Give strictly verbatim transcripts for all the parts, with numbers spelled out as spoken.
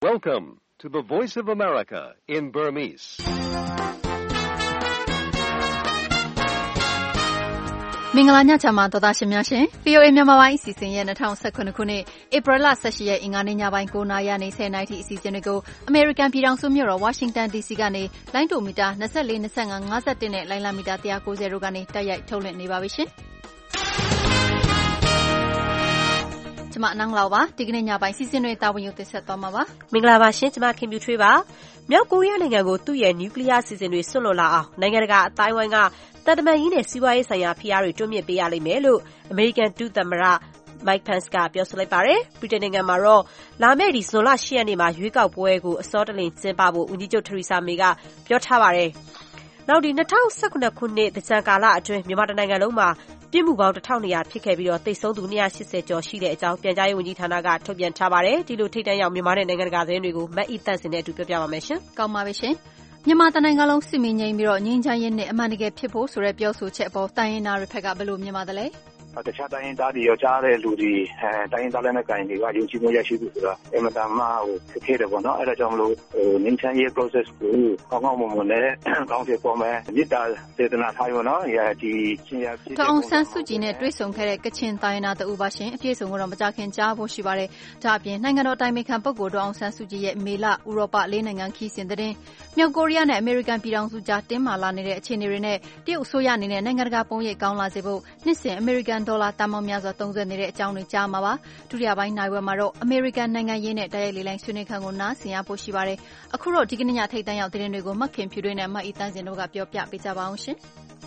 Welcome to the Voice of America in Burmese. မင်္ဂလာညချမ်းပါတော်သားရှင်များရှင် ဗီအိုအေ မြန်မာပိုင်းအစီအစဉ်ရဲ့၂၀၁၇ခုနှစ် ဧပြီလ၁၈ရက်အင်္ဂါနေ့ညပိုင်း၉နာရီနေ၁၀နာရီထိအစီအစဉ်တွေကိုအမေရိကန်ပြည်ထောင်စုမြို့တော်ဝါရှင်တန် ဒီစီ ကနေလိုင်းတိုမီတာ၂၄ ၂၅ ၅၁နဲ့လိုင်းလံမီတာ၁၉၀တို့ကနေတိုက်ရိုက်ထုတ်လွှင့်နေပါပြီရှင်။ကျမနန်းလောက်ပါဒီကနေ့ညပိုင်းစီစဉ်တွေတာဝန်ယူတင်ဆက်သွားမှာပါမင်္ဂလာပါရှင်ကျမခင်ပြူထွေးပါမြောက်ကိုရီးယားနိုင်ငံကိုသူ့ရဲ့နျူကလ িয়ার အစီအစဉ်တွေဆွတ်လွတ်လာအောင်နိုင်ငံတကာအတိုင်းအဝိုင်းကတန်တမန်ရေးနဲ့စီးပွားရေးဆိုင်ရာဖိအားတွေတွန်းမြင့်ပေးရလိမ့်မယ်လို့အမေရိကန်ဒုသမ္မတMike Pence ကပြောဆိုလိုက်ပါတယ်။ဗြိတိန်နိုင်ငံမှာတော့လာမယ့်ဒီဇွန်လ၈ရက်နေ့မှာရွေးကောက်ပွဲကိုအစောတလင်ကျင်းပဖို့ဝန်ကြီးချုပ် Theresa May ကပြောထားပါတယ်။နောက်ဒီ၂၀၁၇ခုနှစ်သင်္ကြန်ကာလအတွင်းမြန်မာနိုင်ငံလုံးမှာပြစ်မှုပေါင်းတစ်ထောင်၂ရာဖြစ်ခဲ့ပြီးတော့တိတ်ဆုံးသူ၂၈၀ကျော်ရှိတဲ့အကြောင်းပြန်ကြားရေးဝန်ကြီးဌာနကထုတ်ပြန်ထားပါတယ်။ဒီလိုထိပ်တန်းရောက်မြန်မာနဲ့နိုင်ငံတကာသတင်းတွေကိုမတ်အီတန့်စင်တဲ့အတူပြောပြပါမယ်ရှင်။ကောင်းပါပြီရှင်။မြန်မာတနိုင်ငံလုံးစစ်မင်းငြိမ်းပြီးတော့ငြိမ်းချမ်းရေးနဲ့အမှန်တကယ်ဖြစ်ဖို့ဆိုတဲ့ပြောဆိုချက်အပေါ်တိုင်းရင်းသားတွေဘက်ကဘယ်လိုမြင်ပါသလဲ။တခြားတိုင်းရင်းသားတွေရောကြားတဲ့လူတွေအဲတိုင်းရင်းသားလည်းနဲ့ကိုင်တွေကယုံကြည်မှုရရှိဖို့ဆိုတာအမှန်တမ်းမှဟိုဖြစ်ခဲ့တယ်ပေါ့နော်အဲ့ဒါကြောင့်မလို့ဟိုငင်းချမ်းရေး process ကိုကောင်းကောင်းမွန်မွန်နဲ့ကောင်းဖြစ်ပေါ်မယ်မြစ်တာစေတနာထားရောနော်ဒီချင်းရဖြစ်တဲ့အောင်ဆန်းစုကြည်နဲ့တွေ့ဆုံခဲ့တဲ့ကချင်တိုင်းရင်းသားတဦးပါရှင်အပြည့်စုံကတော့မကြခင်ကြားဖို့ရှိပါတယ်ဒါအပြင်နိုင်ငံတော်တိုင်ပင်ခံပုဂ္ဂိုလ်တော်အောင်ဆန်းစုကြည်ရဲ့မေလဥရောပလေးနိုင်ငံခီးစဉ်တဲ့မြောက်ကိုရီးယားနဲ့အမေရိကန်ပြည်ထောင်စုကြားတင်းမာလာနေတဲ့အခြေအနေတွေနဲ့တရုတ်အစိုးရအနေနဲ့နိုင်ငံတကာပုံရိပ်ကောင်းလာစေဖို့နှစ်စဉ်အမေရိကန်ဒေါ်လာတန်ပေါင်းများစွာသုံးစွဲနေတဲ့အကြောင်းတွေကြားမှာပါဒုတိယပိုင်းနိုင်ဝက်မှာတော့အမေရိကန်နိုင်ငံရေးနဲ့တိုက်ရိုက်လေးလိုင်းဆွေးနွေးခန်းကိုနားဆင်ရဖို့ရှိပါတယ်အခုတော့ဒီကနေ့ညထိပ်တန်းရောက်သတင်းတွေကိုမခင်ဖြူတွေနဲ့မအီတန်းစင်တို့ကပြောပြပေးကြပါအောင်ရှင်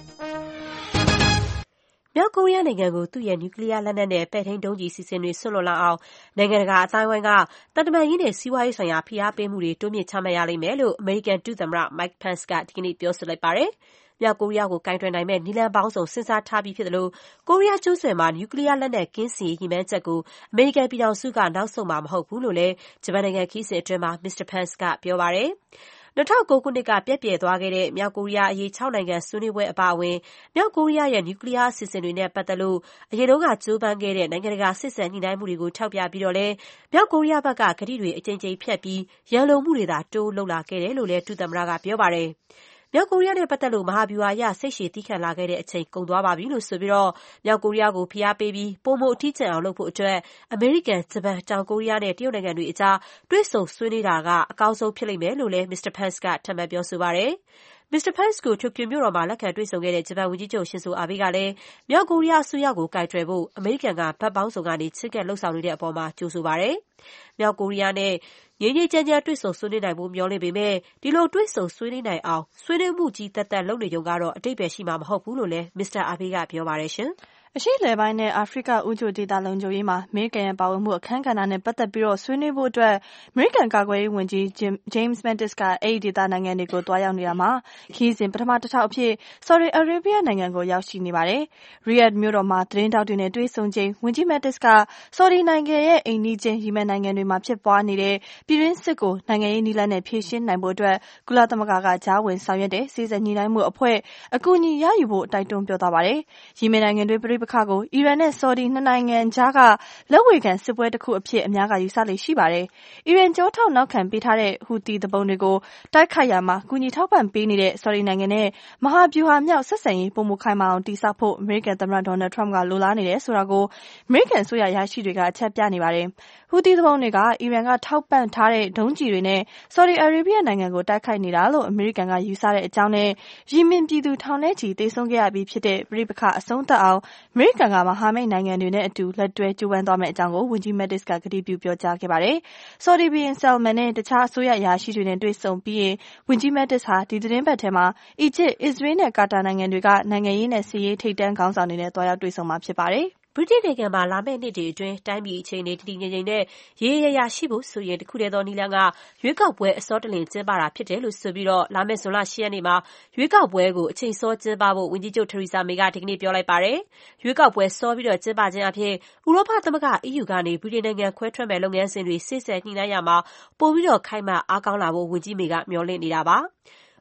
မြောက်ကိုရီးယားနိုင်ငံကိုသူ့ရဲ့နျူကလ িয়ার လက်နက်နဲ့ပဲ့ထိန်းဒုံးကျည်စီစဉ်တွေဆွတ်လွတ်လာအောင်နိုင်ငံတကာအတိုင်းအဝိုင်းကတန်တမာရေးနဲ့စီးပွားရေးဆိုင်ရာဖိအားပေးမှုတွေတိုးမြင့်ချမှတ်ရလိမ့်မယ်လို့အမေရိကန်ဒုသမ္မတ Mike Pence ကဒီကနေ့ပြောဆိုလိုက်ပါတယ်။မြောက်ကိုရီးယားကိုကင်တွယ်နိုင်မဲ့နည်းလမ်းပေါင်းစုံစဉ်းစားထားပြီးဖြစ်တယ်လို့ကိုရီးယားကျွန်းဆွယ်မှာနျူကလ িয়ার လက်နက်ကင်းစင်ရေးရည်မှန်းချက်ကိုအမေရိကန်ပြည်ထောင်စုကနောက်ဆုတ်မှာမဟုတ်ဘူးလို့လည်းဂျပန်နိုင်ငံခီးစဉ်အတွင်းမှာ မစ္စတာ Pence ကပြောပါတယ်။၂၀၀၉ခုနှစ်ကပြက်ပြယ်သွားခဲ့တဲ့မြောက်ကိုရီးယားအရေး၆နိုင်ငံဆွေးနွေးပွဲအပါအဝင်မြောက်ကိုရီးယားရဲ့နျူကလ িয়ার အစီအစဉ်တွေနဲ့ပတ်သက်လို့အရင်တုန်းကကြိုးပမ်းခဲ့တဲ့နိုင်ငံတကာစစ်ဆက်ညှိနှိုင်းမှုတွေကိုထောက်ပြပြီးတော့လည်းမြောက်ကိုရီးယားဘက်ကကတိတွေအကြိမ်ကြိမ်ဖျက်ပြီးရန်လိုမှုတွေသာတိုးလုပ်လာခဲ့တယ်လို့လည်းဒုသမ္မတကပြောပါတယ်။မြောက်ကိုရီးယားနဲ့ပတ်သက်လို့မဟာဗျူဟာအရစိတ်ရှည်သီးခံလာခဲ့တဲ့အချိန်ကုန်သွားပါပြီလို့ဆိုပြီးတော့မြောက်ကိုရီးယားကိုဖိအားပေးပြီးပိုမိုအထီးကျန်အောင်လုပ်ဖို့အတွက်အမေရိကန်၊ဂျပန်၊တောင်ကိုရီးယားနဲ့တရုတ်နိုင်ငံတွေအကြားတွေ့ဆုံဆွေးနွေးတာကအကောင်းဆုံးဖြစ်လိမ့်မယ်လို့လည်းမစ္စတာ Pence ကထပ်မံပြောဆိုပါတယ်။မစ္စတာ Pence ကိုတိုကျိုမြို့တော်မှာလက်ခံတွေ့ဆုံခဲ့တဲ့ဂျပန်ဝန်ကြီးချုပ်ရှင်ဇိုအာဘေးကလည်းမြောက်ကိုရီးယားအစိုးရကိုကိုင်တွယ်ဖို့အမေရိကန်ကဘက်ပေါင်းစုံကနေချဉ်းကပ်လှုံ့ဆော်နေတဲ့အပေါ်မှာကြိုဆိုပါတယ်။မြောက်ကိုရီးယားနဲ့ငြိမ်းငြိမ်းချမ်းချမ်းတွေ့ဆုံဆွေးနွေးနိုင်ဖို့မျှော်လင့်ပေမဲ့ဒီလိုတွေ့ဆုံဆွေးနွေးနိုင်အောင်ဆွေးနွေးမှုကြီးသက်သက်လုပ်နေကြုံကတော့အတိတ်ပဲရှိမှာမဟုတ်ဘူးလို့လည်းမစ္စတာအာဘေးကပြောပါတယ်ရှင်။အရှေ့အလယ်ပိုင်းနဲ့အာဖရိကဥကြိုဒေသလုံခြုံရေးမှာအမေရိကန်ရဲ့ပါဝင်မှုအခန်းကဏ္ဍနဲ့ပတ်သက်ပြီးတော့ဆွေးနွေးဖို့အတွက်အမေရိကန်ကာကွယ်ရေးဝန်ကြီး James Mattis ကအဲ့ဒီဒေသနိုင်ငံတွေကိုတွားရောက်နေတာမှာခီးစဉ်ပထမတစ်ထောက်အဖြစ် Saudi Arabia နိုင်ငံကိုရောက်ရှိနေပါတယ်။ Riyadh မြို့တော်မှာသတင်းတောက်တွေနဲ့တွေ့ဆုံချိန်ဝန်ကြီး Mattis က Saudi နိုင်ငံရဲ့အိမ်နီးချင်းယီမန်နိုင်ငံတွေမှာဖြစ်ပွားနေတဲ့ပြည်တွင်းစစ်ကိုနိုင်ငံရေးနည်းလမ်းနဲ့ဖြေရှင်းနိုင်ဖို့အတွက်ကုလသမဂ္ဂကကြားဝင်ဆောင်ရွက်တဲ့စေ့စပ်ညှိနှိုင်းမှုအဖွဲ့အကူအညီရယူဖို့တိုက်တွန်းပြောသွားပါတယ်။ယီမန်နိုင်ငံတွင်းပခါကိုအီရန်နဲ့ဆော်ဒီနှစ်နိုင်ငံကြားကလက်ဝေခံစစ်ပွဲတစ်ခုအဖြစ်အများကယူဆလေရှိပါတယ်။အီရန်ကြောထောက်နောက်ခံပေးထားတဲ့ဟူသီသူပုန်တွေကိုတိုက်ခိုက်ရမှာကူညီထောက်ပံ့ပေးနေတဲ့ဆော်ဒီနိုင်ငံနဲ့မဟာဗျူဟာမြောက်ဆက်ဆံရေးပုံမှုခိုင်မာအောင်တည်ဆောက်ဖို့အမေရိကန်သမ္မတဒေါ်နယ်ထရမ့်ကလိုလားနေတယ်ဆိုတာကိုအမေရိကန်အစိုးရရရှိတွေကအချက်ပြနေပါတယ်။ဟူသီသူပုန်တွေကအီရန်ကထောက်ပံ့ထားတဲ့ဒုံးကျည်တွေနဲ့ဆော်ဒီအာရေဗျနိုင်ငံကိုတိုက်ခိုက်နေတာလို့အမေရိကန်ကယူဆတဲ့အကြောင်းနဲ့ယီမင်ပြည်သူထောင်ထဲချီတေဆုံးခဲ့ရပြီးဖြစ်တဲ့ပြည်ပခအဆုံးသတ်အောင်အမေရိကန်ကမဟာမိတ်နိုင်ငံတွေနဲ့အတူလက်တွဲကြိုးပမ်းသွားမယ့်အကြောင်းကိုဝန်ကြီး Mattis ကကတိပြုပြောကြားခဲ့ပါတယ်။ Saudi ဘုရင် Salman နဲ့တခြားအစိုးရအရာရှိတွေနဲ့တွေ့ဆုံပြီးရင်ဝန်ကြီး Mattis ဟာဒီသတင်းပတ်ထဲမှာအီဂျစ်၊အစ္စရေးနဲ့ကာတာနိုင်ငံတွေကနိုင်ငံရေးနဲ့စစ်ရေးထိပ်တန်းခေါင်းဆောင်တွေနဲ့တွားရောက်တွေ့ဆုံမှာဖြစ်ပါတယ်။ဗြိတိန်နိုင်ငံမှာလာမယ့်နှစ်တွေအတွင်းတိုင်းပြည်အခြေအနေတည်တည်ငြိမ်ငြိမ်နဲ့ရေရေရာရာရှိဖို့ဆိုရင်တခုတည်းသောနည်းလမ်းကရွေးကောက်ပွဲအစောတလင်ကျင်းပတာဖြစ်တယ်လို့ဆိုပြီးတော့လာမယ့်ဇွန်လ၈ရက်နေ့မှာရွေးကောက်ပွဲကိုအချိန်စောကျင်းပဖို့ဝန်ကြီးချုပ် Theresa May ကဒီကနေ့ပြောလိုက်ပါတယ်။ရွေးကောက်ပွဲစောပြီးတော့ကျင်းပခြင်းအပြင်ဥရောပသမဂ္ဂ အီးယူ ကနေဗြိတိန်နိုင်ငံခွဲထွက်မဲ့လုပ်ငန်းစဉ်တွေစေ့စပ်ညှိနှိုင်းရမှာပိုပြီးတော့ခိုင်မာအားကောင်းလာဖို့ဝန်ကြီး May ကမျှော်လင့်နေတာပါ။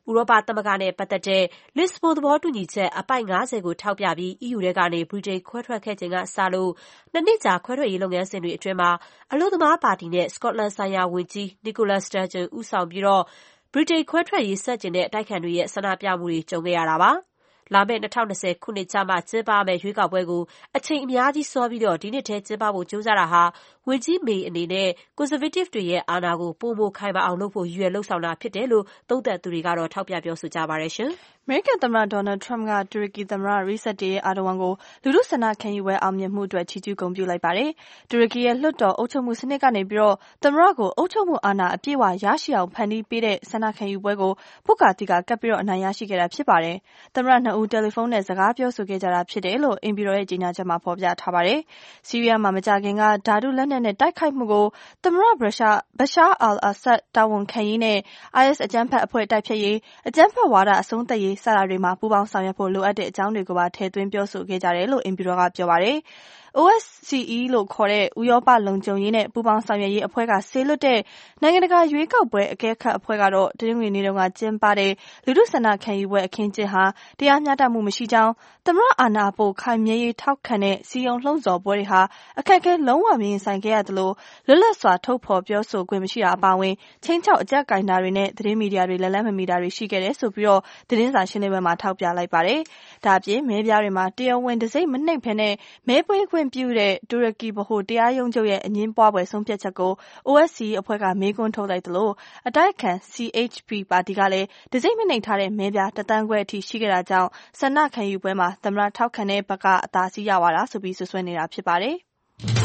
ဥရောပသမဂ္ဂနဲ့ပတ်သက်တဲ့ Lisbon သဘောတူညီချက်အပိုဒ် ၅၀ ကိုထောက်ပြပြီး အီးယူ ထဲကနေ ဗြိတိန်ခွဲထွက်ခဲ့ချိန်ကစလို့ နှစ်နှစ်ကြာခွဲထွက်ရေးလုပ်ငန်းစဉ်တွေအတွင်းမှာ အလုပ်သမားပါတီနဲ့ စကော့တလန်ဆိုင်ရာဝန်ကြီး Nicola Sturgeon ဦးဆောင်ပြီး ဗြိတိန်ခွဲထွက်ရေးဆန့်ကျင်တဲ့အတိုက်အခံတွေရဲ့ဆန္ဒပြမှုတွေကြုံခဲ့ရတာပါ။လာမယ့်၂၀၂၀ ခုနှစ်ကျမှကျင်းပမယ့်ရွေးကောက်ပွဲကိုအချိန်အများကြီးစောပြီးဒီနှစ်ထဲကျင်းပဖို့ကြိုးစားတာဟာဝန်ကြီးမေအနေနဲ့ Conservative တွေရဲ့အာဏာကိုပိုမိုခိုင်မာအောင်လုပ်ဖို့ရည်ရွယ်လုပ်ဆောင်တာဖြစ်တယ်လို့သုံးသပ်သူတွေကတော့ထောက်ပြပြောဆိုကြပါတယ်ရှင်။အမေရိကန်သမ္မတ Donald Trump ကတူရကီသမ္မတ Recep Tayyip Erdogan ကိုလူထုဆန္ဒခံယူပွဲအောင်မြင်မှုအတွက်ချီးကျူးဂုဏ်ပြုလိုက်ပါတယ်။တူရကီရဲ့လွှတ်တော်အုပ်ချုပ်မှုစနစ်ကနေပြီးတော့သမ္မတကိုအုပ်ချုပ်မှုအာဏာအပြည့်အဝရရှိအောင်ဖန်တီးပေးတဲ့ဆန္ဒခံယူပွဲကိုပွတ်ကာတီကကပ်ပြီးတော့အနိုင်ရရှိခဲ့တာဖြစ်ပါတယ်။သမ္မတနှစ်ဦးတယ်လီဖုန်းနဲ့စကားပြောဆိုခဲ့ကြတာဖြစ်တယ်လို့အိမ်ဖြူတော်ရဲ့ကြေညာချက်မှာဖော်ပြထားပါတယ်။ဆီးရီးယားမှာမကြာခင်ကဓာတုလက်နက်နဲ့တိုက်ခိုက်မှုကိုသမ္မတ Bashar al-Assad တာဝန်ခံရေးနဲ့ အိုင်အက်စ် အကြမ်းဖက်အဖွဲ့တိုက်ဖျက်ရေးအကြမ်းဖက်ဝါဒအဆုံးသတ်ရေးစတာတွေမှာပူးပေါင်းဆောင်ရွက်ဖို့လိုအပ်တဲ့အကြောင်းတွေကိုပါထည့်သွင်းပြောဆိုခဲ့ကြတယ်လို့အိမ်ဖြူတော်ကပြောပါတယ်။ O S C E လို့ခေါ်တဲ့ဥရောပလုံခြုံရေးနဲ့ပူးပေါင်းဆောင်ရွက်ရေးအဖွဲ့ကဆေးလွတ်တဲ့နိုင်ငံတကာရွေးကောက်ပွဲအကဲခတ်အဖွဲ့ကတော့တနင်္ဂနွေနေ့တုန်းကကျင်းပတဲ့လူထုဆန္ဒခံယူပွဲအခင်းအကျင်းဟာတရားမျှတမှုမရှိကြောင်းသမ္မတအာဏာပိုခိုင်မြဲရေးထောက်ခံတဲ့စီယုံလှုံ့ဆော်ပွဲတွေဟာအခက်အခဲလုံးဝမရင်ဆိုင်ခဲ့ရသလိုလွတ်လပ်စွာထုတ်ဖော်ပြောဆိုခွင့်မရှိတာအပါအဝင်ချင်းချောက်အကြက်ကင်တာတွေနဲ့သတင်းမီဒီယာတွေလက်လက်မမီတာတွေရှိခဲ့တယ်ဆိုပြီးတော့သတင်းစာရှင်းလင်းပွဲမှာထောက်ပြလိုက်ပါတယ်။ဒါအပြင်မဲပြားတွေမှာတရားဝင်တစိမ့်မနှိပ်ဖ နဲ့မဲပွဲခွင့်ပြုတဲ့တူရကီဗဟိုတရားရုံးချုပ်ရဲ့အငြင်းပွားပွဲဆုံးဖြတ်ချက်ကို O S C E အဖွဲ့ကမေးခွန်းထုတ်လိုက်သလိုအတိုက်အခံ C H P ပါတီကလည်းတစိမ့်မနှိပ်ထားတဲ့မဲပြားတသန်းခွဲအထိရှိခဲ့တာကြောင့်ဆန္ဒခံယူပွဲမှာသမ္မတထောက်ခံတဲ့ဘက်ကအသာစီးရသွားတာဆိုပြီးဆွဆွဲနေတာဖြစ်ပါတယ်။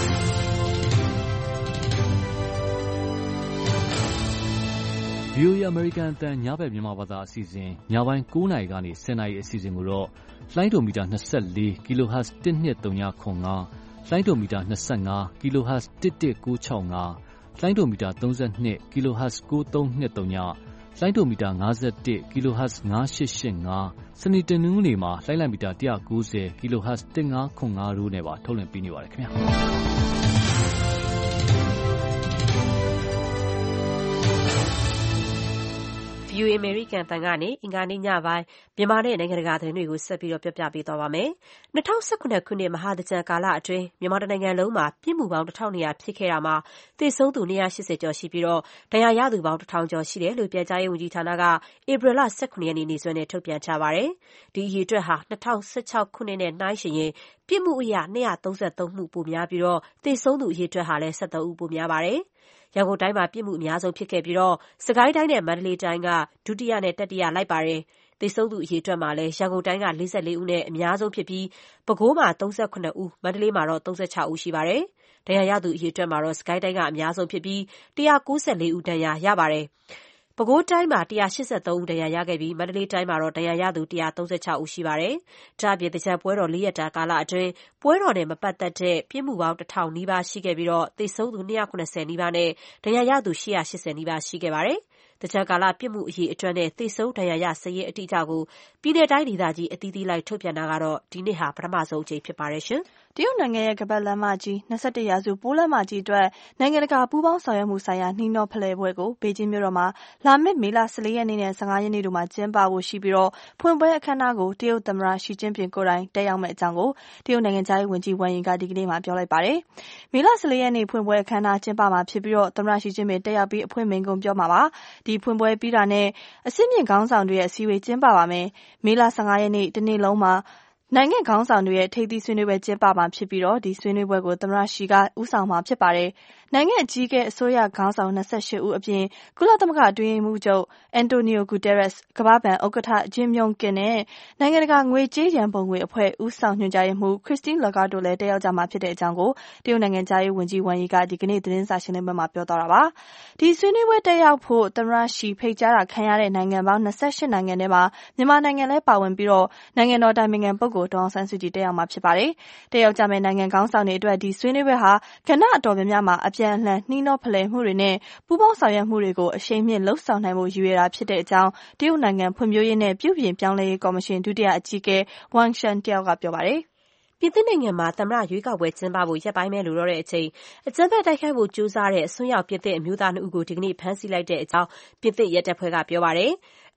V O A အမေရိကန်အသံညဘက်မြန်မာဘာသာအစီအစဉ်ညပိုင်း၉နာရီကနေ၁၀နာရီအစီအစဉ်ကိုတော့လိုင်းဒိုမီတာ၂၄ kilohertz တစ်နှစ်သုံးခု၅လိုင်းဒိုမီတာ၂၅ kilohertz တစ်တစ်ကိုး၆၅လိုင်းဒိုမီတာ၃၂ kilohertz ကိုးသုံး၂၃လိုင်းဒိုမီတာ၅၁ kilohertz ၅၈၈၅စနေတနင်္ဂနွေမှာလိုင်းလိုက်မီတာ၁၉၀ kilohertz တစ်ငါးခု၅တို့နဲ့ပါထုတ်လွှင့်ပေးနေပါတယ်ခင်ဗျာ V O A အမေရိကန်အသံကနေအင်္ဂါနေ့ညပိုင်းမြန်မာနဲ့နိုင်ငံတကာသတင်းတွေကိုဆက်ပြီးတော့ပြောပြပေးသွားပါမယ်။၂၀၁၇ခုနှစ်မဟာသင်္ကြန်ကာလအတွင်းမြန်မာနိုင်ငံလုံးမှာပြစ်မှုပေါင်းတစ်ထောင်၂ရာဖြစ်ခဲ့တာမှာသေဆုံးသူ၂၈၀ကျော်ရှိပြီးတော့ဒဏ်ရာရသူပေါင်းတစ်ထောင်ကျော်ရှိတယ်လို့ပြန်ကြားရေးဝန်ကြီးဌာနကဧပြီလ၁၇ရက်နေ့နေ့စွဲနဲ့ထုတ်ပြန်ထားပါတယ်။ဒီအရေအတွက်ဟာ၂၀၁၆ခုနှစ်နဲ့နှိုင်းယှဉ်ရင်ပြစ်မှုအရ၂၃၃မှုပိုများပြီးတော့သေဆုံးသူအရေအတွက်ဟာလည်း၁၃ဦးပိုများပါတယ်။ရန်ကုန်တိုင်းမှာပြစ်မှုအများဆုံးဖြစ်ခဲ့ပြီးတော့စကိုင်းတိုင်းနဲ့မန္တလေးတိုင်းကဒုတိယနဲ့တတိယလိုက်ပါတယ်။သေဆုံးသူအရေအတွက်မှာလည်းရန်ကုန်တိုင်းက၄၄ဦးနဲ့အများဆုံးဖြစ်ပြီးပဲခူးမှာ၃၇ဦးမန္တလေးမှာတော့၃၆ဦးရှိပါတယ်။ဒဏ်ရာရသူအရေအတွက်မှာတော့စကိုင်းတိုင်းကအများဆုံးဖြစ်ပြီး၁၉၄ဦးဒဏ်ရာရပါတယ်။ပဲခူးတိုင်းမှာ၁၈၃ဦးဒဏ်ရာရခဲ့ပြီးမန္တလေးတိုင်းမှာတော့ဒဏ်ရာရသူ၁၃၆ဦးရှိပါတယ်။ဒါ့အပြင်သင်္ကြန်ပွဲတော်လေးရက်တာကာလအတွင်းပွဲတော်နဲ့မပတ်သက်တဲ့ပြစ်မှုပေါင်းတစ်ထောင်နီးပါးရှိခဲ့ပြီးတော့သေဆုံးသူ၂၇၀နီးပါးနဲ့ဒဏ်ရာရသူ၈၈၀နီးပါးရှိခဲ့ပါတယ်။သင်္ကြန်ကာလပြစ်မှုအရေအတွက်နဲ့သေဆုံးဒဏ်ရာရစာရင်းအတိအကျကိုပြည်내တိုင်းဒေသကြီးအသီးသီးလိုက်ထုတ်ပြန်တာကတော့ဒီနှစ်ဟာပထမဆုံးအကြိမ်ဖြစ်ပါတယ်ရှင်။တရုတ်နိုင်ငံရဲ့ကမ္ဘာ့လမ်းမကြီး၂၁ရာစုပိုးလမ်းမကြီးအတွက်နိုင်ငံတကာပူးပေါင်းဆောင်ရွက်မှုဆိုင်ရာနှီးနှောဖလှယ်ပွဲကိုဘေကျင်းမြို့တော်မှာလာမယ့်မေလ၁၄ရက်နေ့နဲ့၁၅ရက်နေ့တို့မှာကျင်းပဖို့ရှိပြီးတော့ဖွင့်ပွဲအခမ်းအနားကိုတရုတ်သမ္မတရှီကျင်းပင်ကိုယ်တိုင်တက်ရောက်မယ့်အကြောင်းကိုတရုတ်နိုင်ငံခြားရေးဝန်ကြီးဝမ်ယီကဒီကနေ့မှာပြောလိုက်ပါတယ်။မေလ၁၄ရက်နေ့ဖွင့်ပွဲအခမ်းအနားကျင်းပမှာဖြစ်ပြီးတော့သမ္မတရှီကျင်းပင်တက်ရောက်ပြီးအဖွင့်မိန့်ခွန်းပြောမှာပါ။ဒီဖွင့်ပွဲပြီးတာနဲ့အဆင့်မြင့်ခေါင်းဆောင်တွေရဲ့အစည်းအဝေးကျင်းပပါမယ်။မေလ၁၅ရက်နေ့တနေ့လုံးမှာနိုင်ငံခေါင်းဆောင်တွေရဲ့ထိပ်သီးဆွေးနွေးပွဲကျင်းပမှာဖြစ်ပြီးတော့ဒီဆွေးနွေးပွဲကိုသမ္မတရှီကဦးဆောင်မှာဖြစ်ပါတယ်။နိုင်ငံအကြီးအကဲအစိုးရခေါင်းဆောင်၂၈ဦးအပြင်ကုလသမဂ္ဂအတွင်းရေးမှူးချုပ်အန်တိုနီယိုဂူတာရက်စ်ကမ္ဘာ့ဘဏ်ဥက္ကဋ္ဌဂျင်မြုံကင်နဲ့နိုင်ငံတကာငွေကြေးရန်ပုံငွေအဖွဲ့ဦးဆောင်ညွှန်ကြားရေးမှူးခရစ်စတင်းလာဂါတို့လည်းတက်ရောက်ကြမှာဖြစ်တဲ့အကြောင်းကိုတရုတ်နိုင်ငံခြားရေးဝန်ကြီးဝမ်ယီကဒီကနေ့သတင်းစာရှင်းလင်းပွဲမှာပြောသွားတာပါ။ဒီဆွေးနွေးပွဲတက်ရောက်ဖို့သမ္မတရှီဖိတ်ကြားတာခံရတဲ့နိုင်ငံပေါင်း၂၈နိုင်ငံထဲမှာမြန်မာနိုင်ငံလည်းပါဝင်ပြီးတော့နိုင်ငံတော်တိုင်ပင်ခံပုဂ္ဂိုလ်ဒေါ်အောင်ဆန်းစုကြည်တက်ရောက်မှာဖြစ်ပါတယ်။တက်ရောက်ကြမယ့်နိုင်ငံခေါင်းဆောင်တွေအတွက်ဒီဆွေးနွေးပွဲဟာကဏ္ဍအတော်များများမှာအပြန်အလှန်နှီးနှောဖလှယ်မှုတွေနဲ့ပူးပေါင်းဆောင်ရွက်မှုတွေကိုအရှိန်မြင့်လှုပ်ဆောင်နိုင်ဖို့ရည်ရွယ်တာဖြစ်တဲ့အကြောင်းတရုတ်နိုင်ငံဖွံ့ဖြိုးရေးနဲ့ပြုပြင်ပြောင်းလဲရေးကော်မရှင်ဒုတိယအကြီးအကဲဝမ်ရှန်တယောက်ကပြောပါတယ်။ပြင်သစ်နိုင်ငံမှာသမ္မတရွေးကောက်ပွဲကျင်းပဖို့ရက်ပိုင်းပဲလိုတော့တဲ့အချိန်အကြမ်းဖက်တိုက်ခိုက်ဖို့ကြိုးစားတဲ့အစွန်းရောက်ပြင်သစ်အမျိုးသားနှစ်ဦးကိုဒီကနေ့ဖမ်းဆီးလိုက်တဲ့အကြောင်းပြင်သစ်ရဲတပ်ဖွဲ့ကပြောပါတယ်။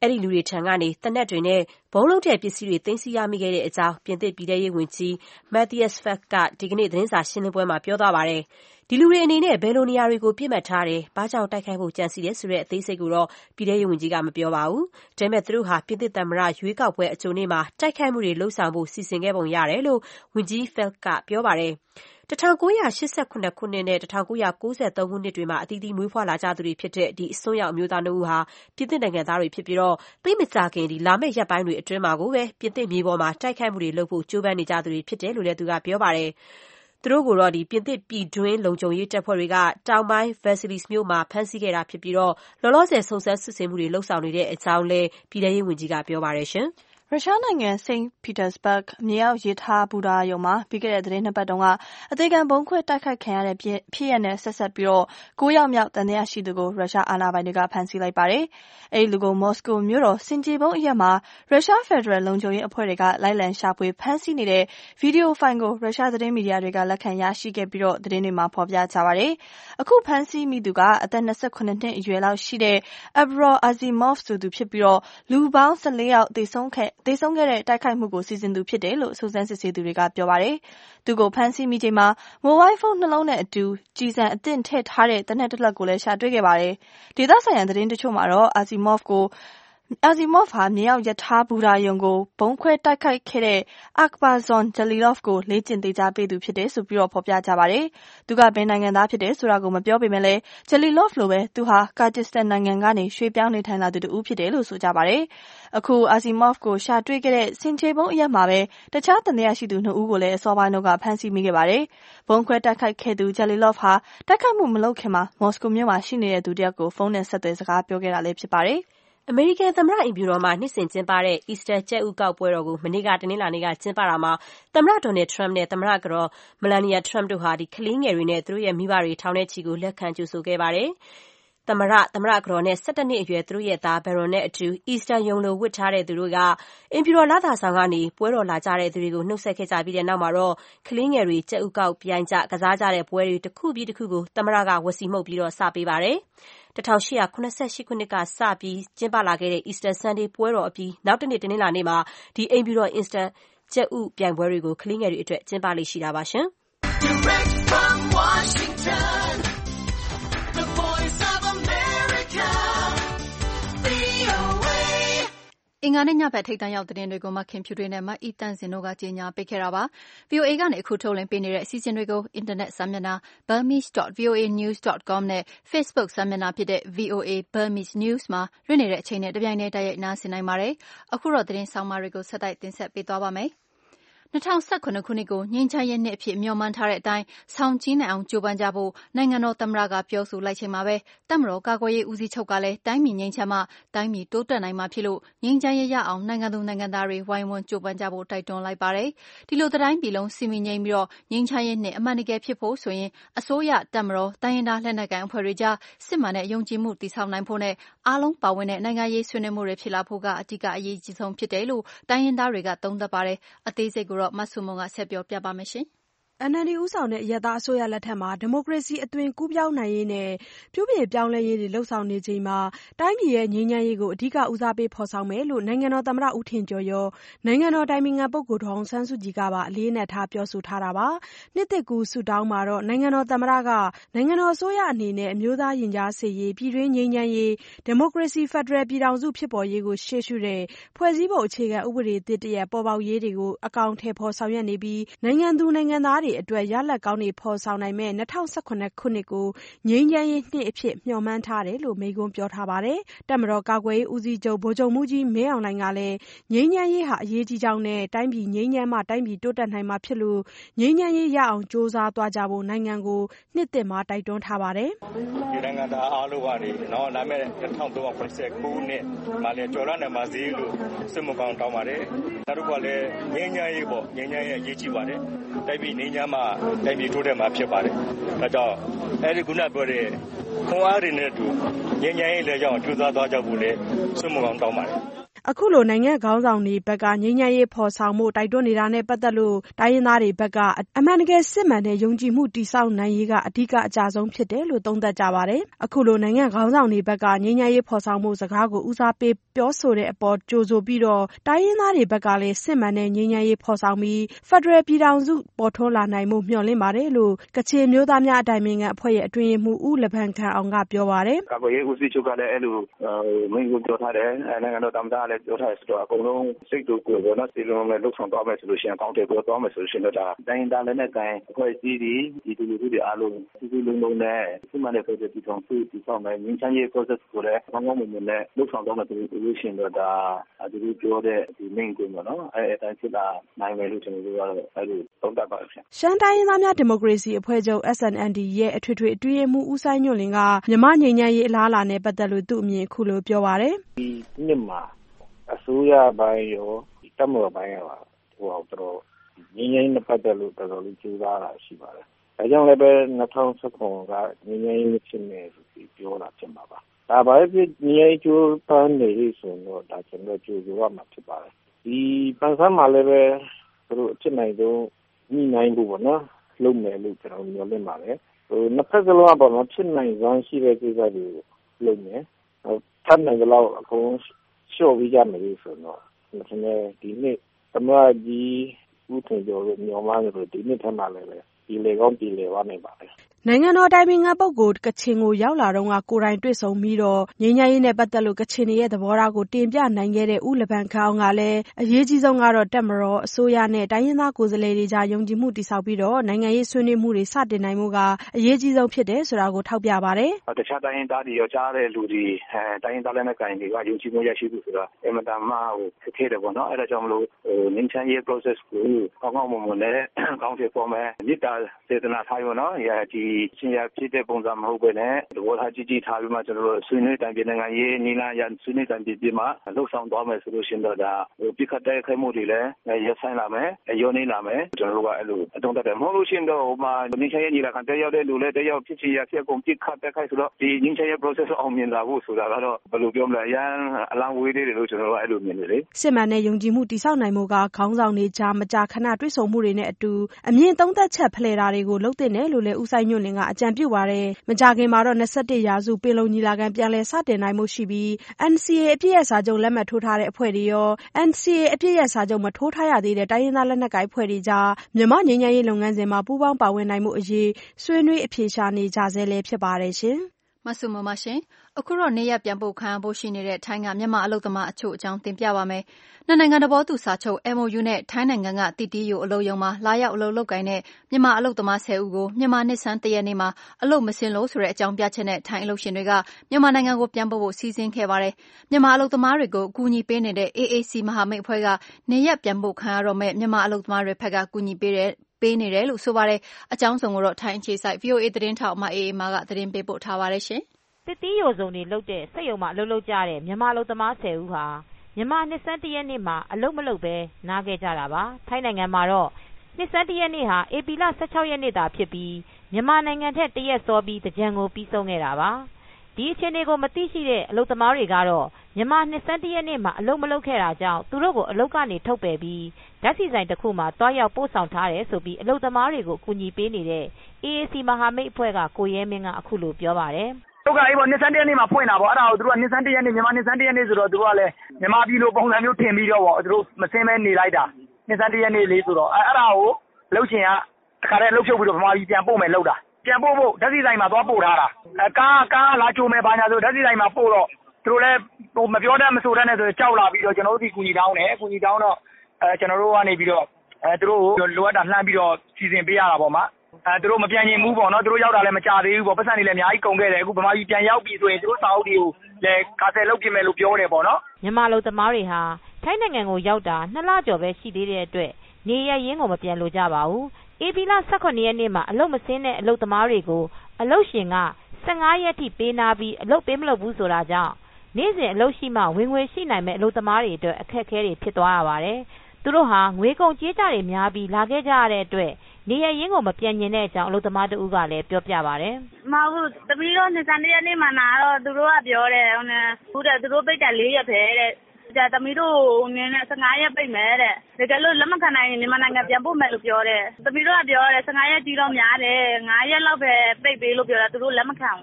အဲ့ဒီလူတွေထံကနေသေနတ်တွေနဲ့ဘုံလုံးတဲ့ပစ္စည်းတွေသိမ်းဆည်းရမိခဲ့တဲ့အကြောင်းပြင်သစ်ပြည်ထရေးဝန်ကြီး Matthias Fek ကဒီကနေ့သတင်းစာရှင်းလင်းပွဲမှာပြောသွားပါတယ်။ဒီလူတွေအနေနဲ့ဘယ်လိုနေရာတွေကိုပြစ်မှတ်ထားတယ်၊ဘာကြောင့်တိုက်ခိုက်ဖို့ကြံစည်တယ်ဆိုတဲ့အသေးစိတ်ကိုတော့ပြည်ထရေးဝန်ကြီးကမပြောပါဘူး။ဒါပေမဲ့သူတို့ဟာပြင်သစ်သမ္မတရွေးကောက်ပွဲအကြိုနေ့မှာတိုက်ခိုက်မှုတွေလှုံ့ဆော်ဖို့စီစဉ်ခဲ့ပုံရတယ်လို့ဝန်ကြီး Fek ကပြောပါတယ်။၁၉၈၇ ခုနှစ်နဲ့၁၉၉၃ ခုနှစ်တွေမှာအသီးသီးမွေးဖွားလာကြသူတွေဖြစ်တဲ့ဒီအစွန်းရောက်အမျိုးသားနှစ်ဦးဟာပြင်သစ်နိုင်ငံသားတွေဖြစ်ပြီးတော့သိမကြခင်ဒီလာမယ့်ရက်ပိုင်းတွေအတွင်းမှာကိုပဲပြင်သစ်မြေပေါ်မှာတိုက်ခိုက်မှုတွေလုပ်ဖို့ကြိုးပမ်းနေကြသူတွေဖြစ်တယ်လို့လည်းသူကပြောပါတယ်။သူတို့ကိုတော့ဒီပြင်သစ်ပြည်တွင်းလုံခြုံရေးတပ်ဖွဲ့တွေကတောင်ပိုင်း Versailles မြို့မှာဖမ်းဆီးခဲ့တာဖြစ်ပြီးတော့လောလောဆယ်စုံစမ်းစစ်ဆေးမှုတွေလှုပ်ဆောင်နေတဲ့အကြောင်းလည်းပြည်ထရေးဝန်ကြီးကပြောပါတယ်ရှင်။ရုရှားနိုင်ငံ Saint Petersburg မြေအောက်ရထားဘူတာရုံမှာပြီးခဲ့တဲ့သတင်းနှစ်ပတ်တုန်းကအသေးခံဘုံခွဲတိုက်ခိုက်ခံရတဲ့ဖြစ်ရပ်နဲ့ဆက်ဆက်ပြီးတော့၉ယောက်မြောက်တန်တရားရှိသူကိုရုရှားအာဏာပိုင်တွေကဖမ်းဆီးလိုက်ပါတယ်။အဲဒီလူကိုမော်စကိုမြို့တော်စင်ကြေဘုံအရက်မှာရုရှားဖက်ဒရယ်လုံခြုံရေးအဖွဲ့တွေကလိုက်လံရှာဖွေဖမ်းဆီးနေတဲ့ဗီဒီယိုဖိုင်ကိုရုရှားသတင်းမီဒီယာတွေကလက်ခံရရှိခဲ့ပြီးတော့သတင်းတွေမှာဖော်ပြကြပါတယ်။အခုဖမ်းဆီးမိသူကအသက်၂၇နှစ်အရွယ်လောက်ရှိတဲ့ Abror Azimov ဆိုသူဖြစ်ပြီးတော့လူပေါင်း၁၄ယောက်သေဆုံးခဲ့သေဆုံးခဲ့တဲ့တိုက်ခိုက်မှုကိုစီစဉ်သူဖြစ်တယ်လို့စုံစမ်းစစ်ဆေးသူတွေကပြောပါတယ်။သူကိုဖမ်းဆီးမိချိန်မှာမိုဘိုင်းဖုန်းနှလုံးနဲ့အတူကြည်စံအသင့်ထည့်ထားတဲ့သေနတ်တစ်လက်ကိုလည်းရှာတွေ့ခဲ့ပါတယ်။ဒေသဆိုင်ရာသတင်းတချို့မှာတော့ Azimov ကိုAzimov ဟာမြေအောက်ရထားဘူတာရုံကိုဘုံခွဲတိုက်ခိုက်ခဲ့တဲ့ Akbarzon Jalilov ကိုလေ့ကျင့်သင်ကြားပေးသူဖြစ်တယ်ဆိုပြီးတော့ဖော်ပြကြပါတယ်။သူကဘယ်နိုင်ငံသားဖြစ်တယ်ဆိုတာကိုမပြောပေမဲ့လည်း Jalilov လိုပဲသူဟာ Kyrgyzstan နိုင်ငံကနေရွှေ့ပြောင်းနေထိုင်လာသူတူဖြစ်တယ်လို့ဆိုကြပါတယ်။အခု Azimov ကိုရှာတွေ့ခဲ့တဲ့စင်ချေဘုံအရက်မှာပဲတခြားတန်တရားရှိသူနှစ်ဦးကိုလည်းအစောပိုင်းတော့ကဖမ်းဆီးမိခဲ့ပါတယ်။ဘုံခွဲတိုက်ခိုက်ခဲ့သူ Jalilov ဟာတိုက်ခိုက်မှုမလုပ်ခင်မှာမော်စကိုမြို့မှာရှိနေတဲ့သူတယောက်ကိုဖုန်းနဲ့ဆက်သွယ်စကားပြောခဲ့တာလည်းဖြစ်ပါတယ်။အမေရိကန်သမ္မတအိမ်ဖြူတော်မှာနှစ်စဉ်ကျင်းပတဲ့ Easter ကြက်ဥကောက်ပွဲတော်ကိုမနေ့ကတနင်္လာနေ့ကကျင်းပတာမှာသမ္မတ Donald Trump နဲ့သမ္မတကတော် Melania Trump တို့ဟာဒီကလေးငယ်တွေနဲ့သူတို့ရဲ့မိဘတွေထောင်ထဲချီကိုလက်ခံကြိုဆိုခဲ့ပါတယ်။သမ္မတသမ္မတကတော်နဲ့၁၁နှစ်အရွယ်သူတို့ရဲ့သား Baron နဲ့အတူ Easter ယုံလိုဝတ်ထားတဲ့သူတို့ကအိမ်ဖြူတော်လသာဆောင်ကနေပွဲတော်လာကြတဲ့သူတွေကိုနှုတ်ဆက်ခဲ့ကြပြီးတဲ့နောက်မှာတော့ကလေးငယ်တွေကြက်ဥကောက်ပြိုင်ကြကစားကြတဲ့ပွဲတွေတစ်ခုပြီးတစ်ခုကိုသမ္မတကဝစီမှုတ်ပြီးတော့စပေးပါတယ်။၁၈၇၈ခုနှစ်ကစပြီးကျင်းပလာခဲ့တဲ့ Easter Sunday ပွဲတော်အပြီးနောက်တစ်နေ့တနင်္လာနေ့မှာဒီအိမ်ဖြူတော် Easter ကြက်ဥပြိုင်ပွဲတွေကိုကလေးငယ်တွေအတွက်ကျင်းပလိမ့်ရှိတာပါရှင်။ Direct from Washington, the voice of America, အင်္ဂါနေ့ညဘက်ထိပ်တန်းရောက်သတင်းတွေကိုမခင်ဖြူတွေနဲ့မအီတန့်စင်တို့ကကြေညာပေးခဲ့တာပါ။ ဗီအိုအေကနေအခုထုတ်လွှင့်ပေးနေတဲ့အစီအစဉ်တွေကိုအင်တာနက်စာမျက်နှာ burmese dot voa news dot com နဲ့ Facebook စာမျက်နှာဖြစ်တဲ့ ဗီအိုအေ Burmese News မှာလွှင့်နေတဲ့အချိန်နဲ့တပြိုင်တည်းတိုက်ရိုက်နားဆင်နိုင်ပါတယ်။အခုတော့သတင်းဆောင်မတွေကိုဆက်တိုက်တင်ဆက်ပေးသွားပါမယ်။၂၀၁၇ခုနှစ်ကိုငြိမ်းချမ်းရေးနှစ်အဖြစ်မျှော်မှန်းထားတဲ့အတိုင်းဆောင်ကျဉ်းနိုင်အောင်ကြိုးပမ်းကြဖို့နိုင်ငံတော်သမ္မတကပြောဆိုလိုက်ချိန်မှာပဲတပ်မတော်ကာကွယ်ရေးဦးစီးချုပ်ကလည်းတိုင်းပြည်ငြိမ်းချမ်းမှတိုင်းပြည်တိုးတက်နိုင်မှာဖြစ်လို့ငြိမ်းချမ်းရေးရအောင်နိုင်ငံသူနိုင်ငံသားတွေဝိုင်းဝန်းကြိုးပမ်းကြဖို့တိုက်တွန်းလိုက်ပါတယ်။ဒီလိုတိုင်းပြည်လုံးစီမီငြိမ်းပြီးတော့ငြိမ်းချမ်းရေးနှစ်အမှန်တကယ်ဖြစ်ဖို့ဆိုရင်အစိုးရတပ်မတော်တိုင်းရင်းသားလက်နက်ကိုင်အဖွဲ့တွေကြားစစ်မှန်တဲ့ယုံကြည်မှုတည်ဆောက်နိုင်ဖို့နဲ့အားလုံးပါဝင်တဲ့နိုင်ငံရေးဆွေးနွေးမှုတွေဖြစ်လာဖို့ကအဓိကအရေးကြီးဆုံးဖြစ်တယ်လို့တိုင်းရင်းသားတွေကသုံးသပ်ပါတယ်။အသေးစိတ်ကိုတော့မဆုမွန်ကဆက်ပြောပြပါမယ်ရှင်။အန်အယ်လ်ဒီဦးဆောင်တဲ့အရပ်သားအစိုးရလက်ထက်မှာဒီမိုကရေစီအသွင်ကူးပြောင်းနိုင်ရေးနဲ့ပြုပြင်ပြောင်းလဲရေးတွေလှုပ်ဆောင်နေချိန်မှာတိုင်းပြည်ရဲ့ငြိမ်းချမ်းရေးကိုအဓိကဦးစားပေးဖော်ဆောင်မယ်လို့နိုင်ငံတော်သမ္မတဦးထင်ကျော်ရောနိုင်ငံတော်တိုင်ပင်ခံပုဂ္ဂိုလ်ဒေါ်အောင်ဆန်းစုကြည်ကပါအလေးအနက်ထားပြောဆိုထားတာပါ။နှစ်သစ်ကူးဆုတောင်းမှာတော့နိုင်ငံတော်သမ္မတကနိုင်ငံတော်အစိုးရအနေနဲ့အမျိုးသားရင်ကြားစေ့ရေးပြည်တွင်းငြိမ်းချမ်းရေးဒီမိုကရေစီဖက်ဒရယ်ပြည်ထောင်စုဖြစ်ပေါ်ရေးကိုရှေ့ရှုတဲ့ဖွဲ့စည်းပုံအခြေခံဥပဒေသစ်တရပ်ပေါ်ပေါက်ရေးတွေကိုအကောင်အထည်ဖော်ဆောင်ရွက်နေပြီးနိုင်ငံသူနိုင်ငံသားတွေအတွက်ရလဒ်ကောင်းတွေဖော်ဆောင်နိုင်မဲ့၂၀၁၇ခုနှစ်ကိုငြိမ်းချမ်းရေးနှစ်အဖြစ်မျှော်မှန်းထားတယ်လို့မိန့်ခွန်းပြောထားပါတယ်။တပ်မတော်ကာကွယ်ရေးဦးစီးချုပ်ဗိုလ်ချုပ်မှူးကြီးမင်းအောင်လှိုင်ကလည်းငြိမ်းချမ်းရေးဟာအရေးကြီးကြောင်းနဲ့တိုင်းပြည်ငြိမ်းချမ်းမှတိုင်းပြည်တိုးတက်နိုင်မှာဖြစ်လို့ငြိမ်းချမ်းရေးရအောင်ကြိုးစားသွားကြဖို့နိုင်ငံကိုနှစ်သစ်မှာတိုက်တွန်းထားပါတယ်။ဒီနိုင်ငံသားအားလုံးကနေနော်လာမယ့်၂၀၇၉ခုနှစ်မှာလည်းကျော်လွှားနိုင်ပါစေလို့ဆုမကောင်းတောင်းပါတယ်။နောက်တစ်ခုကလည်းငြိမ်းချမ်းရေးပေါ့ငြိမ်းချမ်းရေးအရေးကြီးပါတယ်။တိုင်းပြည်ငြိမ်းချမ်းမှတိုင်းပြည်တိုးတက်မှာဖြစ်ပါတယ်။ဒါကြောင့်အဲဒီခုနပြောတဲ့ခွန်အားတွေနဲ့တူငြိမ်းချမ်းရေးလည်းကြောင်းကြိုးစားသွားကြဖို့လည်းဆုမကောင်းတောင်းပါတယ်။အခုလိုနိုင်ငံခေါင်းဆောင်တွေဘက်ကငြိမ်းချမ်းရေးဖော်ဆောင်မှုတိုက်တွန်းနေတာနဲ့ပတ်သက်လို့တိုင်းရင်းသားတွေဘက်ကအမှန်တကယ်စစ်မှန်တဲ့ယုံကြည်မှုတည်ဆောက်နိုင်ရေးကအဓိကအကျဆုံးဖြစ်တယ်လို့သုံးသပ်ကြပါတယ်။အခုလိုနိုင်ငံခေါင်းဆောင်တွေဘက်ကငြိမ်းချမ်းရေးဖော်ဆောင်မှုစကားကိုဦးစားပေးပြောဆိုတဲ့အပေါ်ကြိုဆိုပြီးတော့တိုင်းရင်းသားတွေဘက်ကလည်းစစ်မှန်တဲ့ငြိမ်းချမ်းရေးဖော်ဆောင်ပြီးဖက်ဒရယ်ပြည်ထောင်စုပေါ်ထွန်းလာနိုင်မှုမျှော်လင့်ပါတယ်လို့ကချင်မျိုးသားများအတိုင်ပင်ခံအဖွဲ့ရဲ့အတွင်းရေးမှူးဦးလဘန်ခန်အောင်ကပြောပါတယ်ကာကွယ်ရေးဦးစီးချုပ်ကလည်းအဲ့လိုမင်းကိုပြောထားတယ်နိုင်ငံတော်သမ္မတကလည်းပြောထားတယ်ဆိုတော့အကုန်လုံးစိတ်တူကိုယ်ပေါ်တော့စီလုံးနဲ့လှုပ်ဆောင်သွားမယ်ဆိုလို့ရှိရင်အကောင့်တွေပေါ်သွားမယ်ဆိုလို့ရှိရင်တော့ဒါတိုင်းသားလည်းနဲ့ကန်အဖွဲ့အစည်းတွေဒီလူတွေအားလုံးစီစီလုံးလုံးနဲ့စစ်မှန်တဲ့ဖက်ဒရယ်ပြည်ထောင်စုတည်ဆောက်မယ်ငြိမ်းချမ်းရေး process ကိုလည်းကောင်းကောင်းမွန်မွန်နဲ့လှုပ်ဆောင်သွားမယ်ဆိုလို့ရှိရင်တော့ဒါဒီလိုပြောတဲ့ဒီမင်းကိုပေါ့နော်အဲ့အတိုင်းဖြစ်လာနိုင်မယ်လို့ကျွန်တော်တို့ကတော့အဲ့လိုသုံးသပ်ပါဗျာရှမ်းတိုင်းရင်းသားများဒီမိုကရေစီအဖွဲ့ချုပ် S N N D ရဲ့အထွေထွေအတွင်းရေးမှူးဦးဆိုင်ညွန့်လင်းကမြန်မာငြိမ်းချမ်းရေးအလားအလာနဲ့ပတ်သက်လို့သူ့အမြင်အခုလိုပြောပါတယ်ဒီနှစ်မှာအစိုးရပိုင်းရောတပ်မတော်ပိုင်းရောဟိုတော့တော်ငြိမ်းချမ်းရေးနဲ့ပတ်သက်လို့တော်တော်လေးကြိုးစားတာရှိပါတယ်ဒါကြောင့်လည်းပဲ၂၀၁၇ကငြိမ်းချမ်းရေးဖြစ်နေဆိုပြီးပြောတာဖြစ်မှာပါဒါပါပဲငြိမ်းချမ်းရေးကြိုးပမ်းနေလို့ဆိုတော့ဒါကျွန်တော်ကြိုးစားရမှာဖြစ်ပါတယ်ဒီပန်းစမ်းမှာလည်းပဲသူတို့အဖြစ်နိုင်ဆုံးညှိနှိုင်းဖို့ပေါ့နော်လုပ်မယ်လို့ကျွန်တော်မျှော်လင့်ပါတယ်ဟိုနှစ်ဖက်စလုံးကပေါ့နော်ဖြစ်နိုင်စွမ်းရှိတဲ့ကိစ္စတွေလုပ်မယ်ဟိုထပ်နိုင်ကြတော့အကုန်လျှော့ပြီးကြမယ်လို့ဆိုတော့ဒီနေ့ဒီနေ့သမ္မတကြီးဦးထင်ကျော်တို့မျှော်မှန်းလို့ဒီနေ့ထပ်မှလည်းပဲဒီလေကောင်းဒီလေဝါနိုင်ပါတယ်နိုင်ငံတော်တိုင်ပင်ခံပုဂ္ဂိုလ်ကချင်ကိုရောက်လာတော့ကကိုယ်တိုင်တွေ့ဆုံပြီးတော့ငြိမ်းချမ်းရေးနဲ့ပတ်သက်လို့ကချင်ရဲ့သဘောထားကိုတင်ပြနိုင်ခဲ့တဲ့ဦးလဘန်ခန်အောင်ကလည်းအရေးကြီးဆုံးကတော့တပ်မတော်အစိုးရနဲ့တိုင်းရင်းသားကိုယ်စားလှယ်တွေကြားယုံကြည်မှုတည်ဆောက်ပြီးတော့နိုင်ငံရေးဆွေးနွေးမှုတွေစတင်နိုင်မှုကအရေးကြီးဆုံးဖြစ်တယ်ဆိုတာကိုထောက်ပြပါတယ်။တခြားတိုင်းရင်းသားတွေရောကြားတဲ့လူတွေအဲတိုင်းရင်းသားလည်းနဲ့ကိုင်တွေကယုံကြည်မှုရရှိဖို့ဆိုတော့အင်မတန်မှဟိုခက်ခဲတယ်ပေါ့နော်။အဲဒါကြောင့်မလို့ဟိုငြိမ်းချမ်းရေး process ကိုကောင်းကောင်းမွန်မွန်နဲ့ကောင်းတဲ့ပုံမဲ့မြစ်တာစေတနာထားရောနော်။ဒီချင်းရဖြစ်တဲ့ပုံစံမဟုတ်ပဲနဲ့သဘောထားကြီးကြီးထားပြီးမှကျွန်တော်တို့ဆွေးနွေးတိုင်ပြင်နိုင်ငံရေးနီလာရဆွေးနွေးတိုင်ပြင်ပြီးမှလှုပ်ဆောင်သွားမယ်ဆိုလို့ရှိရင်တော့ဒါဟိုပြခတ်တဲ့ခိုင်မှုတွေလည်းရဆိုင်လာမယ်ရောနေလာမယ်ကျွန်တော်တို့ကအဲ့လိုအတုံးတက်တယ်မဟုတ်လို့ရှိရင်တော့ဟိုမှာငင်းချရေးညီလာခံတက်ရောက်တဲ့လူလည်းတက်ရောက်ဖြစ်ချင်ရဖြစ်ကုန်ပြခတ်တဲ့ခိုင်ဆိုတော့ဒီငင်းချရေး process အောင်မြင်လာဖို့ဆိုတာကတော့ဘယ်လိုပြောမလဲအရန်အလံဝေးသေးတယ်လို့ကျွန်တော်တို့အဲ့လိုမြင်နေလေစစ်မှန်တဲ့ယုံကြည်မှုတည်ဆောက်နိုင်မှုကခေါင်းဆောင်တွေကြားမကြာခဏတွေ့ဆုံမှုတွေနဲ့အတူအမြင့်သုံးသက်ချက်ဖလှယ်တာတွေကိုလုပ်တဲ့နယ်လို့လည်းဦးဆိုင်ညွန့်လင်းကအကြံပြုပါတယ်မကြာခင်မှာတော့၂၁ရာစုပင်လုံညီလာခံပြန်လည်စတင်နိုင်မှုရှိပြီး N C A အပြည့်ရဲ့စာချုပ်လက်မှတ်ထိုးထားတဲ့အဖွဲ့တွေရော N C A အပြည့်ရဲ့စာချုပ်မထိုးထားရသေးတဲ့တိုင်းရင်းသားလက်နက်ကိုင်အဖွဲ့တွေကြားမြန်မာငြိမ်းချမ်းရေးလုပ်ငန်းစဉ်မှာပူးပေါင်းပါဝင်နိုင်မှုအရေးဆွေးနွေးအဖြေရှာနေကြဆဲလည်းဖြစ်ပါတယ်ရှင်မဆုမမရှင်အခုတော့နေရပြန်ပို့ခံဖို့ရှိနေတဲ့ထိုင်းကမြန်မာအလုပ်သမားအချို့အကြောင်းတင်ပြပါမယ်။နှစ်နိုင်ငံသဘောတူစာချုပ် M O U နဲ့ထိုင်းနိုင်ငံက T T U အလုပ်ရုံမှာလာရောက်အလုပ်လုပ်ကိုင်တဲ့မြန်မာအလုပ်သမားဆယ်ဦးကိုမြန်မာနှစ်ဆန်းတရက်နေ့မှာအလုပ်မဆင်းလို့ဆိုတဲ့အကြောင်းပြချက်နဲ့ထိုင်းအလုပ်ရှင်တွေကမြန်မာနိုင်ငံကိုပြန်ပို့ဖို့စီစဉ်ခဲ့ပါတယ်။မြန်မာအလုပ်သမားတွေကိုအကူအညီပေးနေတဲ့ A A C မဟာမိတ်အဖွဲ့ကနေရပြန်ပို့ခံရတော့မဲ့မြန်မာအလုပ်သမားတွေဘက်ကကူညီပေးတဲ့ပေးနေတယ်လို့ဆိုပါတယ်။အကြောင်းစုံကိုတော့ထိုင်းအခြေစိုက် V O A သတင်းထောက်မအေးအေးမာကသတင်းပေးပို့ထားပါတယ်ရှင်။တစ်တီးရိုစုံတွေလုပ်တဲ့စက်ရုံမှာအလုပ်လုပ်ကြတဲ့မြန်မာအလုပ်သမားဆယ်ဦးဟာမြန်မာနှစ်ဆန်းတရက်နေ့မှာအလုပ်မလုပ်ပဲနားခဲ့ကြတာပါ။ထိုင်းနိုင်ငံမှာတော့နှစ်ဆန်းတရက်နေ့ဟာဧပြီလ၁၆ရက်နေ့သာဖြစ်ပြီးမြန်မာနိုင်ငံထက်တရက်စောပြီးသင်္ကြန်ကိုပြီးဆုံးခဲ့တာပါ။ဒီအခြေအနေကိုမသိရှိတဲ့အလုပ်သမားတွေကတော့မြန်မာနှစ်ဆန်းတရက်နေ့မှာအလုပ်မလုပ်ခဲ့တာကြောင့်သူတို့ကိုအလုပ်ကနေထုတ်ပယ်ပြီးဓာတ်ဆီဆိုင်တစ်ခုမှာတွားရောက်ပို့ဆောင်ထားတယ်ဆိုပြီးအလုပ်သမားတွေကိုအကူအညီပေးနေတဲ့ A A C မဟာမိတ်အဖွဲ့ကကိုရဲမင်းကအခုလိုပြောပါတယ်။တို့ကအဲ့ပေါ်နှစ်ဆန်းတရက်နေ့မှာဖွင့်တာပေါ့အဲ့ဒါကိုသူတို့ကနှစ်ဆန်းတရက်နေ့မြန်မာနှစ်ဆန်းတရက်နေ့ဆိုတော့သူတို့ကလည်းမြန်မာပြည်လိုပုံစံမျိုးထင်ပြီးတော့ပေါ့သူတို့မစင်းမဲနေလိုက်တာနှစ်ဆန်းတရက်နေ့လေးဆိုတော့အဲ့အဲ့ဒါကိုလှုပ်ရှင်ကတခါတည်းလှုပ်ချုပ်ပြီးတော့မြန်မာပြည်ပြန်ပို့မယ်လှုပ်တာပြန်ပို့ဖို့ဓာတ်ဆီဆိုင်မှာသွားပို့ထားတာအဲကားကားလာကြိုမယ်ဘာညာဆိုဓာတ်ဆီဆိုင်မှာပို့တော့သူတို့လည်းဟိုမပြောတတ်မဆိုတတ်နဲ့ဆိုကြောက်လာပြီးတော့ကျွန်တော်တို့ဒီကူညီတောင်းတယ်ကူညီတောင်းတော့အဲကျွန်တော်တို့ကနေပြီးတော့အဲသူတို့လိုအပ်တာလှမ်းပြီးတော့စီစဉ်ပေးရတာပေါ့မှာအဲသူတို့မပြန်ရင်ဘူးပေါ့နော်သူတို့ရောက်တာလည်းမကြသေးဘူးပေါ့ပတ်စံတွေလည်းအများကြီးကုန်ခဲ့တယ်အခုဗမာပြည်ပြန်ရောက်ပြီဆိုရင်သူတို့စာအုပ်တွေကိုလည်းကာဆယ်လုပ်ပြင်မယ်လို့ပြောတယ်ပေါ့နော်မြန်မာလူသမားတွေဟာထိုင်းနိုင်ငံကိုရောက်တာနှစ်လကျော်ပဲရှိသေးတဲ့အတွက်နေရရင်းကိုမပြန်လို့ကြပါဘူးဧပြီလ၁၇ရက်နေ့မှာအလုပ်မဆင်းတဲ့အလုပ်သမားတွေကိုအလုပ်ရှင်က၁၅ရက်ထိပေးနာပြီးအလုပ်ပေးမလုပ်ဘူးဆိုတာကြောင့်နေ့စဉ်အလုပ်ရှိမှဝင်ငွေရှိနိုင်မဲ့အလုပ်သမားတွေအတွက်အခက်အခဲတွေဖြစ်သွားရပါတယ်သူတို့ဟာငွေကုန်ကြေးကြတွေများပြီးလာခဲ့ကြရတဲ့အတွက်နေရရင်းကိုမပြန်ကျင်တဲ့အကြောင်းအလုပ်သမားတို့ကလည်းပြောပြပါတယ်မဟုတ်ဘူးတပီးတော့နှစ်ဆန်းတရက်နေ့မှာနာတော့သူတို့ကပြောတယ်ဟိုနဲ့ဟုတ်တယ်သူတို့ပိတ်တယ်လေးရက်ပဲတဲ့ကြာသမီးတို့နင်းနဲ့၁၅ရက်ပိတ်မယ်တဲ့တကယ်လို့လက်မခံနိုင်ရင်မြန်မာနိုင်ငံပြန်ပို့မယ်လို့ပြောတယ်သမီးတို့ကပြောတယ်၁၅ရက်ကြီးတော့များတယ်၅ရက်လောက်ပဲပိတ်ပေးလို့ပြောတာသူတို့လက်မခံဘူး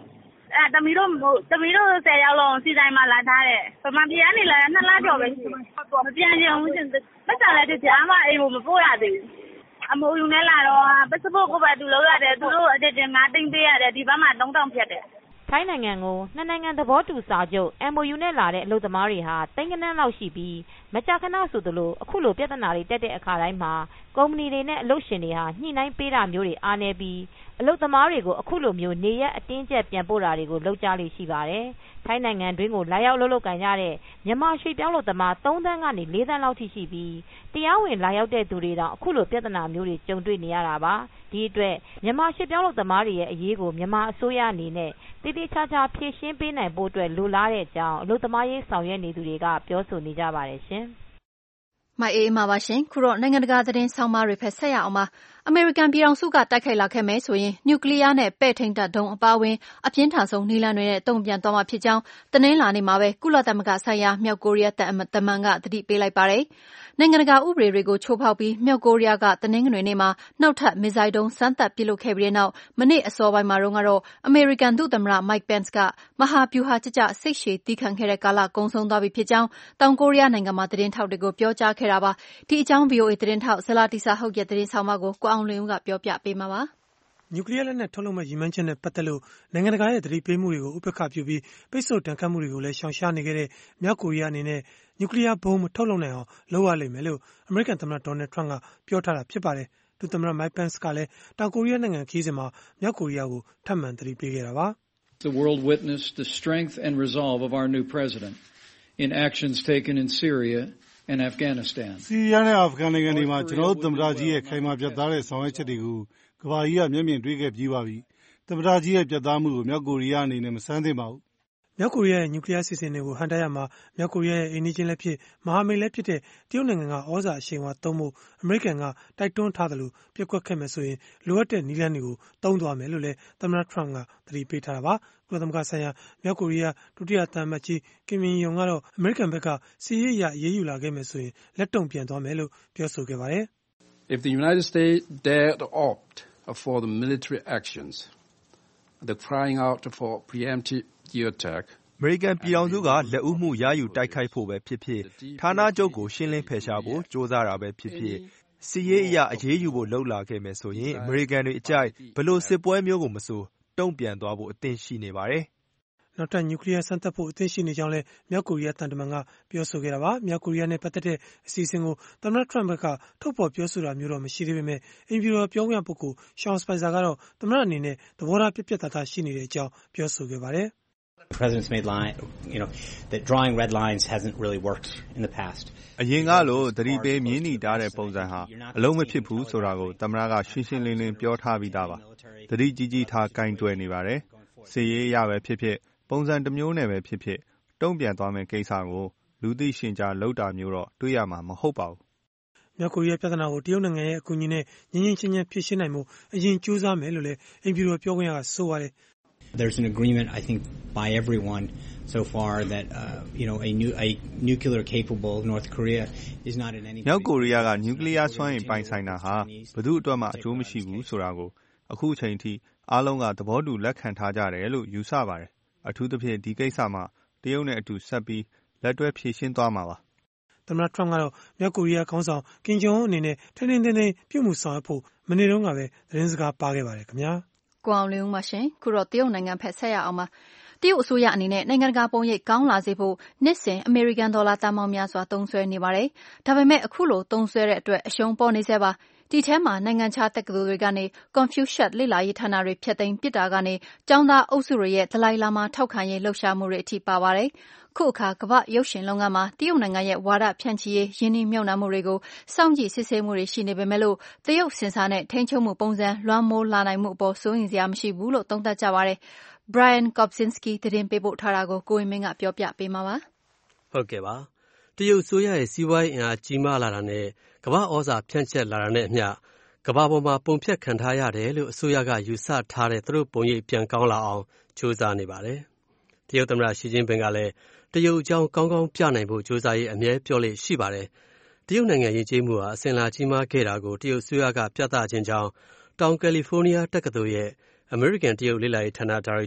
အဲတမီတို့တမီတို့ဆယ်ယောက်လုံးစီတိုင်းမှာလာထားတယ်ဗမာပြည်ကနေလည်းနှစ်လကျော်ပဲရှိတယ်မပြန်ချင်ဘူးရှင်ပတ်စံလည်းကြားမှာအိမ်ကိုမပို့ရသေးဘူးအမိုးယူနဲ့လာတော့ပတ်စပို့ကိုပဲသူလောက်ရတယ်သူတို့အတက်တင်ငါသိမ့်ပေးရတယ်ဒီဘက်မှာသုံးထောင်ဖြတ်တယ်ထိုင်းနိုင်ငံကိုနှစ်နိုင်ငံသဘောတူစာချုပ် M O U နဲ့လာတဲ့အလုပ်သမားတွေဟာတိမ်ကနန်းလောက်ရှိပြီးမကြာခဏဆိုသလိုအခုလိုပြဿနာတွေတက်တဲ့အခါတိုင်းမှာကုမ္ပဏီတွေနဲ့အလုပ်ရှင်တွေဟာညှိနှိုင်းပေးတာမျိုးတွေအားနည်းပြီးအလုပ်သမားတွေကိုအခုလိုမျိုးနေရက်အတင်းကျပ်ပြန်ပို့တာတွေကိုလုပ်ကြလိမ့်ရှိပါတယ်။ထိုင်းနိုင်ငံတွင်းကိုလာရောက်လုပ်လုပ်ကန်ကြတဲ့မြန်မာရွှေပြောင်းလုပ်သမားသုံးသန်းကနေလေးသန်းလောက်ထိရှိပြီးတရားဝင်လာရောက်တဲ့သူတွေတောင်အခုလိုပြဿနာမျိုးတွေကြုံတွေ့နေရတာပါ။ဒီအတွက်မြန်မာရွှေပြောင်းလုပ်သမားတွေရဲ့အရေးကိုမြန်မာအစိုးရအနေနဲ့တိတိကျကျဖြေရှင်းပေးနိုင်ဖို့အတွက်လိုလားတဲ့အကြောင်းအလုပ်သမားရေးဆောင်ရွက်နေသူတွေကပြောဆိုနေကြပါတယ်ရှင်။မအေးမှာပါရှင်ခုတော့နိုင်ငံတကာသတင်းဆောင်မတွေဖက်ဆက်ရအောင်ပါအမေရိကန်ပြည်ထောင်စုကတိုက်ခိုက်လာခဲ့မယ်ဆိုရင်နျူကလ িয়ার နဲ့ပဲ့ထိန်းတပ်ဒုံးအပါအဝင်အပြင်းထန်ဆုံးနည်းလမ်းတွေနဲ့တုံ့ပြန်သွားမှာဖြစ်ကြောင်းတနင်္လာနေ့မှာပဲကုလသမဂ္ဂဆိုင်ရာမြောက်ကိုရီးယားတမန်ကသတိပေးလိုက်ပါတယ်။နိုင်ငံတကာဥပဒေတွေကိုချိုးဖောက်ပြီးမြောက်ကိုရီးယားကတနင်္ဂနွေနေ့မှာနောက်ထပ်မစ်ဇိုင်းဒုံးစမ်းသပ်ပစ်လွှတ်ခဲ့ပြီးတဲ့နောက်မနေ့အစောပိုင်းမှာတော့ကတော့အမေရိကန်ဒုသမ္မတ Mike Pence ကမဟာဗျူဟာကျကျစိတ်ရှည်သည်းခံခဲ့တဲ့ကာလကုန်ဆုံးသွားပြီဖြစ်ကြောင်းတောင်ကိုရီးယားနိုင်ငံမှာသတင်းထောက်တွေကိုပြောကြားခဲ့တာပါ။ဒီအကြောင်း ဗွီအိုအေ သတင်းထောက်ဇလာတိစာဟုတ်ရဲ့သတင်းဆောင်မကိုကိုအောင်လွင်ဦးကပြောပြပေးမှာပါ။နျူကလ িয়ার လက်နက်ထုတ်လုပ်မဲ့ရည်မှန်းချက်နဲ့ပတ်သက်လို့နိုင်ငံတကာရဲ့သတိပေးမှုတွေကိုဥပက္ခပြုပြီးပိတ်ဆို့တန်ခတ်မှုတွေကိုလည်းရှောင်ရှားနေခဲ့တဲ့မြောက်ကိုရီးယားအနေနဲ့နျူကလ িয়ার ဘုံမထုတ်လုပ်နိုင်အောင်လုပ်ရလိမ့်မယ်လို့အမေရိကန်သမ္မတဒေါ်နယ်ထရန့်ကပြောထားတာဖြစ်ပါတယ်။ဒုသမ္မတ Mike Pence ကလည်းတောင်ကိုရီးယားနိုင်ငံခရီးစဉ်မှာမြောက်ကိုရီးယားကိုထပ်မံသတိပေးခဲ့တာပါ။ The world witnessed the strength and resolve of our new president in actions taken in Syria and Afghanistan. ဆီးရီးယားနဲ့အာဖဂန်နိုင်ငံတွေမှာကျွန်တော်တို့သမ္မတကြီးရဲ့ခိုင်မာပြတ်သားတဲ့ဆောင်ရွက်ချက်တွေကိုကမ္ဘာကြီးကမျက်မြင်တွေ့ခဲ့ပြီးပါပြီ။သမ္မတကြီးရဲ့ပြတ်သားမှုကိုမြောက်ကိုရီးယားအနေနဲ့မဆန်းသင့်ပါဘူး။မြောက်ကိုရီးယားရဲ့နျူကလ িয়ার စီစဉ်တွေကိုဟန်တာရမှာမြောက်ကိုရီးယားရဲ့အိမ်နီးချင်းလည်းဖြစ်မဟာမိတ်လည်းဖြစ်တဲ့တရုတ်နိုင်ငံကဩဇာအရှိန်အဝါသုံးဖို့အမေရိကန်ကတိုက်တွန်းထားတယ်လို့ပြက်ကွက်ခဲ့မယ်ဆိုရင်လိုအပ်တဲ့နည်းလမ်းတွေကိုသုံးသွားမယ်လို့လည်းသမ္မတထရန့်ကသတိပေးထားတာပါ။ကုလသမဂ္ဂဆိုင်ရာမြောက်ကိုရီးယားဒုတိယသံအမတ်ကြီးကင်မင်ယုံကတော့အမေရိကန်ဘက်ကစီးရေးအရအေးအေးယူလာခဲ့မယ်ဆိုရင်လက်တုံ့ပြန်သွားမယ်လို့ပြောဆိုခဲ့ပါတယ်။ If the United States dare to opt for the military actions, the crying out for preemptive attack အမေရိကန်ပြည်ထောင်စုကလက်ဦးမှုရယူတိုက်ခိုက်ဖို့ပဲဖြစ်ဖြစ်ဌာနချုပ်ကိုရှင်းလင်းဖယ်ရှားဖို့ကြိုးစားတာပဲဖြစ်ဖြစ်စီးရေးအရအေးအေးယူဖို့လှုပ်လာခဲ့မယ်ဆိုရင်အမေရိကန်တွေအကြိုက်ဘလို့စစ်ပွဲမျိုးကိုမဆိုတုံ့ပြန်သွားဖို့အသင့်ရှိနေပါတယ်။နောက်ထပ်နျူကလ িয়ার စမ်းသပ်ဖို့အသင့်ရှိနေကြောင်းလည်းမြောက်ကိုရီးယားတန်တမန်ကပြောဆိုခဲ့တာပါ။မြောက်ကိုရီးယားနဲ့ပတ်သက်တဲ့အစီအစဉ်ကိုသမ္မတထရန့်ဘက်ကထုတ်ဖော်ပြောဆိုတာမျိုးတော့မရှိသေးပေမဲ့အိမ်ဖြူတော်ပြောခွင့်ရပုဂ္ဂိုလ်ရှောင်းစပိုင်ဆာကတော့သမ္မတအနေနဲ့သဘောထားပြတ်ပြတ်သားသားရှိနေတဲ့အကြောင်းပြောဆိုခဲ့ပါတယ်။ The president's made line, you know, that drawing red lines hasn't really worked in the past. အရင်ကလို့သတိပေးမြင်းနီတားတဲ့ပုံစံဟာအလုံးမဖြစ်ဘူးဆိုတာကိုသမ္မတကရှင်းရှင်းလင်းလင်းပြောထားပြီးသားပါ။သတိကြီးကြီးထားကင်တွယ်နေပါတယ်။စစ်ရေးအရပဲဖြစ်ဖြစ်ပုံစံတစ်မျိုးနဲ့ပဲဖြစ်ဖြစ်တုံ့ပြန်သွားမယ့်ကိစ္စကိုလူသိရှင်ကြားလှုပ်တာမျိုးတော့တွေ့ရမှာမဟုတ်ပါဘူး။မြောက်ကိုရီးယားပြဿနာကိုတရုတ်နိုင်ငံရဲ့အကူအညီနဲ့ငြင်းငြင်းချင်းချင်းဖြေရှင်းနိုင်မှုအရင်ကြိုးစားမယ်လို့လည်းအိမ်ဖြူတော်ပြောခွင့်ရကဆိုပါတယ်။ There's an agreement, I think, by everyone so far that, uh, you know, a new, a nuclear capable North Korea is not in any. မြောက်ကိုရီးယားကနျူကလ িয়ার စွမ်းအင်ပိုင်ဆိုင်တာဟာဘယ်သူအတွက်မှအကျိုးမရှိဘူးဆိုတာကိုအခုချိန်ထိအားလုံးကသဘောတူလက်ခံထားကြတယ်လို့ယူဆပါတယ်။အထူးသဖြင့်ဒီကိစ္စမှာတရုတ်နဲ့အတူဆက်ပြီးလက်တွဲဖြေရှင်းသွားမှာပါ။သမ္မတထရန့်ကတော့မြောက်ကိုရီးယားခေါင်းဆောင်ကင်ဂျုံအွန်းအနေနဲ့ထိန်းထိန်းသိမ်းသိမ်းပြုမှုဆောင်ရွက်ဖို့မနေ့တုန်းကပဲသတင်းစကားပါခဲ့ပါတယ်ခင်ဗျာ။ကိုအောင်လင်းဦးပါရှင်ခုတော့တရုတ်နိုင်ငံဖက်ဆက်ရအောင်ပါတရုတ်အစိုးရအနေနဲ့နိုင်ငံတကာပုံရိပ်ကောင်းလာစေဖို့နှစ်စဉ်အမေရိကန်ဒေါ်လာတန်ပေါင်းများစွာသုံးစွဲနေပါတယ်ဒါပေမဲ့အခုလိုသုံးစွဲတဲ့အတွက်အရှုံးပေါ်နေစေပါဒီထဲမှာနိုင်ငံခြားတက္ကသိုလ်တွေကနေ Confucius လေ့လာရေးဌာနတွေဖျက်သိမ်းပစ်တာကနေကျောင်းသားအုပ်စုတွေရဲ့ဒလိုင်လာမာထောက်ခံရေးလှုပ်ရှားမှုတွေအထိပါပါတယ်ခုအခါကမ္ဘာရုပ်ရှင်လုပ်ငန်းမှာတရုတ်နိုင်ငံရဲ့ဝါဒဖြန့်ချီရေးယင်းနှိမ့်မြုပ်နှံမှုတွေကိုစောင့်ကြည့်စစ်ဆေးမှုတွေရှိနေပေမဲ့လို့တရုတ်စင်စာနဲ့ထိန်းချုပ်မှုပုံစံလွှမ်းမိုးလာနိုင်မှုအပေါ်စိုးရိမ်စရာမရှိဘူးလို့သုံးသပ်ကြပါတယ်။ Brian Kopczynski သတင်းပေးပို့ထားတာကိုကိုဝင်းမင်းကပြောပြပေးမှာပါ။ဟုတ်ကဲ့ပါ။တရုတ်ဆိုရရဲ့စီးပွားရေးအင်အားကြီးမားလာတာနဲ့ကမ္ဘာဩဇာဖြန့်ကျက်လာတာနဲ့အမျှကမ္ဘာပေါ်မှာပုံဖြတ်ခံထားရတယ်လို့အစိုးရကယူဆထားတဲ့သူတို့ပုံရိပ်ပြန်ကောင်းလာအောင်ကြိုးစားနေပါတယ်။တရုတ်သမ္မတရှီကျင်းပင်ကလည်းတရုတ်အကြောင်းကောင်းကောင်းပြနိုင်ဖို့ကြိုးစားရေးအမြဲပြောလေ့ရှိပါတယ်။တရုတ်နိုင်ငံယဉ်ကျေးမှုဟာအစဉ်လာကြီးမားခဲ့တာကိုတရုတ်အစိုးရကပြသခြင်းကြောင့်တောင်ကယ်လီဖိုးနီးယားတက္ကသိုလ်ရဲ့အမေရိကန်တရုတ်လေ့လာရေးဌာနဒါရိုက်တာ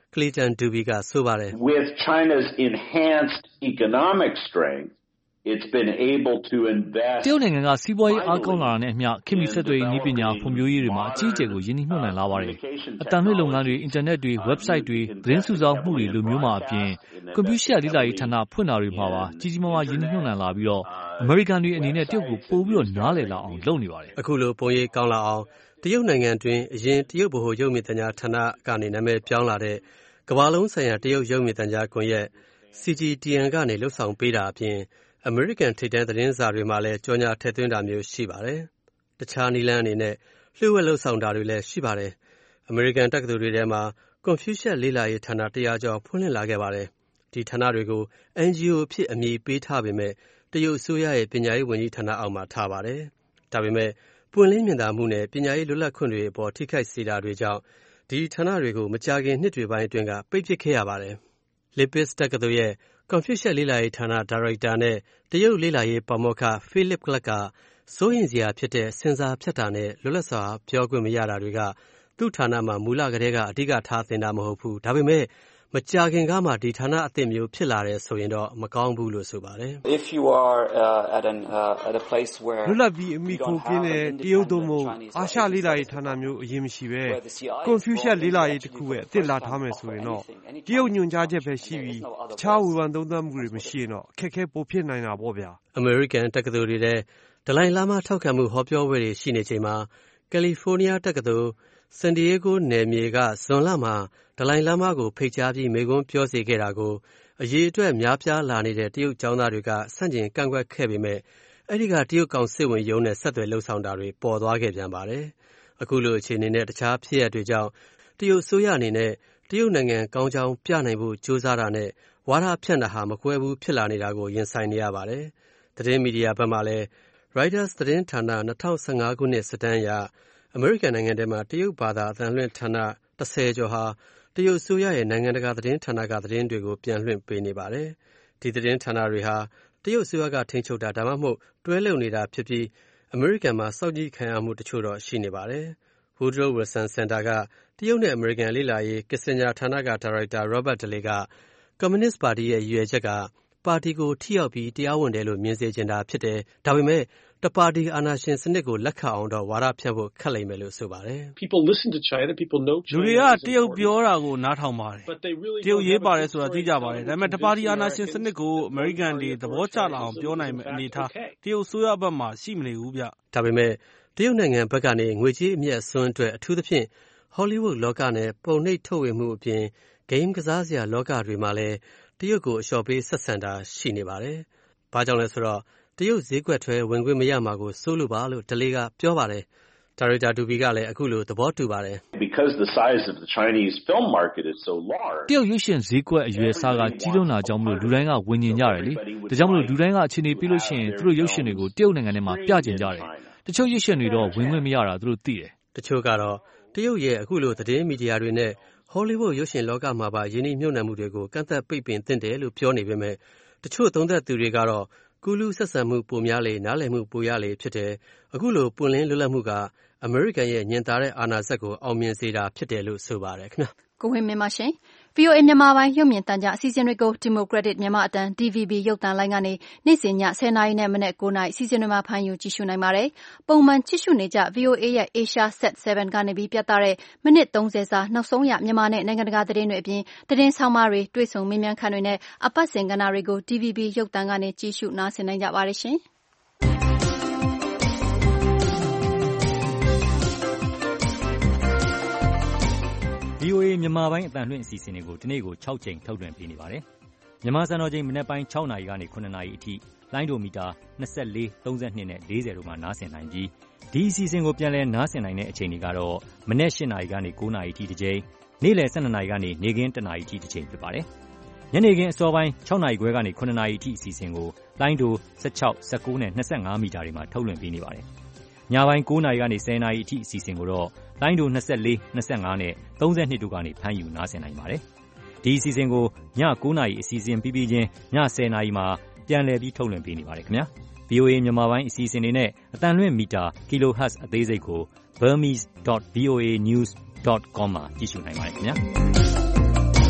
Clayton Duby ကဆိုပါတယ် With China's enhanced economic strength, it's been able to invest တရုတ်နိုင်ငံကစီးပွားရေးအားကောင်းလာတာနဲ့အမျှခေတ်မီဆက်သွယ်ရေးနည်းပညာဖွံ့ဖြိုးရေးတွေမှာအကြီးအကျယ်ကိုယင်းနှိမ့်နှံလာပါတယ်။အတန်လွှင့်လုပ်ငန်းတွေ၊အင်တာနက်တွေ၊ဝက်ဘ်ဆိုက်တွေ၊သတင်းစုဆောင်းမှုတွေလိုမျိုးမှာအပြင်ကွန်ပျူတာလေ့လာရေးဌာနဖွင့်တာတွေမှာပါကြီးကြီးမားမားယင်းနှိမ့်နှံလာပြီးတော့အမေရိကန်တွေအနေနဲ့တရုတ်ကိုပိုပြီးတော့နားလည်လာအောင်လုပ်နေပါတယ်။အခုလိုပုံရိပ်ကောင်းလာအောင်တရုတ်နိုင်ငံတွင်အရင်တရုတ်ဗဟိုရုပ်မြင်သံကြားဌာနကနေနာမည်ပြောင်းလာတဲ့ကမ္ဘာလုံးဆိုင်ရာတရုတ်ရုပ်မြင်သံကြားကွန်ရက် C G T N ကနေလှုပ်ဆောင်ပေးတာအပြင်အမေရိကန်ထိပ်တန်းသတင်းစာတွေမှာလည်းကြော်ညာထည့်သွင်းတာမျိုးရှိပါတယ်။တခြားနည်းလမ်းအနေနဲ့လျှို့ဝှက်လှုပ်ဆောင်တာတွေလည်းရှိပါတယ်။အမေရိကန်တက္ကသိုလ်တွေထဲမှာကွန်ဖျူးရှက်လေ့လာရေးဌာနတစ်ရာကျော်ဖွင့်လှစ်လာခဲ့ပါတယ်။ဒီဌာနတွေကို N G O အဖြစ်အမည်ပေးထားပေမဲ့တရုတ်အစိုးရရဲ့ပညာရေးဝန်ကြီးဌာနအောက်မှာထားပါတယ်။ဒါပေမဲ့ပွင့်လင်းမြင်သာမှုနဲ့ပညာရေးလွတ်လပ်ခွင့်တွေအပေါ်ထိခိုက်စေတာတွေကြောင့်ဒီဌာနတွေကိုမကြာခင်နှစ်တွေပိုင်းအတွင်းကပိတ်ပစ်ခဲ့ရပါတယ်။ Lipis တက္ကသိုလ်ရဲ့ကွန်ဖျူးရှက်လေ့လာရေးဌာနဒါရိုက်တာနဲ့တရုတ်လေ့လာရေးပါမောက္ခ Philip Clark ကစိုးရိမ်စရာဖြစ်တဲ့စင်ဆာဖြတ်တာနဲ့လွတ်လပ်စွာပြောခွင့်မရတာတွေကသူ့ဌာနမှာမူလကတည်းကအဓိကထားသင်တာမဟုတ်ဘူး။ဒါပေမဲ့မကြာခင်ကမှဒီဌာနအသစ်မျိုးဖြစ်လာတယ်ဆိုရင်တော့မကောင်းဘူးလို့ဆိုပါတယ်။ If you are uh, at an uh, at a place where လွတ်လပ်ပြီးအမိခိုကင်းတဲ့တရုတ်သို့မဟုတ်အာရှလေ့လာရေးဌာနမျိုးအရင်မရှိပဲကွန်ဖျူးရှက်လေ့လာရေးတစ်ခုပဲအသစ်လာထားမယ်ဆိုရင်တော့တရုတ်ညွှန်ကြားချက်ပဲရှိပြီးတခြားဝေဖန်သုံးသပ်မှုတွေမရှိရင်တော့အခက်အခဲပိုဖြစ်နိုင်တာပေါ့ဗျာ။ American တက္ကသိုလ်တွေထဲဒလိုင်လာမာထောက်ခံမှုဟောပြောပွဲတွေရှိနေချိန်မှာကယ်လီဖိုးနီးယားတက္ကသိုလ်ဆန်ဒီယေဂိုနယ်မြေကဇွန်လမှာဒလိုင်လာမာကိုဖိတ်ကြားပြီးမိန့်ခွန်းပြောစေခဲ့တာကိုအရေးအတွက်များပြားလာနေတဲ့တရုတ်ကျောင်းသားတွေကဆန့်ကျင်ကန့်ကွက်ခဲ့ပေမဲ့အဲ့ဒီကတရုတ်ကောင်စစ်ဝင်ရုံးနဲ့ဆက်သွယ်လှုပ်ဆောင်တာတွေပေါ်သွားခဲ့ပြန်ပါတယ်။အခုလိုအခြေအနေနဲ့တခြားဖြစ်ရပ်တွေကြောင့်တရုတ်ဆိုရအနေနဲ့တရုတ်နိုင်ငံကောင်းကြောင်းပြနိုင်ဖို့ကြိုးစားတာနဲ့ဝါဒဖြန့်တာဟာမကွဲဘူးဖြစ်လာနေတာကိုရင်ဆိုင်နေရပါတယ်။သတင်းမီဒီယာဘက်မှာလည်း Reuters သတင်းဌာန၂၀၁၅ခုနှစ်စစ်တမ်းအရအမေရိကန်နိုင်ငံထဲမှာတရုတ်ဘာသာအသံလွှင့်ဌာနတစ်ဆယ်ကျော်ဟာတရုတ်အစိုးရရဲ့နိုင်ငံတကာသတင်းဌာနကသတင်းတွေကိုပြန်လွှင့်ပေးနေပါတယ်။ဒီသတင်းဌာနတွေဟာတရုတ်အစိုးရကထိန်းချုပ်တာဒါမှမဟုတ်တွဲလုပ်နေတာဖြစ်ပြီးအမေရိကန်မှာစောင့်ကြည့်ခံရမှုတချို့တော့ရှိနေပါတယ်။ Woodrow Wilson Center ကတရုတ်နဲ့အမေရိကန်လေ့လာရေးကစ္စင်ဂျာဌာနကဒါရိုက်တာ Robert Delay ကကွန်မြူနစ်ပါတီရဲ့ရည်ရွယ်ချက်ကပါတီကိုထိရောက်ပြီးတရားဝင်တယ်လို့မြင်စေချင်တာဖြစ်တယ်။ဒါပေမဲ့တပါတီအာဏာရှင်စနစ်ကိုလက်ခံအောင်တော့ဝါဒဖြန့်ဖို့ခက်လိမ့်မယ်လို့ဆိုပါတယ်။ People listen to China, people know China. လူတွေကတရုတ်ပြောတာကိုနားထောင်ပါတယ်။တရုတ်ရေးပါတယ်ဆိုတာသိကြပါတယ်။ဒါပေမဲ့တပါတီအာဏာရှင်စနစ်ကိုအမေရိကန်တွေသဘောကျလာအောင်ပြောနိုင်မယ့်အနေအထားတရုတ်ဆိုရဘက်မှာရှိမနေဘူးဗျ။ဒါပေမဲ့တရုတ်နိုင်ငံဘက်ကနေငွေကြေးအမြတ်အစွန်းအတွက်အထူးသဖြင့်ဟောလိဝုဒ်လောကနဲ့ပုံနှိပ်ထုတ်ဝေမှုအပြင်ဂိမ်းကစားစရာလောကတွေမှာလည်းတရုတ်ကိုအလျှော့ပေးဆက်ဆံတာရှိနေပါတယ်။ဘာကြောင့်လဲဆိုတော့တရုတ်ဈေးကွက်ထဲဝင်ခွင့်မရမှာကိုစိုးလို့ပါလို့ဒလေးကပြောပါတယ်။ဒါရိုက်တာဒူဘီကလည်းအခုလိုသဘောတူပါတယ်။ Because the size of the Chinese film market is so large. တရုတ်ရုပ်ရှင်ဈေးကွက်အရွယ်အစားကကြီးလွန်းတာကြောင့်မလို့လူတိုင်းကဝင်ကျင်ကြတယ်လေ။ဒါကြောင့်မလို့လူတိုင်းကအခြေအနေပြီးလို့ရှိရင်သူတို့ရုပ်ရှင်တွေကိုတရုတ်နိုင်ငံထဲမှာပြကျင်ကြတယ်။တချို့ရုပ်ရှင်တွေတော့ဝင်ခွင့်မရတာသူတို့သိတယ်။တချို့ကတော့တရုတ်ရဲ့အခုလိုသတင်းမီဒီယာတွေနဲ့ဟောလိဝုဒ်ရုပ်ရှင်လောကမှာပါယင်းနှိမ့်မြုပ်နှံမှုတွေကိုကန့်သတ်ပိတ်ပင်သင့်တယ်လို့ပြောနေပေမဲ့တချို့သုံးသပ်သူတွေကတော့ကူးလူးဆက်ဆံမှုပိုများလေနားလည်မှုပိုရလေဖြစ်တယ်အခုလိုပွင့်လင်းလွတ်လပ်မှုကအမေရိကန်ရဲ့ညင်သာတဲ့အာဏာစက်ကိုအောင်မြင်စေတာဖြစ်တယ်လို့ဆိုပါတယ်ခင်ဗျာကိုဝင်းမင်းပါရှင် ဗီအိုအေ မြန်မာပိုင်းရုပ်မြင်သံကြားအစီအစဉ်တွေကို Democratic မြန်မာအတန်း D V B ရုပ်သံလိုင်းကနေနေ့စဉ်ညဆယ်နာရီနဲ့မနက်ကိုးနာရီအစီအစဉ်တွေမှာဖမ်းယူကြည့်ရှုနိုင်ပါတယ်။ပုံမှန်ကြည့်ရှုနေကြ ဗီအိုအေရဲ့ Asia Sat ဆယ်ကနေပြီးပြသတဲ့မိနစ်သုံးဆယ်စာနောက်ဆုံးရမြန်မာနဲ့နိုင်ငံတကာသတင်းတွေအပြင်သတင်းဆောင်မတွေတွေ့ဆုံမေးမြန်းခန်းတွေနဲ့အပတ်စဉ်ကဏ္ဍတွေကို D V B ရုပ်သံကနေကြည့်ရှုနားဆင်နိုင်ကြပါတယ်ရှင်။ဗီအိုအေ မြန်မာပိုင်းအသံလွှင့်အစီအစဉ်တွေကိုဒီနေ့ကိုခြောက်ကြိမ်ထုတ်လွှင့်ပေးနေပါတယ်။မြန်မာစံတော်ချိန်မနက်ပိုင်းခြောက်နာရီကနေခုနှစ်နာရီအထိလိုင်းဒိုမီတာနှစ်၄ သုံး၂နဲ့၄၀တို့မှာနားဆင်နိုင်ပြီးဒီအစီအစဉ်ကိုပြန်လည်နားဆင်နိုင်တဲ့အချိန်တွေကတော့မနက်၈နာရီကနေ၉နာရီအထိတစ်ကြိမ်နေ့လယ်၁၂နာရီကနေနေ့ခင်း၁နာရီအထိတစ်ကြိမ်ဖြစ်ပါတယ်။ညနေခင်းအစောပိုင်း၆နာရီခွဲကနေခုနှစ်နာရီအထိအစီအစဉ်ကိုလိုင်းဒို၁၆ ၁၉နဲ့၂၅မီတာတွေမှာထုတ်လွှင့်ပေးနေပါတယ်။ညပိုင်း၉နာရီကနေ၁၀နာရီအထိအစီအစဉ်ကိုတော့လိုင်းဒို၂၄ ၂၅နဲ့၃၂တို့ကနေဖမ်းယူနားဆင်နိုင်ပါတယ်။ဒီအစီအစဉ်ကိုည၉နာရီအစီအစဉ်ပြီးပြီးချင်းည၁၀နာရီမှာပြန်လည်ပြီးထုတ်လွှင့်ပေးနေပါတယ်ခင်ဗျာ။ ဗီအိုအေ မြန်မာပိုင်းအစီအစဉ်တွေနဲ့အတန်လွှင့်မီတာ kilohertz အသေးစိတ်ကို burmese dot v o a news dot com မှာကြည့်ရှုနိုင်ပါတယ်ခင်ဗျာ။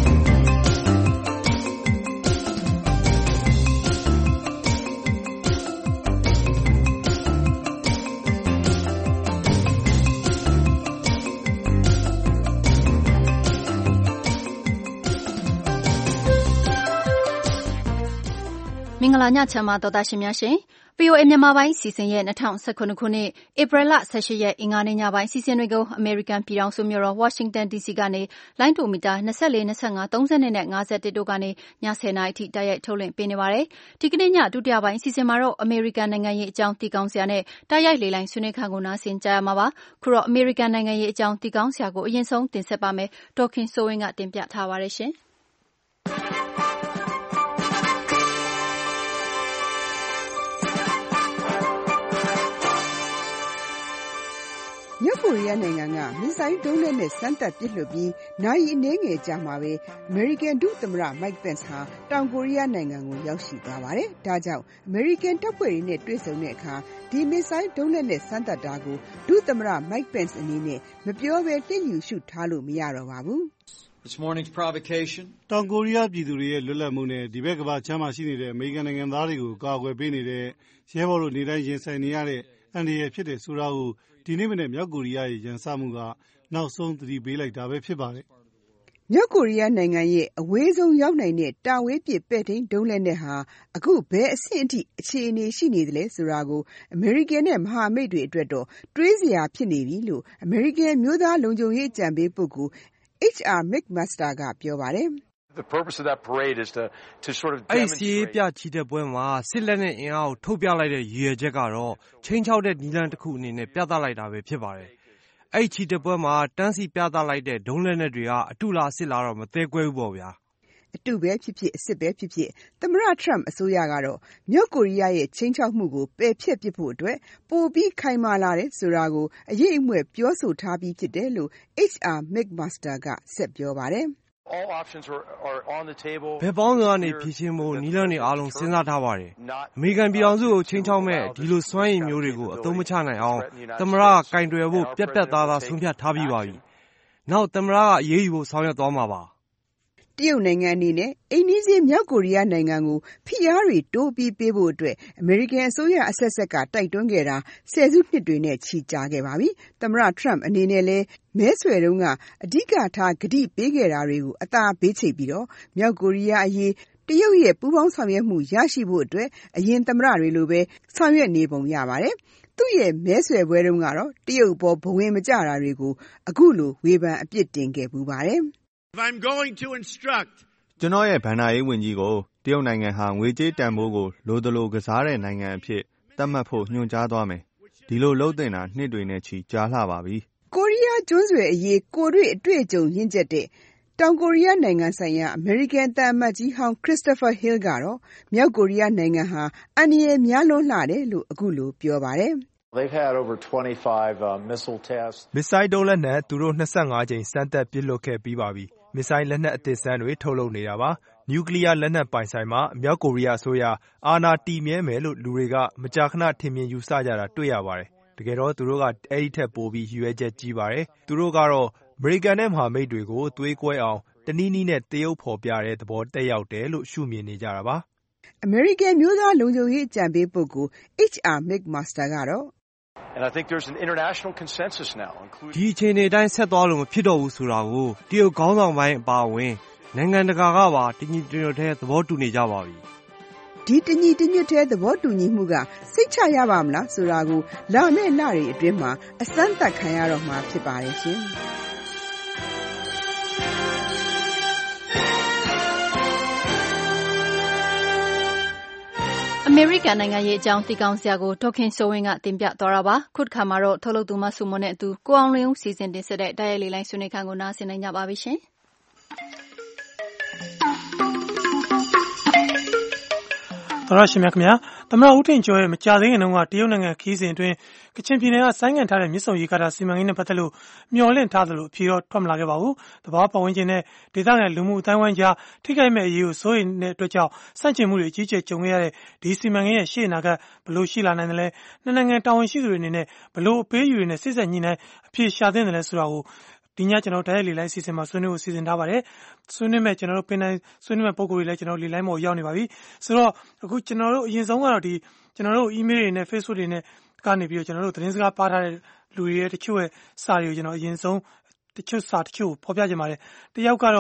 မင်္ဂလာညချမ်းပါတော်သားရှင်များရှင် ဗွီအိုအေ မြန်မာပိုင်းစီစဉ်ရဲ့၂၀၁၇ခုနှစ်ဧပြီလ၁၈ရက်အင်္ဂါနေ့ညပိုင်းစီစဉ်တွေကိုအမေရိကန်ပြည်ထောင်စုမြို့တော်ဝါရှင်တန်ဒီစီကနေလိုင်းဒိုမီတာ၂၄ ၂၅ ၃၂နဲ့၅၁တို့ကနေည၁၀နာရီအထိတိုက်ရိုက်ထုတ်လွှင့်ပေးနေပါတယ်။ဒီကနေ့ညဒုတိယပိုင်းစီစဉ်မှာတော့အမေရိကန်နိုင်ငံရေးအကြောင်းတည်ကောင်းစရာနဲ့တိုက်ရိုက်လေလိုင်းဆွေးနွေးခန်းကိုနားဆင်ကြရမှာပါ။ခုတော့အမေရိကန်နိုင်ငံရေးအကြောင်းတည်ကောင်းစရာကိုအရင်ဆုံးတင်ဆက်ပါမယ်။ဒေါ်ခင်စိုးဝင်းကတင်ပြထားပါတယ်ရှင်။မြောက်ကိုရီးယားနိုင်ငံကမစ်ဆိုင်းဒုံးလက်နဲ့စမ်းသပ်ပစ်လွှတ်ပြီးနိုင်အနည်းငယ်ကြာမှာပဲအမေရိကန်ဒုသမ္မတ Mike Pence ဟာတောင်ကိုရီးယားနိုင်ငံကိုရောက်ရှိသွားပါတယ်။ဒါကြောင့်အမေရိကန်တပ်ဖွဲ့တွေနဲ့တွေ့ဆုံတဲ့အခါဒီမစ်ဆိုင်းဒုံးလက်နဲ့စမ်းသပ်တာကိုဒုသမ္မတ Mike Pence အနေနဲ့မပြောဘဲလျှစ်လျူရှုထားလို့မရတော့ပါဘူး။ This morning's provocation တောင်ကိုရီးယားပြည်သူတွေရဲ့လွတ်လပ်မှုနဲ့ဒီဘက်ကမ္ဘာခြမ်းမှာရှိနေတဲ့အမေရိကန်နိုင်ငံသားတွေကိုကာကွယ်ပေးနေတဲ့ရဲဘော်တို့နေတိုင်းရင်ဆိုင်နေရတဲ့အန္တရာယ်ဖြစ်တဲ့ဆိုတာကိုဒီနေ့မနေ့မြောက်ကိုရီးယားရဲ့ရန်စမှုကနောက်ဆုံးသတိပေးလိုက်တာပဲဖြစ်ပါတယ်။မြောက်ကိုရီးယားနိုင်ငံရဲ့အဝေးဆုံးရောက်နိုင်တဲ့တာဝေးပစ်ပဲ့ထိန်းဒုံးလက်နက်ဟာအခုဘယ်အဆင့်အထိအခြေအနေရှိနေသလဲဆိုတာကိုအမေရိကန်နဲ့မဟာမိတ်တွေအတွက်တော့တွေးစရာဖြစ်နေပြီလို့အမေရိကန်မျိုးသားလုံခြုံရေးအကြံပေးပုဂ္ဂိုလ် H R McMaster ကပြောပါတယ်။ The purpose of that parade is to to sort of အဲ့စီပြချီတဲ့ပွဲမှာစစ်လက်နဲ့အင်အားကိုထုတ်ပြလိုက်တဲ့ရည်ရွယ်ချက်ကတော့ချင်းချောက်တဲ့နီလန်တစ်ခုအနေနဲ့ပြသလိုက်တာပဲဖြစ်ပါတယ်။အဲ့ချီတဲ့ပွဲမှာတန်းစီပြသလိုက်တဲ့ဒုံးလက်နဲ့တွေကအတူလားအစ်လားတော့မသေးကွဲဘူးပေါ့ဗျာ။အတူပဲဖြစ်ဖြစ်အစ်ပဲဖြစ်ဖြစ်သမ္မတ Trump အစိုးရကတော့မြောက်ကိုရီးယားရဲ့ချင်းချောက်မှုကိုပယ်ဖျက်ပစ်ဖို့အတွက်ပိုပြီးခိုင်မာလာတဲ့ဆိုတာကိုအရေးအမွက်ပြောဆိုထားပြီးဖြစ်တယ်လို့ H R McMaster ကဆက်ပြောပါတယ်။ All options are, are on the table. ဘယ်ပေါင်းစုံကနေဖြည့်ရှင်းဖို့နီးလန်းတွေအားလုံးစဉ်းစားထားပါတယ်။အမေရိကန်ပြည်ထောင်စုကိုချင်းချောက်မဲ့ဒီလိုစွမ်းရည်မျိုးတွေကိုအသုံးမချနိုင်အောင်သမ္မတကကင်တွယ်ဖို့ပြတ်ပြတ်သားသားဆုံးဖြတ်ထားပြီးပါပြီ။နောက်သမ္မတကအရေးယူဖို့ဆောင်ရွက်သွားမှာပါ။တရုတ်နိုင်ငံအနေနဲ့အိမ်နီးချင်းမြောက်ကိုရီးယားနိုင်ငံကိုဖိအားတွေတိုးပြီးပေးဖို့အတွက်အမေရိကန်အစိုးရအဆက်ဆက်ကတိုက်တွန်းခဲ့တာဆယ်စုနှစ်တွေနဲ့ချီကြာခဲ့ပါပြီ။သမ္မတ Trump အနေနဲ့လည်းမဲဆွယ်တုန်းကအဓိကထားကတိပေးခဲ့တာတွေကိုအသာပေးချိတ်ပြီးတော့မြောက်ကိုရီးယားအရေးတရုတ်ရဲ့ပူးပေါင်းဆောင်ရွက်မှုရရှိဖို့အတွက်အရင်သမ္မတတွေလိုပဲဆောင်ရွက်နေပုံရပါတယ်။သူ့ရဲ့မဲဆွယ်ပွဲတုန်းကတော့တရုတ်ပေါ်ဘဝင်မကျတာတွေကိုအခုလိုဝေဖန်အပြစ်တင်ခဲ့ပူပါတယ်။ If I'm going to instruct ကျွန်တော်ရဲ့ဗန်နာရေးဝန်ကြီးကိုတရုတ်နိုင်ငံဟာငွေကြေးတန်ဖိုးကိုလိုသလိုကစားတဲ့နိုင်ငံအဖြစ်သတ်မှတ်ဖို့ညွှန်ကြားသွားမယ်။ဒီလိုလုပ်တင်တာနှစ်တွေနဲ့ချီကြာလှပါပြီ။ကိုရီးယားကျွန်းဆွယ်အရေးကိုတွေ့အတွေ့အကြုံရင့်ကျက်တဲ့တောင်ကိုရီးယားနိုင်ငံဆိုင်ရာအမေရိကန်သံအမတ်ကြီးဟောင်း Christopher Hill ကတော့မြောက်ကိုရီးယားနိုင်ငံဟာအန္တရာယ်များလွန်းလှတယ်လို့အခုလိုပြောပါတယ်။ They've had over twenty-five uh, missile tests. မစ်ဆိုင်းဒုံးလက်နက်သူတို့၂၅ကြိမ်စမ်းသပ်ပစ်လွှတ်ခဲ့ပြီးပါပြီ။မစ်ဆိုင်းလက်နက်အသစ်စမ်းတွေထုတ်လုပ်နေတာပါ။နျူကလ িয়ার လက်နက်ပိုင်ဆိုင်မှာမြောက်ကိုရီးယားအစိုးရအာဏာတည်မြဲမယ်လို့လူတွေကမကြာခဏထင်မြင်ယူဆကြတာတွေ့ရပါတယ်။တကယ်တော့သူတို့ကအဲ့ဒီထက်ပိုပြီးရည်ရွယ်ချက်ကြီးပါတယ်။သူတို့ကတော့အမေရိကန်နဲ့မဟာမိတ်တွေကိုသွေးကွဲအောင်တနည်းနည်းနဲ့တရုပ်ဖော်ပြတဲ့သဘောတက်ရောက်တယ်လို့ရှုမြင်နေကြတာပါ။အမေရိကန်မျိုးသားလုံခြုံရေးအကြံပေးပုဂ္ဂိုလ် H R McMaster ကတော့ And I think there's an international consensus now, including ဒီအခြေအနေတိုင်းဆက်သွားလို့မဖြစ်တော့ဘူးဆိုတာကိုတရုတ်ခေါင်းဆောင်ပိုင်းအပါအဝင်နိုင်ငံတကာကပါတညီတညွတ်တဲ့သဘောတူနေကြပါပြီ။ဒီတညီတညွတ်တဲ့သဘောတူညီမှုကစိတ်ချရပါမလားဆိုတာကိုလာမယ့်လတွေအတွင်းမှာအစမ်းသပ်ခံရတော့မှာဖြစ်ပါတယ်ရှင်။အမေရိကန်နိုင်ငံရေးအကြောင်းတည်ကောင်းစရာကိုဒေါက်ခင်စိုးဝင်းကတင်ပြသွားတာပါခုတစ်ခါမှာတော့ထုတ်လုပ်သူမဆုမွန်နဲ့အတူကိုအောင်လင်းဦးစီစဉ်တင်ဆက်တဲ့တိုက်ရိုက်လေးလိုင်းဆွေးနွေးခန်းကိုနားဆင်နိုင်ကြပါပြီရှင်တော်ရရှိမြခင်ဗျာသမ္မတဦးထင်ကျော်ရဲ့မကြာသေးခင်တုန်းကတရုတ်နိုင်ငံခီးစဉ်အတွင်းကချင်ပြည်နယ်ကဆိုင်းငံ့ထားတဲ့မြစ်ဆုံရေကာတာစီမံကိန်းနဲ့ပတ်သက်လို့မျှော်လင့်ထားသလိုအဖြေတော့ထွက်မလာခဲ့ပါဘူး။တဘာပတ်ဝန်းကျင်နဲ့ဒေသခံလူမှုအတိုင်းဝိုင်းကြားထိခိုက်မဲ့အရေးကိုစိုးရိမ်တဲ့အတွက်ကြောင့်စန့်ကျင်မှုတွေအကြီးအကျယ်ကြုံခဲ့ရတဲ့ဒီစီမံကိန်းရဲ့ရှေ့အနာဂတ်ဘယ်လိုရှိလာနိုင်သလဲ။နှစ်နိုင်ငံတာဝန်ရှိသူတွေအနေနဲ့ဘယ်လိုအပေးအယူတွေနဲ့စိစက်ညှိနှိုင်းအဖြေရှာသင့်တယ်လဲဆိုတာကိုဒီညကျွန်တော်တိုက်ရိုက်လေလိုင်းစီစဉ်မှာဆွေးနွေးဖို့စီစဉ်ထားပါတယ်။ဆွေးနွေးမဲ့ကျွန်တော်တို့ပင်တိုင်းဆွေးနွေးမဲ့ပုံကိုယ်တွေလည်းကျွန်တော်လေလိုင်းပေါ်ရောက်နေပါပြီ။ဆိုတော့အခုကျွန်တော်တို့အရင်ဆုံးကတော့ဒီကျွန်တော်တို့ email တွေနဲ့ Facebook တွေနဲ့ကနေပြီးတော့ကျွန်တော်တို့သတင်းစကားပါထားတဲ့လူတွေရဲ့တချို့ရဲ့စာတွေကိုကျွန်တော်အရင်ဆုံးတချို့စာတချို့ဖော်ပြကြပါတယ်။တယောက်ကတော့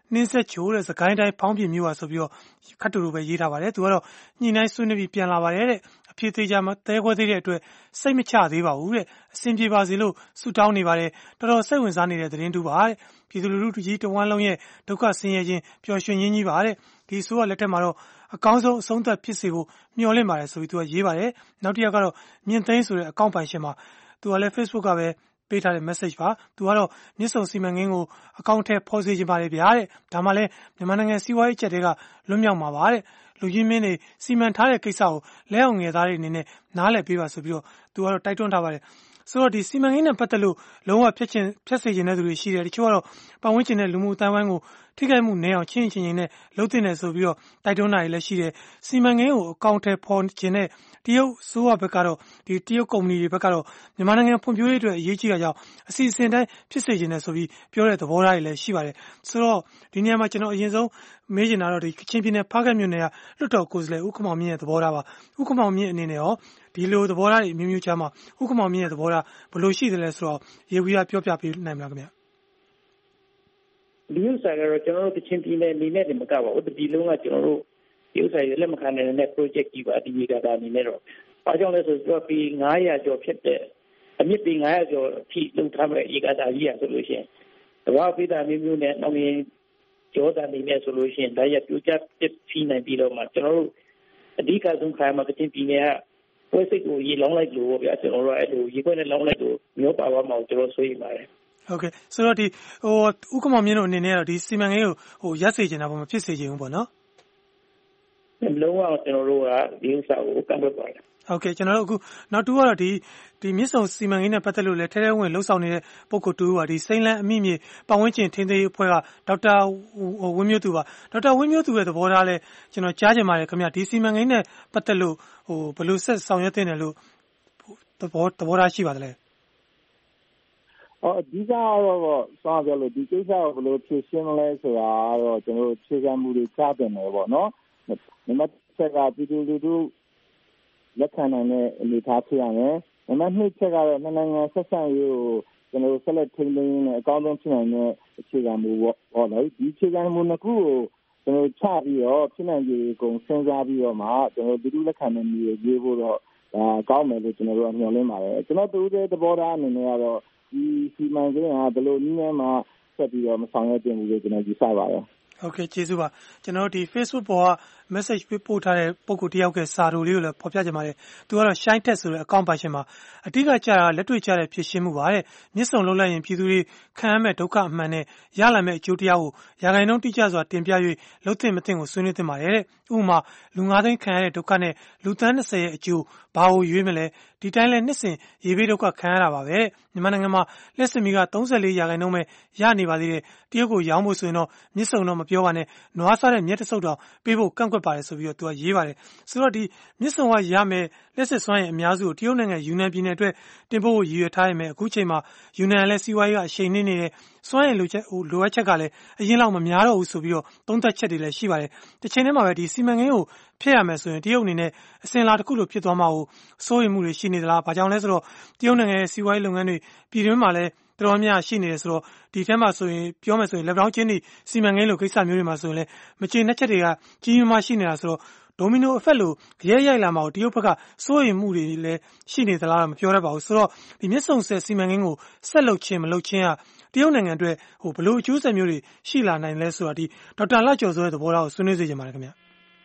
နှင်းဆက်ချိုတဲ့စကိုင်းတိုင်းဖောင်းပြင်မြို့ဟာဆိုပြီးတော့ခတ်တူတူပဲရေးထားပါတယ်သူကတော့ညှိနှိုင်းဆွေးနွေးပြီးပြန်လာပါတယ်တဲ့အဖြစ်သေးကြမှာတဲခွဲသေးတဲ့အတွက်စိတ်မချသေးပါဘူးတဲ့အဆင်ပြေပါစေလို့ဆုတောင်းနေပါတယ်တော်တော်စိတ်ဝင်စားနေတဲ့သတင်းတူပါတဲ့ပြည်သူလူထုကြီးတဝမ်းလုံးရဲ့ဒုက္ခဆင်းရဲခြင်းပျော်ရွှင်ရင်းကြီးပါတဲ့ဒီဆိုရလက်ထက်မှာတော့အကောင်းဆုံးအဆုံးသတ်ဖြစ်စေဖို့မျှော်လင့်ပါတယ်ဆိုပြီးသူကရေးပါတယ်နောက်တစ်ယောက်ကတော့မြင့်သိန်းဆိုတဲ့အကောင့်ပိုင်ရှင်မှာသူကလည်း Facebook ကပဲပေးထားတဲ့ message ပါသူကတော့မြစ်ဆုံစီမံကိန်းကိုအကောင့်ထဲဖော်စေချင်ပါတယ်ဗျာတဲ့ဒါမှလည်းမြန်မာနိုင်ငံစီးပွားရေးချက်တွေကလွတ်မြောက်မှာပါတဲ့လူကြီးမင်းတွေစီမံထားတဲ့ကိစ္စကိုလဲအောင်ငယ်သားတွေအနေနဲ့နားလည်ပေးပါဆိုပြီးတော့သူကတော့တိုက်တွန်းထားပါတယ်ဆိုတော့ဒီစီမံကိန်းနဲ့ပတ်သက်လို့လုံးဝဖျက်ချင်ဖျက်စေချင်တဲ့သူတွေရှိတယ်တချို့ကတော့ပတ်ဝန်းကျင်နဲ့လူမှုအတိုင်းဝိုင်းကိုထိခိုက်မှုနည်းအောင်ချင်းချင်းချင်းနဲ့လှုပ်တင်နေဆိုပြီးတော့တိုက်တွန်းတာတွေလည်းရှိတယ်စီမံကိန်းကိုအကောင့်ထဲပေါ်ခြင်းနဲ့တရုတ်ဆိုးရဘက်ကတော့ဒီတရုတ်ကုမ္ပဏီတွေဘက်ကတော့မြန်မာနိုင်ငံဖွံ့ဖြိုးရေးအတွက်အရေးကြီးတာကြောင့်အစီအစဉ်တိုင်းဖြစ်စေခြင်းနဲ့ဆိုပြီးပြောတဲ့သဘောထားတွေလည်းရှိပါတယ်ဆိုတော့ဒီနေရာမှာကျွန်တော်အရင်ဆုံးမေးချင်တာတော့ဒီချင်းပြည်နယ်ဖားကတ်မြို့နယ်ကလွှတ်တော်ကိုယ်စားလှယ်ဦးခမောင်မြင့်ရဲ့သဘောထားပါဦးခမောင်မြင့်အနေနဲ့ရောဒီလိုသဘောထားတွေအမျိုးမျိုးချမ်းမှာဦးခမောင်မြင့်ရဲ့သဘောထားဘယ်လိုရှိသလဲဆိုတော့ရေဝီကပြောပြပေးနိုင်မလားခင်ဗျဒီဥစ္စာကတော့ကျွန်တော်တို့ချင်းပြည်နယ်နေနဲ့တည်းမကပါဘူးဒီလုံးကကျွန်တော်တို့ဒီဥစ္စာရလက်မခံနိုင်တဲ့ project ကြီးပါဒီကတာအနေနဲ့တော့အားကြောင့်လဲဆိုတော့ပြီးnine hundredကျော်ဖြစ်တဲ့အမြင့်ပြီးnine hundredကျော်အထိလုံထားမဲ့ဧကတာကြီးရဆိုလို့ရှိရင်တဘာပိတာမျိုးမျိုးနဲ့နောက်ရင်ကျော်တာနေနဲ့ဆိုလို့ရှိရင်ဒါရပြိုကျဖြစ်ပြီးနိုင်ပြီးတော့မှကျွန်တော်တို့အဓိကဆုံးခါမှာချင်းပြည်နယ်ကဝက်စိတ်ကိုရေလောင်းလိုက်လို့ဗျာကျွန်တော်တို့အဲ့လိုရေခွက်နဲ့လောင်းလိုက်လို့မျိုးပါသွားမှကျွန်တော်ဆိုရပါတယ်ဟုတ်ကဲ့ဆိုတော့ဒီဟိုဥက္ကမောင်မြင့်တို့အနေနဲ့တော့ဒီစီမံကိန်းကိုဟိုရက်စေချင်တာပေါ့မဖြစ်စေချင်ဘူးပေါ့နော်လုံးဝကျွန်တော်တို့ကဒီဥစ္စာကိုကန့်ကွက်ပါတယ်ဟုတ်ကဲ့ကျွန်တော်တို့အခုနောက်တူကတော့ဒီဒီမြစ်ဆုံစီမံကိန်းနဲ့ပတ်သက်လို့လည်းထဲထဲဝင်လှုပ်ဆောင်နေတဲ့ပုဂ္ဂိုလ်တူကဒီစိမ့်လန်းအမိမြေပတ်ဝန်းကျင်ထင်းသေးအဖွဲ့ကဒေါက်တာဝင်းမျိုးသူပါဒေါက်တာဝင်းမျိုးသူရဲ့သဘောထားလဲကျွန်တော်ကြားချင်ပါတယ်ခင်ဗျဒီစီမံကိန်းနဲ့ပတ်သက်လို့ဟိုဘယ်လိုဆက်ဆောင်ရွက်သင့်တယ်လို့သဘောသဘောထားရှိပါတယ်လဲအော်အဓိကကတော့ဆောင်းပြောလို့ဒီကိစ္စကိုဘယ်လိုဖြေရှင်းမလဲဆိုတာတော့ကျွန်တော်တို့ဖြေရှင်းမှုတွေကြားတင်တယ်ပေါ့နော်နံပါတ်ဆက်ကပြည်သူလူထုလက်ခံနိုင်တဲ့အနေအထားဖြစ်ရမယ်နံပါတ်နှစ်ချက်ကတော့နိုင်ငံဆက်ဆံရေးကိုကျွန်တော်ဆက်လက်ထိန်းသိမ်းနေအကောင်းဆုံးဖြစ်နိုင်တဲ့အခြေခံမူပေါ့ဟောနော်ဒီအခြေခံမူနှစ်ခုကိုကျွန်တော်ချပြီးတော့ဖြစ်နိုင်ခြေကိုစဉ်းစားပြီးတော့မှကျွန်တော်လူထုလက်ခံတဲ့မျိုးရေးဖို့တော့ဒါကောင်းမယ်လို့ကျွန်တော်တို့မျှော်လင့်ပါတယ်ကျွန်တော်တို့ရဲ့သဘောထားအနေနဲ့ကတော့ဒီစီမံကိန်းကဘယ်လိုနည်းနဲ့မှဆက်ပြီးတော့မဆောင်ရွက်တင်ဘူးလို့ကျွန်တော်ယူဆပါတယ်ဟုတ်ကဲ့ကျေးဇူးပါကျွန်တော်တို့ဒီ Facebook ပေါ်က message ပို့ထားတဲ့ပုံကိုတယောက်ကစာတိုလေးကိုလည်းဖော်ပြကြပါတယ်သူကတော့ shine tech ဆိုတဲ့အကောင့်ပါရှင်မှာအတိအကျကြာလက်တွေ့ကျတဲ့ဖြစ်ရှင်းမှုပါတဲ့မြစ်ဆုံလုံးလိုက်ရင်ပြည်သူတွေခံရမဲ့ဒုက္ခအမှန်နဲ့ရလာမဲ့အကျိုးတရားကိုရာဂိုင်နှုန်းတိကျစွာတင်ပြ၍လှုပ်သင့်မသင့်ကိုဆွေးနွေးသင့်ပါတယ်တဲ့ဥပမာလူnineသိန်းခံရတဲ့ဒုက္ခနဲ့လူသန်းtwentyရဲ့အကျိုးဘာကိုရွေးမလဲဒီတိုင်းလဲနှစ်စဉ်ရေဘေးဒုက္ခခံရတာပါပဲမြန်မာနိုင်ငံမှာလက်စမီကthirty-fourရာခိုင်နှုန်းပဲရနေပါသေးတယ်တရုတ်ကိုရောင်းဖို့ဆိုရင်တော့မြစ်ဆုံတော့မပြောပါနဲ့နွားစားတဲ့မြက်တဆုပ်တောင်ပေးဖို့ကန့်ကွက်ပါတယ်ဆိုပြီးတော့သူကရေးပါတယ်ဆိုတော့ဒီမြစ်ဆုံကရမယ်လက်စစ်စွမ်းရင်အများစုကိုတရုတ်နိုင်ငံယူနန်ပြည်နယ်အတွက်တင်ပို့ဖို့ရည်ရွယ်ထားရမယ်အခုချိန်မှာယူနန်လည်းစီးပွားရေးကအရှိန်နှင်းနေတယ်စွမ်းရင်လိုချက်ဟိုလိုအပ်ချက်ကလည်းအရင်လောက်မများတော့ဘူးဆိုပြီးတော့သုံးသပ်ချက်တွေလည်းရှိပါတယ်တစ်ချိန်တည်းမှာပဲဒီစီမံကိန်းကိုဖျက်ရမယ်ဆိုရင်တရုတ်အနေနဲ့အစင်လာတစ်ခုလိုဖြစ်သွားမှာကိုစိုးရိမ်မှုတွေရှိနေသလားဘာကြောင့်လဲဆိုတော့တရုတ်နိုင်ငံရဲ့စီးပွားရေးလုပ်ငန်းတွေပြည်တွင်းမှာလည်းတော်တော်များရှိနေတယ်ဆိုတော့ဒီထဲမှာဆိုရင်ပြောမယ်ဆိုရင်လက်တောင်းချင်းဒီစီမံကိန်းလိုကိစ္စမျိုးတွေမှာဆိုရင်လည်းမကျေနပ်ချက်တွေကကြီးကြီးမားမားရှိနေတာဆိုတော့ဒိုမီနိုအဖက်လိုရဲရိုက်လာမှာကိုတရုတ်ဘက်ကစိုးရိမ်မှုတွေလည်းရှိနေသလားတော့မပြောတတ်ပါဘူးဆိုတော့ဒီမြစ်ဆုံဆယ်စီမံကိန်းကိုဆက်လုပ်ခြင်းမလုပ်ခြင်းကတရုတ်နိုင်ငံအတွက်ဟိုဘလို့အကျိုးဆက်မျိုးတွေရှိလာနိုင်လဲဆိုတာဒီဒေါက်တာလကျော်စိုးရဲ့သဘောထားကိုဆွေးနွေးစေချင်ပါတယ်ခင်ဗျ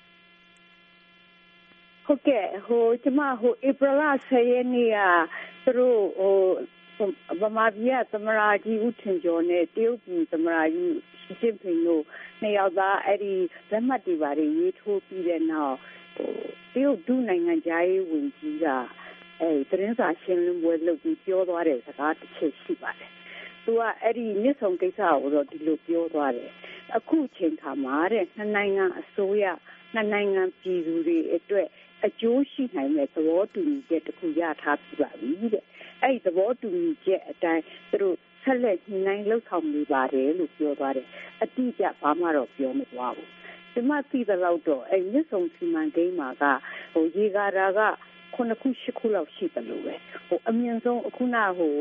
ဟုတ်ကဲ့ဟိုကျမဟိုဧပြီလtenရက်နေ့ကသူတို့ဟိုဗမာပြည်ကသမရာကြီးဦးထင်ကျော်နဲ့တရုတ်ပြည်သမရာကြီးရှင်းပင်တို့နှစ်ယောက်သားအဲ့ဒီလက်မှတ်တွေပါရေးထိုးပြီးတဲ့နောက်ဟိုတရုတ်ဒုနိုင်ငံသားရေးဝန်ကြီးကအဲ့သတင်းစာရှင်းလင်းပွဲလုပ်ပြီးပြောသွားတဲ့စကားတစ်ချက်ရှိပါတယ်သူကအဲ့ဒီမြစ်ဆုံကိစ္စကိုတော့ဒီလိုပြောသွားတယ်အခုချိန်ခါမှာတဲ့နှစ်နိုင်ငံအစိုးရနှစ်နိုင်ငံပြည်သူတွေအတွက်အကျိုးရှိနိုင်တဲ့သဘောတူညီချက်တစ်ခုရထားပြီပါပြီတဲ့အဲ့ဒီသဘောတူညီချက်အတိုင်းသူတို့ဆက်လက်ညှိနှိုင်းလှုပ်ဆောင်နေပါတယ်လို့ပြောသွားတယ်အတိအကျဘာမှတော့ပြောမသွားဘူးဒီမှာသိတဲ့လောက်တော့အဲ့မြစ်ဆုံစီမံကိန်းမှာကဟိုရေကာတာကခုနှစ်ခုရှစ်ခုလောက်ရှိတယ်လို့ပဲဟိုအမြင့်ဆုံးအခုနဟို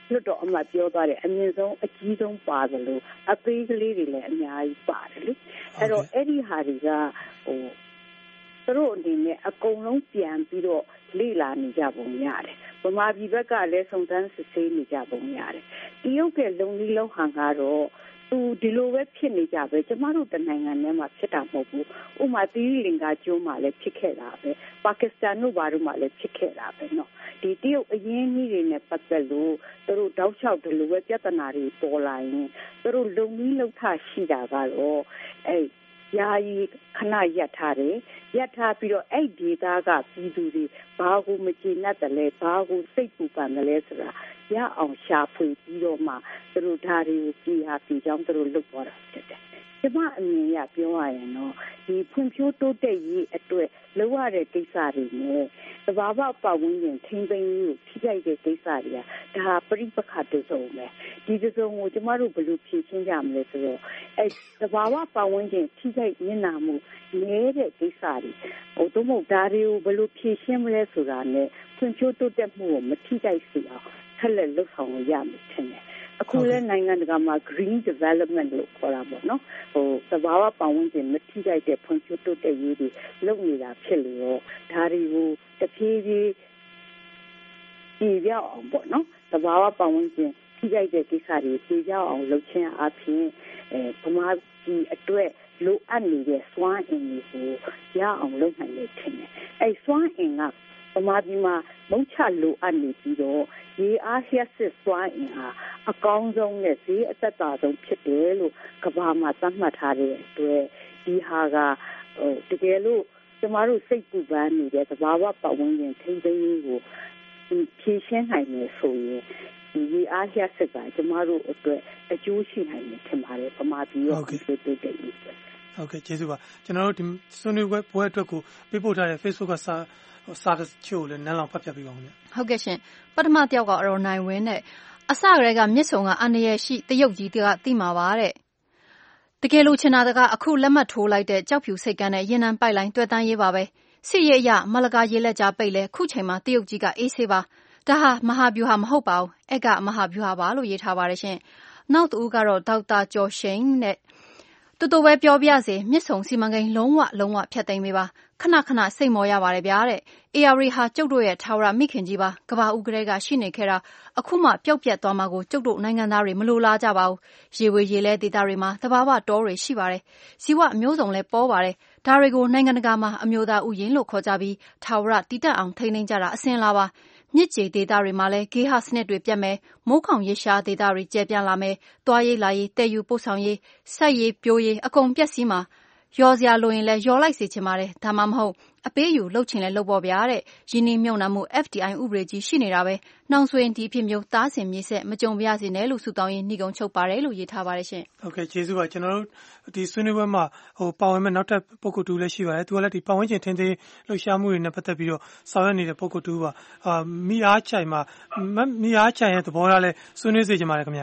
လွတ်တော်အမှတ်ပြောသွားတယ်အမြင့်ဆုံးအကြီးဆုံးပါတယ်လို့အသေးကလေးတွေလည်းအများကြီးပါတယ်လေအဲ့တော့အဲ့ဒီဟာတွေကဟိုသူတို့အနေနဲ့အကုန်လုံးပြန်ပြီးတော့လေ့လာနေကြပုံရတယ်ဗမာပြည်ဘက်ကလည်းစုံစမ်းစစ်ဆေးနေကြပုံရတယ်တရုတ်ကလုံလီလုံဟန်ကတော့သူဒီလိုပဲဖြစ်နေကြပဲကျမတို့တနိုင်ငံထဲမှာဖြစ်တာမဟုတ်ဘူးဥမာသီရိလင်္ကာကျွန်းမှာလည်းဖြစ်ခဲ့တာပဲပါကစ္စတန်တို့ဘာတို့မှာလည်းဖြစ်ခဲ့တာပဲเนาะဒီတရုတ်အရင်းကြီးတွေနဲ့ပတ်သက်လို့သူတို့တောက်လျှောက်ဒီလိုပဲပြဿနာတွေပေါ်လာရင်သူတို့လုံလီလုံထရှိတာကတော့အဲယာယီခဏရပ်ထားတယ်ရပ်ထားပြီးတော့အဲ့ဒီဒေသကပြည်သူတွေဘာကိုမကျေနပ်တယ်လဲဘာကိုစိတ်ပူပန်တယ်လဲဆိုတာရအောင်ရှာဖွေပြီးတော့မှသူတို့ဓာတ်တွေကိုပြည်ဟာပြည်ကြောင်းသူတို့လုပ်ပေါ်တာဖြစ်တယ်ကျမအမြင်ရပြောရရင်တော့ဒီဖွံ့ဖြိုးတိုးတက်ရေးအတွက်လုပ်ရတဲ့ကိစ္စတွေနဲ့သဘာဝပတ်ဝန်းကျင်ထိန်းသိမ်းရေးကိုထိခိုက်တဲ့ကိစ္စတွေကဒါပရိပက္ခတုံးပဲဒီတုံးကိုကျမတို့ဘယ်လိုဖြေရှင်းကြမလဲဆိုတော့အဲသဘာဝပတ်ဝန်းကျင်ထိခိုက်ညှဉ်းနှာမှုနည်းတဲ့ကိစ္စတွေဟိုတို့မဟုတ်ဒါတွေကိုဘယ်လိုဖြေရှင်းမလဲဆိုတာနဲ့ဖွံ့ဖြိုးတိုးတက်မှုကိုမထိခိုက်စေအောင်ဆက်လက်လုပ်ဆောင်ရမယ်ထင်တယ်အခုလည်းနိုင်ငံတကာမှာ green development လို့ခေါ်တာပေါ့နော်ဟိုသဘာဝပတ်ဝန်းကျင်မထိခိုက်တဲ့ဖွံ့ဖြိုးတိုးတက်ရေးတွေလုပ်နေတာဖြစ်လို့ဒါတွေကိုတဖြည်းဖြည်းပြည်ပြောင်းအောင်ပေါ့နော်သဘာဝပတ်ဝန်းကျင်ထိခိုက်တဲ့ကိစ္စတွေပြည်ပြောင်းအောင်လုပ်ခြင်းအပြင်အဲဗမာပြည်အတွက်လိုအပ်နေတဲ့စွမ်းအင်တွေကိုရအောင်လုပ်နိုင်တယ်ထင်တယ်အဲစွမ်းအင်ကဗမာပြည်မှာမုံချလိုအပ်နေပြီးတော့ရေအားလျှက်စစ်စွမ်းအင်ဟာအကောင်းဆုံးနဲ့ဈေးအသက်သာဆုံးဖြစ်တယ်လို့ကမ္ဘာမှာသတ်မှတ်ထားတဲ့အတွက်ဒီဟာကဟိုတကယ်လို့ကျမတို့စိတ်ပူပန်နေတဲ့သဘာဝပတ်ဝန်းကျင်ထိန်းသိမ်းရေးကိုဖြေရှင်းနိုင်မယ်ဆိုရင်ဒီရေအားလျှက်စစ်ကကျမတို့အတွက်အကျိုးရှိနိုင်တယ်ထင်ပါတယ်ဗမာပြည်ရဲ့ဒီလိုတည်ရေးဟုတ်ကဲ့ကျေးဇူးပါကျွန်တော်တို့ဒီဆွေးနွေးပွဲအတွက်ကိုပေးပို့ထားတဲ့ Facebook ကစာစာတချို့လည်းနန်းလောင်ဖတ်ပြပေးပါဦးခင်ဗျဟုတ်ကဲ့ရှင်ပထမတယောက်ကတော့အနိုင်ဝင်းနဲ့အစကတည်းကမြစ်ဆုံကအန္တရာယ်ရှိတရုတ်ကြီးကသိမှာပါတဲ့တကယ်လို့ချင်တာကအခုလက်မှတ်ထိုးလိုက်တဲ့ကြောက်ဖြူစိတ်ကန်းနဲ့ရင်နံပိုက်လိုင်းတွေ့တန်းရေးပါပဲစစ်ရေးအရမလကာရေလက်ကြားပိတ်လဲခုချိန်မှာတရုတ်ကြီးကအေးဆေးပါဒါဟာမဟာဗျူဟာမဟုတ်ပါဘူးအဲ့ကမဟာဗျူဟာပါလို့ရေးထားပါတယ်ရှင်နောက်တူကတော့ဒေါက်တာကျော်ရှိန်နဲ့တူတူပဲပြောပြစေမြစ်ဆုံစီမံကိန်းလုံးဝလုံးဝဖျက်သိမ်းပေးပါခဏခဏစိတ်မောရပါတယ်ဗျာတဲ့ အေ အာር ဟာကျုပ်တို့ရဲ့ထာဝရမိခင်ကြီးပါကဘာဦးကလေးကရှိနေခဲ့တာအခုမှပျောက်ပြတ်သွားမှာကိုကျုပ်တို့နိုင်ငံသားတွေမလိုလားကြပါဘူးရေဝေရေလဲဒေသတွေမှာတဘာဝတောတွေရှိပါတယ်ဇီဝအမျိုးစုံလဲပေါ်ပါတယ်ဒါတွေကိုနိုင်ငံတကာမှာအမျိုးသားဥယျာဉ်လို့ခေါ်ကြပြီးထာဝရတည်တတ်အောင်ထိန်းသိမ်းကြတာအစင်လာပါမြစ်ကြေဒေသတွေမှာလည်းဂေဟစနစ်တွေပြတ်မယ်မိုးခေါင်ရေရှားဒေသတွေကျယ်ပြန့်လာမယ်တွားရေးလာရေးတည်ယူပို့ဆောင်ရေးဆက်ရေးပြိုးရေးအကုန်ပြက်စီးမှာရောစရာလိုရင်လည်းရောလိုက်စေချင်ပါတယ်ဒါမှမဟုတ်အပေးယူလှုပ်ချင်လဲလှုပ်ပေါ်ဗျာတဲ့ရင်းနှီးမြုပ်နှံမှု F D I ဥပဒေကြီးရှိနေတာပဲနှောင်ဆိုရင်ဒီဖြစ်မျိုးတားဆင်မြေဆက်မကြုံပြရစေနဲ့လို့ဆုတောင်းရင်းနှီးကုံချုပ်ပါတယ်လို့ရေးထားပါတယ်ရှင်ဟုတ်ကဲ့ကျေးဇူးပါကျွန်တော်တို့ဒီဆွေးနွေးပွဲမှာဟိုပါဝင်မဲ့နောက်ထပ်ပုဂ္ဂိုလ်တူလည်းရှိပါတယ်သူကလည်းဒီပတ်ဝန်းကျင်ထင်းထင်းလှုပ်ရှားမှုတွေနဲ့ပတ်သက်ပြီးတော့ဆောင်ရွက်နေတဲ့ပုဂ္ဂိုလ်တူပါအာမိအားချိုင်မှာမိအားချိုင်ရဲ့သဘောထားလဲဆွေးနွေးစေချင်ပါတယ်ခင်ဗျ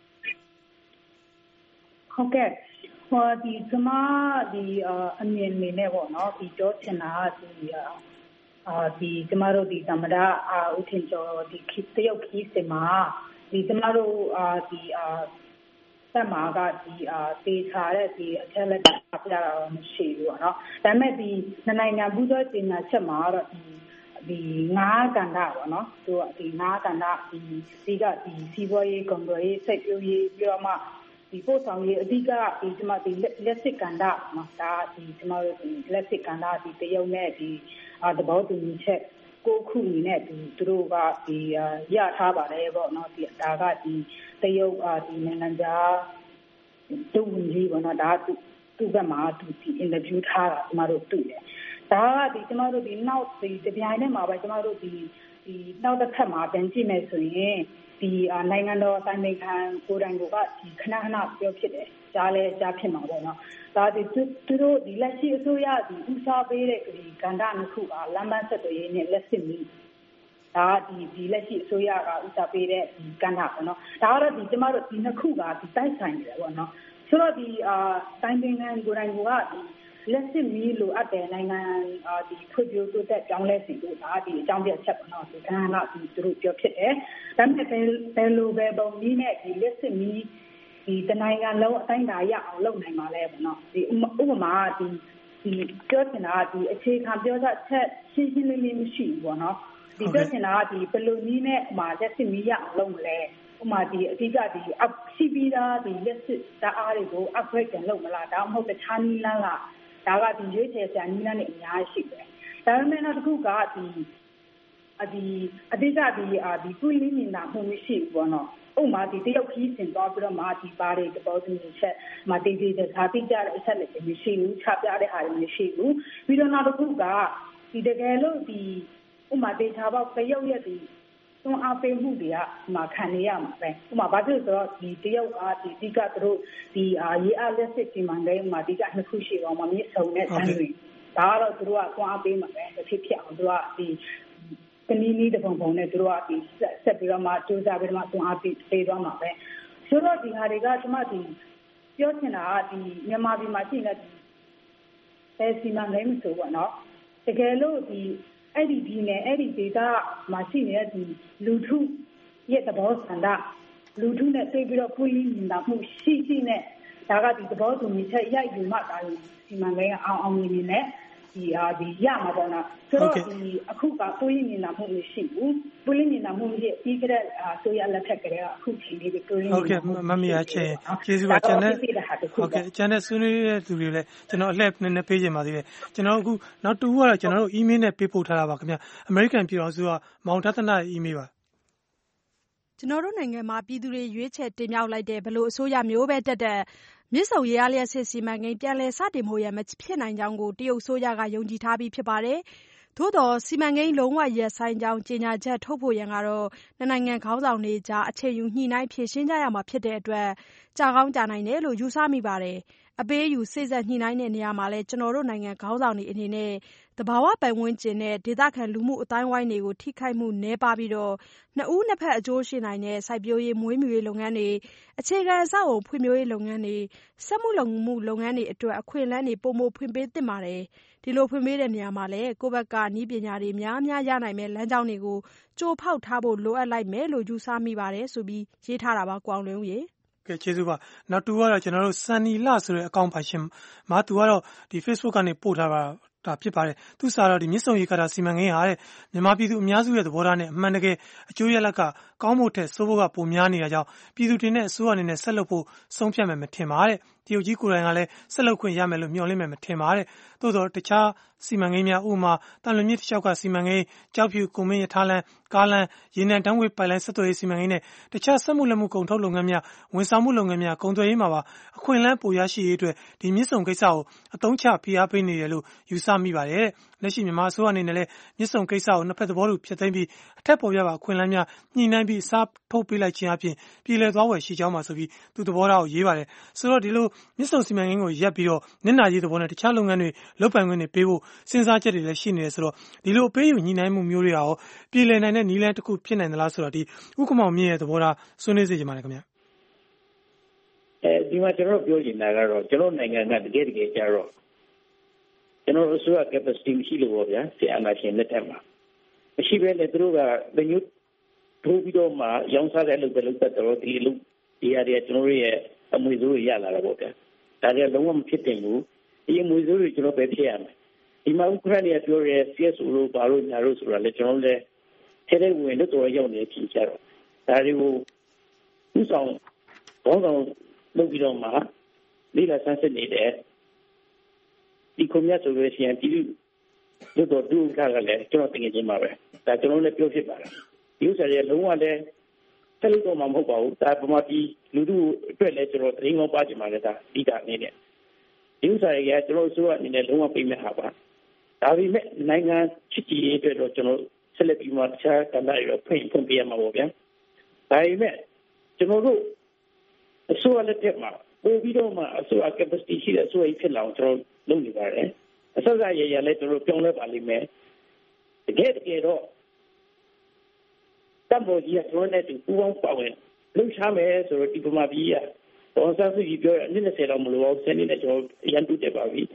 ဟုတ်ကဲ့ဟောဒီကျမဒီအမြင်နေနဲ့ပေါ့နော်ဒီပြောချင်တာကဒီအာဒီကျမတို့ဒီသမ္မတအာဦးထင်ကျော်ဒီတရုတ်ခီးစင်မှာဒီကျမတို့အာဒီအာတက်မှာကဒီအာတေချာတဲ့ဒီအချက်လက်ပြပြတာတော့မရှိဘူးပေါ့နော်ဒါပေမဲ့ဒီနိုင်ငံပူးတွဲတင်ညာချက်မှာတော့ဒီဒီငါးကဏ္ဍပေါ့နော်သူကဒီငါးကဏ္ဍဒီဒီကဒီစီးပွားရေးကုန်သွယ်ရေးစိတ်ပြိုးရေးပြီးတော့မှဒီပို့ဆောင်ရေးအဓိကဒီကျမဒီလက်စစ်ကဏ္ဍနော်ဒါဒီကျမတို့ဒီလက်စစ်ကဏ္ဍဒီတရုတ်နဲ့ဒီအာသဘောတူညီချက်ကိုခုအနေနဲ့ဒီသူတို့ကဒီရထားပါတယ်ပေါ့နော်ဒီဒါကဒီတရုတ်အာဒီနိုင်ငံခြားတူဝင်ကြီးပေါ့နော်ဒါသူသူကမှသူဒီအင်တာဗျူးထားတာကျမတို့တွေ့တယ်ဒါကဒီကျမတို့ဒီနောက်ဒီတပြိုင်တည်းမှာပဲကျမတို့ဒီဒီနောက်တစ်ခါမှပြန်ကြည့်မယ်ဆိုရင်ဒီနိုင်ငံတော်တိုင်ပင်ခံကိုယ်တိုင်ကဒီခဏခဏပြောဖြစ်တယ်ကြားလဲကြားဖြစ်မှာပေါ့နော်ဒါဒီသူတို့ဒီလက်ရှိအစိုးရဒီဥစားပေးတဲ့ဒီကဏ္ဍနှစ်ခုကလမ်းမဆက်သွယ်ရေးနဲ့လက်စစ်မီဒါဒီဒီလက်ရှိအစိုးရကဥစားပေးတဲ့ဒီကဏ္ဍပေါ့နော်ဒါကတော့ဒီကျမတို့ဒီနှစ်ခုကဒီတိုက်ဆိုင်နေတယ်ပေါ့နော်ဆိုတော့ဒီအာတိုင်ပင်ခံကိုယ်တိုင်ကဒီလက်စစ်မီးလိုအပ်တဲ့နိုင်ငံဒီဖွံ့ဖြိုးတိုးတက်ပြောင်းလဲစီတို့ဒါဒီအကြောင်းပြချက်ပေါ့နော်ဒီကဏ္ဍဒီသူတို့ပြောဖြစ်တယ်ဒါပေမဲ့ဘယ်လိုပဲပုံနည်းနဲ့ဒီလက်စစ်မီးဒီတနိုင်ငံလုံးအတိုင်းအတာရအောင်လုပ်နိုင်မှာလဲပေါ့နော်ဒီဥပမာဒီဒီပြောချင်တာဒီအခြေခံပြောချက်ချက်ရှင်းရှင်းလင်းလင်းမရှိဘူးပေါ့နော်ဒီပြောချင်တာဒီဘယ်လိုနည်းနဲ့ဥမာလက်စစ်မီးရအောင်လုပ်မလဲဥမာဒီအဓိကဒီစီပီတာဒီလက်စစ်ဓာတ်အားတွေကို upgrade ပြန်လုပ်မလားဒါမှမဟုတ်တခြားနည်းလမ်းလားဒါကဒီရွေးချယ်စရာနည်းလမ်းတွေအများကြီးရှိတယ်ဒါပေမဲ့နောက်တစ်ခုကဒီအဒီအဓိကဒီအာဒီကုလင်းနေတာမှုမရှိဘူးပေါ့နော်ဥပမာဒီတရုတ်ခီးစင်သွားပြီးတော့မှဒီပါတွေတပေါ်သူချက်မတေးသေးတဲ့ဓာတိကြတဲ့အချက်လက်တွေမရှိဘူးချပြတဲ့ဟာတွေမရှိဘူးပြီးတော့နောက်တစ်ခုကဒီတကယ်လို့ဒီဥပမာဒေတာပေါက်တရုတ်ရဲ့ဒီသွန်အားပေးမှုတွေကမှခံနေရမှာပဲဥပမာဘာဖြစ်လို့ဆိုတော့ဒီတရုတ်အားဒီအဓိကသူတို့ဒီအာရေအားလက်စစ်စီမံကိန်းမှာအဓိကနှစ်ခုရှိပါမှာမြေစုံတဲ့ဆန်းတွေဒါကတော့သူတို့ကသွန်အားပေးမှာပဲဖြစ်ဖြစ်အောင်သူကဒီတနည်းနည်းတစ်ပုံပုံနဲ့သူတို့ကဒီဆက်ပြီးတော့မှစူးစမ်းပြီးတော့မှသွန်အားပေးပေးသွားမှာပဲဆိုတော့ဒီဟာတွေကကျွန်မဒီပြောချင်တာကဒီမြန်မာပြည်မှာရှိနေတဲ့အဲစီမံကိန်းဆိုတော့နော်တကယ်လို့ဒီအဲ့ဒီဒီနဲ့အဲ့ဒီဒေတာမှာရှိနေတဲ့ဒီလူထုရဲ့သဘောဆန္ဒလူထုနဲ့သိပြီးတော့ပွင့်လင်းနေတာမှုရှိရှိနဲ့ဒါကဒီသဘောတူညီချက်ရိုက်ယူမှဒါဒီမှာလည်းအောင်အောင်မြင်မြင်နဲ့ဒီအာဒီရမှာပေါ့နော်ဆိုတော့ဒီအခုကပွင့်လင်းနေတာမှုမရှိဘူးပွင့်လင်းနေတာမှုရဲ့ပြီးကြတဲ့ဆိုရလက်ထက်ကလေးကအခုချိန်လေးပွင့်လင်းနေတာဟုတ်ကဲ့မမီယာချင်းကျေးဇူးပါကျွန်တော်ဟုတ်ကဲ့ကျွန်တော်ဆွေးနွေးတဲ့သူတွေလည်းကျွန်တော်အလှည့်နည်းနည်းပေးချင်ပါသေးတယ်ကျွန်တော်အခုနောက်တူကတော့ကျွန်တော်တို့ email နဲ့ပေးပို့ထားတာပါခင်ဗျ American ပြည်တော်စုကမောင်ထသနာ email ပါကျွန်တော်တို့နိုင်ငံမှာပြည်သူတွေရွေးချယ်တင်မြှောက်လိုက်တဲ့ဘလို့အစိုးရမျိုးပဲတက်တက်မြစ်ဆုံရေအားလျှက်စစ်စီမံကိန်းပြန်လည်စတင်ဖို့ရမဖြစ်နိုင်ကြောင်းကိုတရုတ်ဆိုရကယုံကြည်ထားပြီးဖြစ်ပါတယ်။သို့တော်စီမံကိန်းလုံးဝရပ်ဆိုင်းကြောင်းကြေညာချက်ထုတ်ဖို့ရန်ကတော့နှစ်နိုင်ငံခေါင်းဆောင်တွေကြားအချိန်ယူညှိနှိုင်းဖြေရှင်းကြရမှာဖြစ်တဲ့အတွက်ကြာကောင်းကြာနိုင်တယ်လို့ယူဆမိပါတယ်။အပေးအယူစိတ်ဆက်ညှိနှိုင်းတဲ့နေရာမှာလည်းကျွန်တော်တို့နိုင်ငံခေါင်းဆောင်တွေအနေနဲ့တဘာဝပတ်ဝန်းကျင်နဲ့ဒေသခံလူမှုအတိုင်းဝိုင်းတွေကိုထိခိုက်မှုနည်းပါပြီးတော့နှစ်ဦးနှစ်ဖက်အကျိုးရှိနိုင်တဲ့စိုက်ပျိုးရေးမွေးမြူရေးလုပ်ငန်းတွေအခြေခံအဆောက်အုံဖွံ့ဖြိုးရေးလုပ်ငန်းတွေစက်မှုလုပ်မှုလုပ်ငန်းတွေအတွက်အခွင့်အလမ်းတွေပုံမဖွင့်ပေးသင့်ပါတယ်ဒီလိုဖွင့်ပေးတဲ့နေရာမှာလည်းကိုယ့်ဘက်ကနည်းပညာတွေများများရနိုင်မဲ့လမ်းကြောင်းတွေကိုကြိုဖောက်ထားဖို့လိုအပ်လိုက်မယ်လို့ယူဆမိပါတယ်ဆိုပြီးရေးထားတာပါကွာလွင်ဦးရေကဲကျေးဇူးပါနောက်တူကတော့ကျွန်တော်တို့စန်နီလာဆိုတဲ့အကောင့်ပါရှင်မာသူကတော့ဒီ Facebook ကနေပို့ထားတာဒါဖြစ်ပါတယ်သူစာတော့ဒီမြစ်ဆုံရေကာတာစီမံကိန်းဟာတဲ့မြန်မာပြည်သူအများစုရဲ့သဘောထားနဲ့အမှန်တကယ်အကျိုးရလဒ်ကကောင်းဖို့ထက်ဆိုးဖို့ကပိုများနေတာကြောင့်ပြည်သူတွေနဲ့အစိုးရအနေနဲ့ဆက်လုပ်ဖို့ဆုံးဖြတ်မယ်မထင်ပါတဲ့တရုတ်ကြီးကိုယ်တိုင်ကလည်းဆက်လုပ်ခွင့်ရမယ်လို့မျှော်လင့်မယ်မထင်ပါတဲ့သို့တော့တခြားစီမံကိန်းများဥပမာတန်လွင်မြစ်တစ်လျှောက်ကစီမံကိန်းကြောက်ဖြူကုမင်းရထားလမ်းကားလမ်းရေနံတန်းဝေးပိုင်လိုင်းဆက်သွယ်ရေးစီမံကိန်းနဲ့တခြားစက်မှုလက်မှုကုန်ထုတ်လုပ်ငန်းများဝန်ဆောင်မှုလုပ်ငန်းများကုန်သွယ်ရေးမှာပါအခွင့်အလမ်းပိုရရှိရေးအတွက်ဒီမြစ်ဆုံကိစ္စကိုအသုံးချဖိအားပေးနေတယ်လို့ယူဆမိပါတယ်တဲ့လက်ရှိမြန်မာအစိုးရအနေနဲ့လည်းမြစ်ဆုံကိစ္စကိုနှစ်ဖက်သဘောတူဖျက်သိမ်းပြီးအထက်ပေါ်ပြပါအခွင့်အလမ်းများညှိနှိုင်းပြီးစားထုတ်ပေးလိုက်ခြင်းအပြင်ပြည်လည်သွားဝယ်ရှိကြောင်းပါဆိုပြီးသူသဘောထားကိုရေးပါတယ်ဆိုတော့ဒီလိုမြစ်ဆုံစီမံကိန်းကိုရပ်ပြီးတော့နစ်နာရေးသဘောနဲ့တခြားလုပ်ငန်းတွေလုပ်ပိုင်ခွင့်တွေပေးဖို့စဉ်းစားချက်တွေလည်းရှိနေတယ်ဆိုတော့ဒီလိုအပေးယူညှိနှိုင်းမှုမျိုးတွေရောပြည်လည်နိုင်တဲ့နည်းလမ်းတစ်ခုဖြစ်နိုင်သလားဆိုတော့ဒီဥက္ကမောင်မြင့်ရဲ့သဘောထားဆွေးနွေးစေချင်ပါတယ်ခင်ဗျအဲဒီမှာကျွန်တော်ပြောချင်တာကတော့ကျွန်တော်နိုင်ငံကတကယ်တကယ်ကြတော့ကျွန်တော်အစိုးရ capacity မရှိလို့ပေါ့ဗျာဆရာအနာရှင်လက်ထက်မှာမရှိဘဲနဲ့သူတို့ကဘယ်ညထိုးပြီးတော့မှရောင်းစားတဲ့အလုပ်တွေလုပ်တတ်တော့ဒီအလုပ်ဒီအရာတွေကျွန်တော်ရဲ့အမွေစိုးတွေရလာတာပေါ့ဗျာဒါကြလုံးဝမဖြစ်တင်ဘူးဒီအမွေစိုးတွေကျွန်တော်ပဲဖြစ်ရမယ်ဒီမှာဥက္ကဋ္ဌတွေကပြောရဲ စီ အက်စ် အို လို့ဘာလို့ညာလို့ဆိုတာလေကျွန်တော်လည်းထဲထဲဝင်လို့တော်ရောက်နေပြီကြတော့ဒါတွေကိုဥဆောင်ဘောင်းဆောင်လုပ်ပြီးတော့မှလိလာဆန်းစစ်နေတဲ့ဒီကွန်မြတ်ဆိုလို့ရှိရင်ပြည်သူတို့တို့ကလည်းကျွန်တော်တင်ကြမှာပဲဒါကျွန်တော်လည်းပြောဖြစ်ပါတယ်ဒီဥစ္စာတွေလုံးဝလည်းဆက်လို့တော့မှမဟုတ်ပါဘူးဒါပမာပြည်လူတို့အတွက်လည်းကျွန်တော်တင်ကောင်းပါကြမှာလည်းဒါဒီကအနေနဲ့ဒီဥစ္စာတွေကကျွန်တော်ဆိုအနေနဲ့လုံးဝပြိမဲ့ဟာပါဒါပေမဲ့နိုင်ငံချစ်ကြည်ရေးအတွက်တော့ကျွန်တော်ဆက်လက်ပြီးမှတခြားကဏ္ဍတွေဖွင့်ဖွင့်ပြရမှာပေါ့ဗျာဒါပေမဲ့ကျွန်တော်တို့အစိုးရလက်ထက်မှာပို့ပြီးတော့မှအစိုးရ capacity ရှိတဲ့အစိုးရဖြစ်လာအောင်ကျွန်တော်လုပ်နေပါတယ်အစိုးရရရလည်းကျွန်တော်ပြောင်းလဲပါလိမ့်မယ်တကယ်တကယ်တော့တမ်ဘောကြီးကကျွန်တော်နဲ့တူပူးပေါင်းပါဝင်လှုပ်ရှားမယ်ဆိုတော့ဒီပမာပြည်ကဒေါ်ဆန်းစုကြည်ပြောတဲ့အနည်းနဲ့ဆယ်တော့မလို့အောင်ဆယ်နှစ်နဲ့ကျွန်တော်ရန်တူတယ်ပါပြီ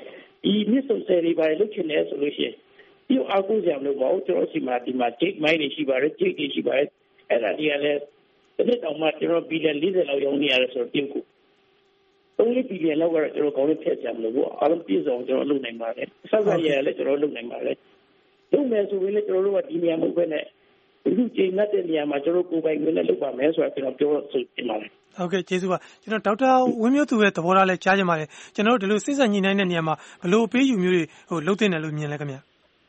ဒီမြစ်ဆုံဆယ်တွေပါလုတ်ချင်တယ်ဆိုလို့ရှိရင်ဒီအားကိုးစရာမလိုပါဘူးကျွန်တော်စီမှာဒီမှာ Jake Mine တွေရှိပါတယ် Jake တွေရှိပါတယ်အဲ့ဒါတွေကလည်းတစ်နှစ်တောင်မှကျွန်တော်ဘီလီယံ၄၀လောက်ရောင်းနေရတယ်ဆိုတော့ပြုတ်ကိုသုံးဘီလီယံလောက်ကတော့ကျွန်တော်ကောင်းလို့ဖျက်ကြမလို့အားလုံးပြည့်စုံကျွန်တော်လုပ်နိုင်ပါတယ်ဆက်ဆက်ရရလည်းကျွန်တော်လုပ်နိုင်ပါတယ်လုပ်မယ်ဆိုရင်လည်းကျွန်တော်တို့ကဒီနေရာမဟုတ်ဘဲနဲ့ဒီချိန်နဲ့တဲ့နေရာမှာကျွန်တော်ကိုယ်ပိုင်ငွေနဲ့လုပ်ပါမယ်ဆိုတာကျွန်တော်ပြောဆိုတင်ပါတယ်ဟုတ်ကဲ့ကျေးဇူးပါကျွန်တော်ဒေါက်တာဝင်းမျိုးသူရဲ့သဘောထားလည်းကြားချင်ပါတယ်ကျွန်တော်တို့ဒီလိုစိစံညှိနှိုင်းတဲ့နေရာမှာဘယ်လိုအပေးယူမျိုးတွေဟိုလုပ်တင်တယ်လို့မြင်လဲခင်ဗျာ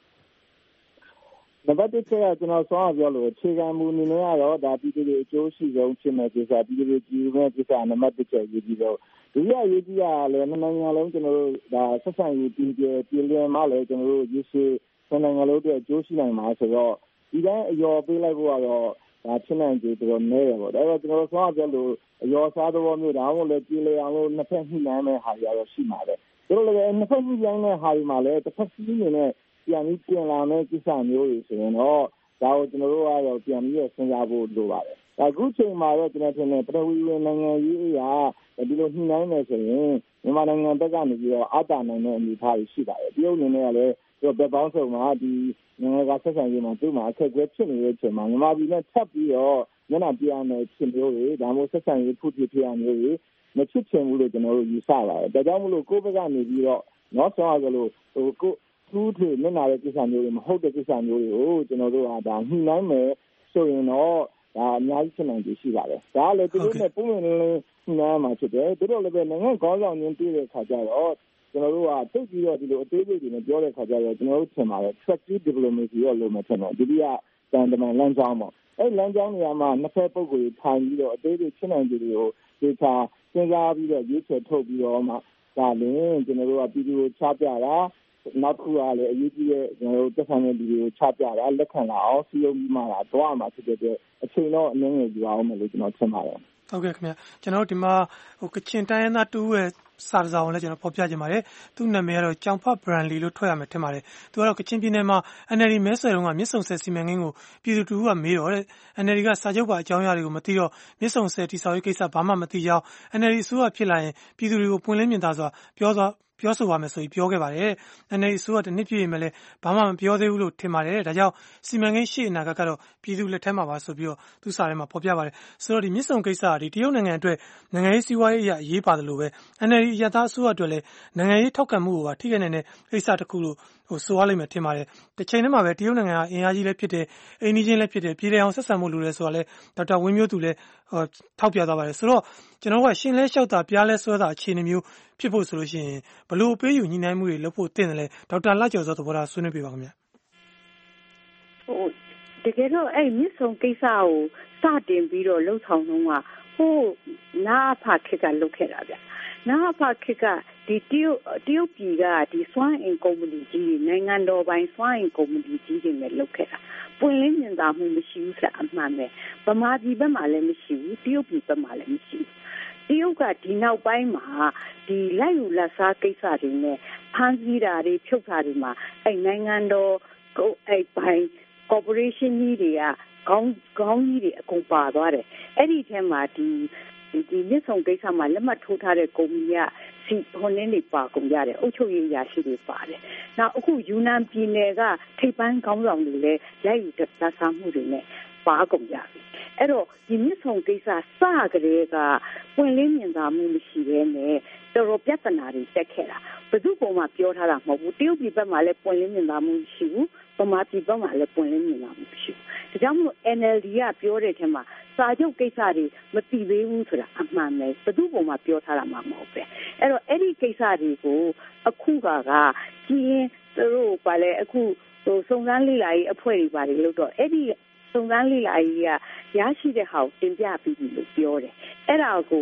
နံပါတ်တစ်ချက်ကကျွန်တော်ဆောင်းပြောလို့အခြေခံမူအနေနဲ့ကတော့ဒါပြည်သူတွေအကျိုးရှိဆုံးဖြစ်မဲ့ကိစ္စပြည်သူတွေကြည့်မဲ့ကိစ္စနံပါတ်တစ်ချက်ရေးပြီးတော့ဒုတိယရေးကြီးရလည်းနိုင်ငံလုံးကျွန်တော်တို့ဒါဆက်ဆံရေးပြည်ပြည်ပြည်လည်မှာလည်းကျွန်တော်တို့ရေးရှိနိုင်ငံလုံးအတွက်အကျိုးရှိနိုင်မှာဆိုတော့ဒီတိုင်းအယောပေးလိုက်ဖို့ကတော့ဒါဖြစ်နိုင်ကြတော်နေရပေါ့ဒါတော့ကျွန်တော်ဆောင်းပြောလို့အယောစားတော်မျိုးဒါမှမဟုတ်လည်းပြည်လည်အောင်လို့နှစ်ဖက်ညှိနှိုင်းမဲ့ဟာတွေကတော့ရှိမှာပဲတို့လည်းနှစ်ဖက်ညှိနှိုင်းတဲ့ဟာတွေမှာလည်းတစ်ဖက်စီးနေနဲ့ပြန်ပြီးပြင်လာမယ့်ကိစ္စမျိုးတွေဆိုရင်တော့ဒါကိုကျွန်တော်တို့ကတော့ပြန်ပြီးစဉ်းစားဖို့လိုပါတယ်။အခုချိန်မှာတော့ကျွန်တော်ထင်တယ်ပထဝီဝင်နိုင်ငံရေးအရာဒီလိုညှိနှိုင်းမယ်ဆိုရင်မြန်မာနိုင်ငံဘက်ကနေပြီးတော့အာတာနိုင်တဲ့အနေအထားရှိပါတယ်။တရုတ်အနေနဲ့ကလည်းသူဘက်ပေါင်းစုံမှာဒီနိုင်ငံကဆက်ဆံရေးမှာသူ့မှာအခက်အခဲဖြစ်နေတဲ့အချိန်မှာမြန်မာပြည်နဲ့ထပ်ပြီးတော့မျက်နှာပြရမယ့်ဖြစ်မျိုးတွေဒါမှမဟုတ်ဆက်ဆံရေးဖုဖြစ်ဖြစ်ရမျိုးတွေမဖြစ်ချင်ဘူးလို့ကျွန်တော်တို့ယူဆပါတယ်။ဒါကြောင့်မလို့ကိုယ့်ဘက်ကနေပြီးတော့နောက်ဆုံးကလို့ဟိုကိုသူ့ထွေမျက်နှာရဲ့ကိစ္စမျိုးတွေမဟုတ်တဲ့ကိစ္စမျိုးတွေကိုကျွန်တော်တို့ကဒါညှိနှိုင်းမယ်ဆိုရင်တော့ဒါအများကြီးဖြစ်နိုင်ခြေရှိပါတယ်။ဒါလည်းသူတို့နဲ့ပုံမှန်လေးညှိနှိုင်းမှာဖြစ်တယ်။သူတို့လည်းပဲနိုင်ငံခေါင်းဆောင်ရင်းတွေ့တဲ့ခါကျတော့ကျွန်တော်တို့ကတိတ်ပြီးတော့ဒီလိုအသေးစိတ်တွေနဲ့ပြောတဲ့ခါကျတော့ကျွန်တော်တို့ထင်ပါတယ် strategic diplomacy ရောလို့မထင်တော့ဒုတိယတန်တမန်လမ်းကြောင်းပေါ့။အဲ့လမ်းကြောင်းနေရာမှာနှစ်ဖက်ပုဂ္ဂိုလ်ထိုင်ပြီးတော့အသေးစိတ်ဖြစ်နိုင်ခြေတွေကိုဒေသစဉ်းစားပြီးတော့ရွေးချယ်ထုတ်ပြီးတော့မှဒါလည်းကျွန်တော်တို့ကပြည်သူကိုချပြတာနောက်တစ်ခုကလည်းအရေးကြီးတဲ့ကျွန်တော်တို့တက်ဆိုင်တဲ့လူတွေကိုချပြတာလက်ခံလာအောင်စီယုံပြီးမှလာတော့မှဖြစ်တဲ့အချိန်တော့အနည်းငယ်ယူအောင်မယ်လို့ကျွန်တော်ထင်ပါတယ်ဟုတ်ကဲ့ခင်ဗျာကျွန်တော်တို့ဒီမှာဟိုကချင်တိုင်းရင်းသားတူရဲ့စာစာအောင်လည်းကျွန်တော်ဖော်ပြခြင်းပါတယ်သူ့နာမည်ကတော့ကြောင်ဖတ်ဘရန်လီလို့ထွက်ရမယ်ထင်ပါတယ်သူကတော့ကချင်ပြည်နယ်မှာ N L D မဲဆွယ်တုန်းကမြစ်ဆုံဆယ်စီမံကိန်းကိုပြည်သူတူကမေးတော့တဲ့ N L D ကစာချုပ်ပါအကြောင်းအရာတွေကိုမသိတော့မြစ်ဆုံဆယ်တိဆောက်ရေးကိစ္စဘာမှမသိကြောင်း N L D အစိုးရဖြစ်လာရင်ပြည်သူတွေကိုပွင့်လင်းမြင်သာစွာပြောစွာပြောဆိုပါမယ်ဆိုပြီးပြောခဲ့ပါတယ်။ N L D အစိုးရတနည်းပြည့်ရင်လည်းဘာမှမပြောသေးဘူးလို့ထင်ပါတယ်။ဒါကြောင့်စီမံကိန်းရှေ့အနာဂတ်ကတော့ပြည်သူလက်ထက်မှာပါဆိုပြီးတော့သူစာထဲမှာဖော်ပြပါတယ်။ဆိုတော့ဒီမြစ်ဆုံကိစ္စကဒီတရုတ်နိုင်ငံအတွက်နိုင်ငံရေးစီးပွားရေးအရာအရေးပါတယ်လို့ပဲ N L D အရသာအစိုးရအတွက်လည်းနိုင်ငံရေးထောက်ခံမှုကိုပါထိခိုက်နိုင်တဲ့ကိစ္စတစ်ခုလို့ဟိုဆိုရလိမ့်မယ်ထင်ပါတယ်။တစ်ချိန်တည်းမှာပဲတရုတ်နိုင်ငံကအင်အားကြီးလည်းဖြစ်တယ်၊အိမ်နီးချင်းလည်းဖြစ်တယ်၊ပြည်ထောင်ဆက်ဆံမှုလိုတယ်ဆိုတာလည်းဒေါက်တာဝင်းမျိုးသူလည်းဟိုထောက်ပြသွားပါတယ်။ဆိုတော့ကျွန်တော်ကရှင်လဲလျှောက်တာပြားလဲဆွဲတာအခြေအနေမျိုးဖြစ်ဖို့ဆိုလို့ရှိရင်ဘလို့အပေးယူညှိနှိုင်းမှုတွေလုပ်ဖို့တင့်တယ်လေဒေါက်တာလှကျော်စောသဘောထားဆွေးနွေးပြပါခင်ဗျာဟိုတကယ်တော့အဲ့မြစ်ဆုံကိစ္စကိုစတင်ပြီးတော့လှုပ်ဆောင်တော့ဟိုနာဖာခေတ်ကလုပ်ခဲ့တာဗျနာဖာခေတ်ကဒီတရုတ်တရုတ်ပြည်ကဒီစွမ်းအင်ကုမ္ပဏီကြီးနိုင်ငံတော်ပိုင်စွမ်းအင်ကုမ္ပဏီကြီးတွေနဲ့လုပ်ခဲ့တာပွင့်လင်းမြင်သာမှုမရှိဘူးဆိုတာအမှန်ပဲဗမာပြည်ဘက်မှာလည်းမရှိဘူးတရုတ်ပြည်ဘက်မှာလည်းမရှိဘူးတရုတ်ကဒီနောက်ပိုင်းမှာဒီလိုက်ယူလက်စားကိစ္စတွေနဲ့ဖမ်းဆီးတာတွေဖြုတ်တာတွေမှာအဲ့နိုင်ငံတော်အဲ့ဘိုင် corporation ကြီးတွေကခေါင်းခေါင်းကြီးတွေအကုန်ပါသွားတယ်အဲ့ဒီထဲမှာဒီဒီမြစ်ဆုံကိစ္စမှာလက်မှတ်ထိုးထားတဲ့ကုမ္ပဏီကစီဟိုနင်းတွေပါကုန်ကြတယ်အုပ်ချုပ်ရေးရာရှိတွေပါတယ်နောက်အခုယူနန်ပြည်နယ်ကထိပ်ပန်းခေါင်းဆောင်တွေလည်းရိုက်ယူသက်သာမှုတွေနဲ့ပါကုန်ကြပြီအဲ့တော့ဒီမြစ်ဆုံကိစ္စစကြတဲ့ကပွင့်လင်းမြင်သာမှုမရှိဘဲနဲ့တော်တော်ပြဿနာတွေတက်ခဲ့တာဘယ်သူ့ပုံမှာပြောထားတာမဟုတ်ဘူးတရုတ်ပြည်ဘက်မှာလည်းပွင့်လင်းမြင်သာမှုမရှိဘူးဗမာပြည်ဘက်မှာလည်းပွင့်လင်းမြင်သာမှုမရှိဘူးဒါကြောင့်မို့ N L D ကပြောတဲ့အထက်မှာစာချုပ်ကိစ္စတွေမတည်သေးဘူးဆိုတာအမှန်ပဲဘယ်သူ့ပုံမှာပြောထားတာမှမဟုတ်ပဲအဲ့တော့အဲ့ဒီကိစ္စတွေကိုအခုကကကြီးရင်သူတို့ကလည်းအခုဟိုစုံစမ်းလေ့လာရေးအဖွဲ့တွေပါတယ်လို့တော့အဲ့ဒီစုံစမ်းလေ့လာရေးကရရှိတဲ့ဟာကိုတင်ပြပြီးပြီလို့ပြောတယ်အဲ့ဒါကို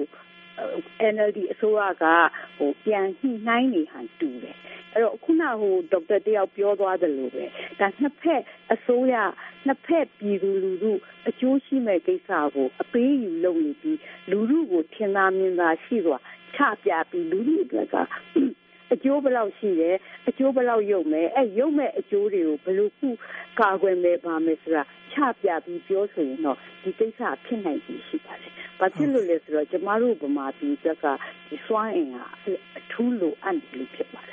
N L D အစိုးရကဟိုပြန်ညှိနှိုင်းနေဟန်တူတယ်အဲ့တော့ခုနဟိုဒေါက်တာတယောက်ပြောသွားတယ်လို့ပဲဒါနှစ်ဖက်အစိုးရနှစ်ဖက်ပြည်သူလူထုအကျိုးရှိမဲ့ကိစ္စကိုအပေးယူလုပ်နေပြီးလူထုကိုထင်သာမြင်သာရှိစွာချပြပြီးလူထုတွေကအကျိုးဘယ်လောက်ရှိတယ်အကျိုးဘယ်လောက်ရုပ်မယ်အဲရုပ်မဲ့အကျိုးတွေကိုဘယ်လိုခုကာကွယ်မယ်ပါမယ်ဆိုတာချပြပြီးပြောဆိုရင်တော့ဒီကိစ္စဖြစ်နိုင်ပြီရှိပါတယ်။ဘာဖြစ်လို့လဲဆိုတော့ကျမတို့ဗမာပြည်ကဒီစွမ်းအင်ဟာအထူးလိုအပ်တယ်လို့ဖြစ်ပါတယ်။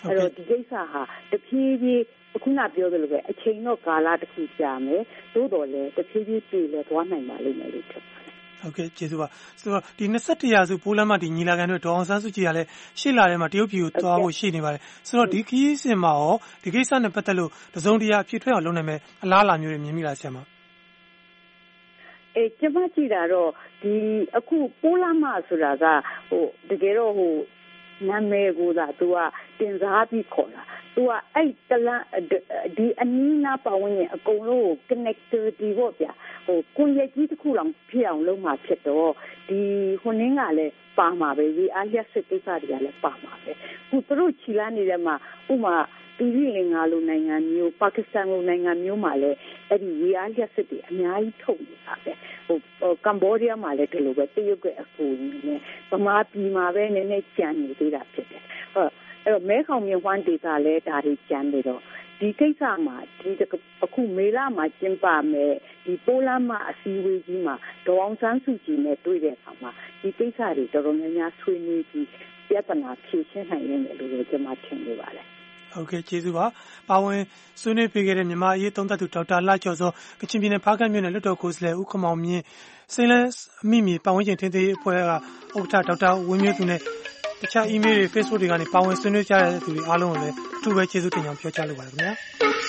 အဲ့တော့ဒီကိစ္စဟာတဖြည်းဖြည်းခုနပြောသလိုပဲအချိန်တော့ကာလတစ်ခုကြာမယ်သို့တော်လည်းတဖြည်းဖြည်းပြေလဲသွားနိုင်ပါလိမ့်မယ်လို့ထင်ပါတယ်ဟုတ်ကဲ့ကျေးဇူးပါဆိုတော့ဒီ၂၁ရာစုပိုးလမ်းမဒီညီလာခံတွေဒေါ်အောင်ဆန်းစုကြည်ကလည်းရှေ့လာထဲမှာတရုတ်ပြည်ကိုသွားဖို့ရှိနေပါတယ်ဆိုတော့ဒီခီးစဉ်မှာရောဒီကိစ္စနဲ့ပတ်သက်လို့တစုံတရာအဖြစ်ထွက်အောင်လုပ်နိုင်မယ်အလားအလာမျိုးတွေမြင်မိလားဆရာမအဲကျမကြည့်တာတော့ဒီအခုပိုးလမ်းမဆိုတာကဟိုတကယ်တော့ဟိုနာမည်ကိုသာသူကတင်စားပြီးခေါ်တာသူကအဲ့တလန်ဒီအနီးနားပတ်ဝန်းကျင်အကုန်လုံးကို connectivity ပေါ့ဗျာဟိုကိုရကြီးတစ်ခုလောက်ဖြစ်အောင်လုပ်မှာဖြစ်တော့ဒီဟိုနင်းကလည်းပါမှာပဲဒီအားလျက်စစ်ကိစ္စတွေကလည်းပါမှာပဲခုသူတို့ခြိလန်းနေတဲ့မှာဥမာပြည်ပြည်လင်္ကာလိုနိုင်ငံမျိုးပါကစ္စတန်လိုနိုင်ငံမျိုးမှာလည်းအဲ့ဒီရေအားလျက်စစ်တွေအများကြီးထုတ်နေတာပဲဟိုကမ္ဘောဒီးယားမှာလည်းဒီလိုပဲတရုတ်ကအကူအညီနဲ့ဗမာပြည်မှာပဲနည်းနည်းကြံနေသေးတာဖြစ်တယ်ဟုတ်အဲ့တော့မဲခေါင်မြဝန်းဒေသလည်းဒါတွေကြံနေတော့ဒီကိစ္စမှာဒီအခုမေလမှာကျင်းပမယ်ဒီပိုးလမ်းမအစည်းအဝေးကြီးမှာဒေါ်အောင်ဆန်းစုကြည်နဲ့တွေ့တဲ့အခါမှာဒီကိစ္စတွေတော်တော်များများဆွေးနွေးပြီးပြဿနာဖြေရှင်းနိုင်တယ်လို့ကျွန်မထင်နေပါတယ်ဟုတ်ကဲ့ကျေးဇူးပါပါဝင်ဆွေးနွေးပေးခဲ့တဲ့မြန်မာအရေးသုံးသပ်သူဒေါက်တာလှကျော်စောကချင်ပြည်နယ်ဖားကန့်မြို့နယ်လွှတ်တော်ကိုယ်စားလှယ်ဦးခမောင်မြင့်စိန်လန်းအမိမြေပတ်ဝန်းကျင်ထင်းသေးအဖွဲ့ကဥက္ကဋ္ဌဒေါက်တာဝင်းမျိုးသူနဲ့တခြား email တွေ Facebook တွေကနေပါဝင်ဆွေးနွေးကြတဲ့သူတွေအားလုံးကိုလည်းအထူးပဲကျေးဇူးတင်ကြောင်းပြောကြားလိုပါတယ်ခင်ဗျာ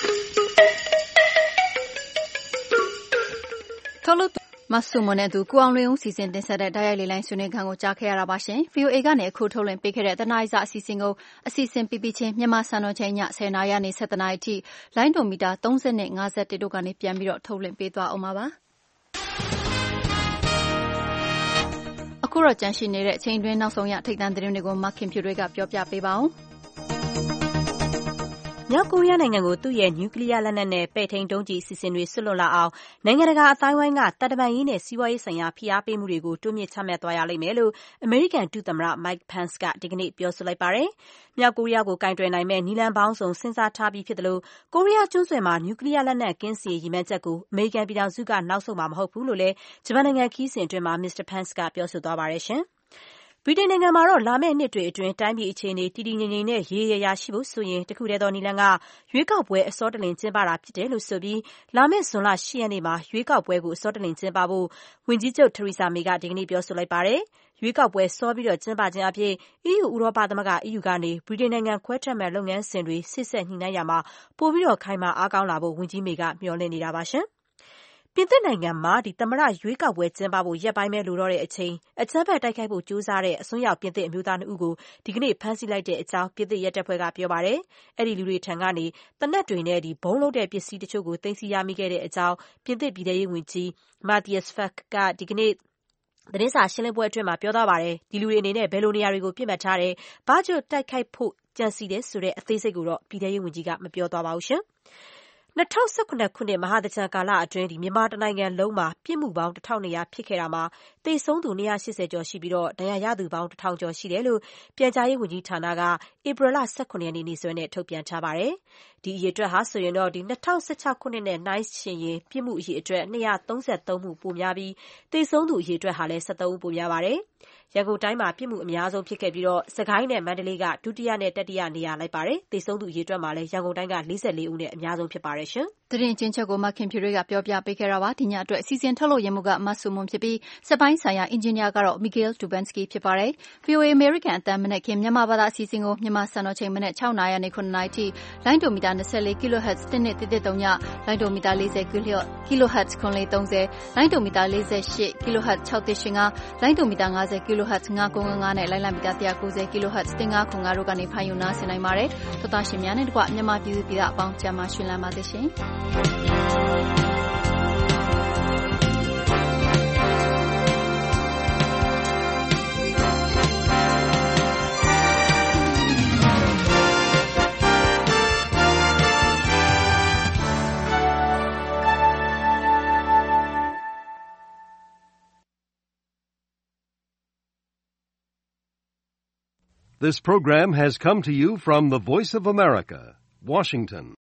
ထုတ်လို့မဆုမနဲ့သူကိုအောင်လွင်ဦးစီစဉ်တင်ဆက်တဲ့တိုက်ရိုက်လေးလိုင်းဆွေးနွေးခန်းကိုကြားခဲ့ရတာပါရှင် ဗီအိုအေ ကနေအခုထုတ်လွှင့်ပေးခဲ့တဲ့တနင်္လာနေ့အစီအစဉ်ကိုအစီအစဉ်ပြပြချင်းမြန်မာစံတော်ချိန်ညဆယ်နာရီကနေဆယ်နာရီအထိလိုင်းဒိုမီတာသုံး၀နဲ့၅၁တို့ကနေပြန်ပြီးတော့ထုတ်လွှင့်ပေးသွားအောင်ပါပါအခုတော့ကြန့်ရှိနေတဲ့အချိန်တွင်းနောက်ဆုံးရထိပ်တန်းသတင်းတွေကိုမခင်ဖြူတွေကပြောပြပေးပါဦးမြောက်ကိုရီးယားနိုင်ငံကိုသူ့ရဲ့နျူကလ িয়ার လက်နက်နဲ့ပဲ့ထိန်းဒုံးကျည်အစီအစဉ်တွေဆွတ်လွတ်လာအောင်နိုင်ငံတကာအသိုင်းအဝိုင်းကတန်တမာရေးနဲ့စီးပွားရေးဆိုင်ရာဖိအားပေးမှုတွေကိုတိုးမြင့်ချမှတ်သွားရလိမ့်မယ်လို့အမေရိကန်ဒုသမ္မတ Mike Pence ကဒီကနေ့ပြောဆိုလိုက်ပါတယ်။မြောက်ကိုရီးယားကိုကင်တွယ်နိုင်မဲ့နည်းလမ်းပေါင်းစုံစဉ်းစားထားပြီးဖြစ်တယ်လို့ကိုရီးယားကျွန်းဆွယ်မှာနျူကလ িয়ার လက်နက်ကင်းစင်ရည်မှန်းချက်ကိုအမေရိကန်ပြည်ထောင်စုကနောက်ဆုတ်မှာမဟုတ်ဘူးလို့လည်းဂျပန်နိုင်ငံခရီးစဉ်အတွင်းမှာ မစ္စတာ Pence ကပြောဆိုသွားပါတယ်ရှင်။ဗြိတိန်နိုင်ငံမှာတော့လာမယ့်နှစ်တွေအတွင်းတိုင်းပြည်အခြေအနေတည်တည်ငြိမ်ငြိမ်နဲ့ရေရေရာရှိဖို့ဆိုရင်တခုတည်းသောနည်းလမ်းကရွေးကောက်ပွဲအစောတလင်ကျင်းပတာဖြစ်တယ်လို့ဆိုပြီးလာမယ့်ဇွန်လ၈ရက်နေ့မှာရွေးကောက်ပွဲကိုအစောတလင်ကျင်းပဖို့ဝန်ကြီးချုပ် Theresa May ကဒီကနေ့ပြောဆိုလိုက်ပါတယ်။ရွေးကောက်ပွဲစောပြီးတော့ကျင်းပခြင်းအပြင် အီးယူဥရောပသမဂ္ဂ အီးယူကနေဗြိတိန်နိုင်ငံခွဲထွက်မဲ့လုပ်ငန်းစဉ်တွေစိတ်ဆက်ညှိနှိုင်းရမှာပိုပြီးတော့ခိုင်မာအားကောင်းလာဖို့ဝန်ကြီး May ကမျှော်လင့်နေတာပါရှင်။ပြင်သစ်နိုင်ငံမှာဒီသမ္မတရွေးကောက်ပွဲကျင်းပဖို့ရက်ပိုင်းပဲလိုတော့တဲ့အချိန်အကြမ်းဖက်တိုက်ခိုက်ဖို့ကြိုးစားတဲ့အစွန်းရောက်ပြင်သစ်အမျိုးသားနှစ်ဦးကိုဒီကနေ့ဖမ်းဆီးလိုက်တဲ့အကြောင်းပြင်သစ်ရဲတပ်ဖွဲ့ကပြောပါတယ်။အဲ့ဒီလူတွေထံကနေသေနတ်တွေနဲ့ဒီဘုံလုံးတဲ့ပစ္စည်းတချို့ကိုသိမ်းဆည်းရမိခဲ့တဲ့အကြောင်းပြင်သစ်ပြည်ထရေးဝန်ကြီး Matthias Fek ကဒီကနေ့သတင်းစာရှင်းလင်းပွဲအတွင်းမှာပြောသွားပါတယ်။ဒီလူတွေအနေနဲ့ဘယ်လိုနေရာတွေကိုပြစ်မှတ်ထားတယ်။ဘာကြောင့်တိုက်ခိုက်ဖို့ကြံစီတယ်ဆိုတဲ့အသေးစိတ်ကိုတော့ပြည်ထရေးဝန်ကြီးကမပြောသွားပါဘူးရှင်။၂၀၁၇ခုနှစ်မဟာသင်္ကြန်ကာလအတွင်းမြန်မာတနိုင်ငံလုံးမှာပြစ်မှုပေါင်းတစ်ထောင်နှစ်ရာဖြစ်ခဲ့တာမှာသေဆုံးသူ၂၈၀ကျော်ရှိပြီးဒဏ်ရာရသူပေါင်းတစ်ထောင်ကျော်ရှိတယ်လို့ပြန်ကြားရေးဝန်ကြီးဌာနကဧပြီလ၁၇ရက်နေ့နေ့စွဲနဲ့ထုတ်ပြန်ထားပါတယ်။ဒီအရေအတွက်ဟာဆိုရင်တော့၂၀၁၆ခုနှစ်နဲ့နှိုင်းယှဉ်ရင်ပြစ်မှုအရေအတွက်၂၃၃မှုပိုများပြီးသေဆုံးသူအရေအတွက်ဟာလည်း၁၃ဦးပိုများပါတယ်။ရန်ကုန်တိုင်းမှာပြစ်မှုအများဆုံးဖြစ်ခဲ့ပြီးစကိုင်းနဲ့မန္တလေးကဒုတိယနဲ့တတိယနေရာလိုက်ပါတယ်။သေဆုံးသူအရေအတွက်မှာလည်းရန်ကုန်တိုင်းက၄၄ဦးနဲ့အများဆုံးဖြစ်ပါတယ်ရှင်။သတင်းချင်းချက်ကိုမခင်ဖြူတွေကပြောပြပေးခဲ့တာပါ။ဒီညအတွက်စီစဉ်ထုတ်လို့ရမှုကမဆုမွန်ဖြစ်ပြီးစက်ပိုင်းဆိုင်ရာအင်ဂျင်နီယာကတော့ Miguel Dubansky ဖြစ်ပါတယ်။ ဗီအိုအေ American အသံမနက်ခင်းမြန်မာဘာသာအစီအစဉ်ကိုမြန်မာစံတော်ချိန်မနက်၆နာရီနဲ့၇နာရီထိလိုင်းဒိုမီတာ၂၄ kHz တစ်နှစ်တစ်သုံးညလိုင်းဒိုမီတာ၄၀ kHz ခွန်လေး၃၀လိုင်းဒိုမီတာ၄၈ kHz ၆တစ်၈၅လိုင်းဒိုမီတာ၅၀ kHz ၅၉၅၅နဲ့လိုင်းလံမီတာ၁၉၀ kHz တစ်၅ခွန်၅တို့ကနေဖမ်းယူနားဆင်နိုင်ပါတယ်။သောတာရှင်များနဲ့တကွမြန်မာပြည်သူပြည်သားအပေါင်းကျမ်းမာရှင်လန်းပါစေရှင်။ This program has come to you from the Voice of America, Washington.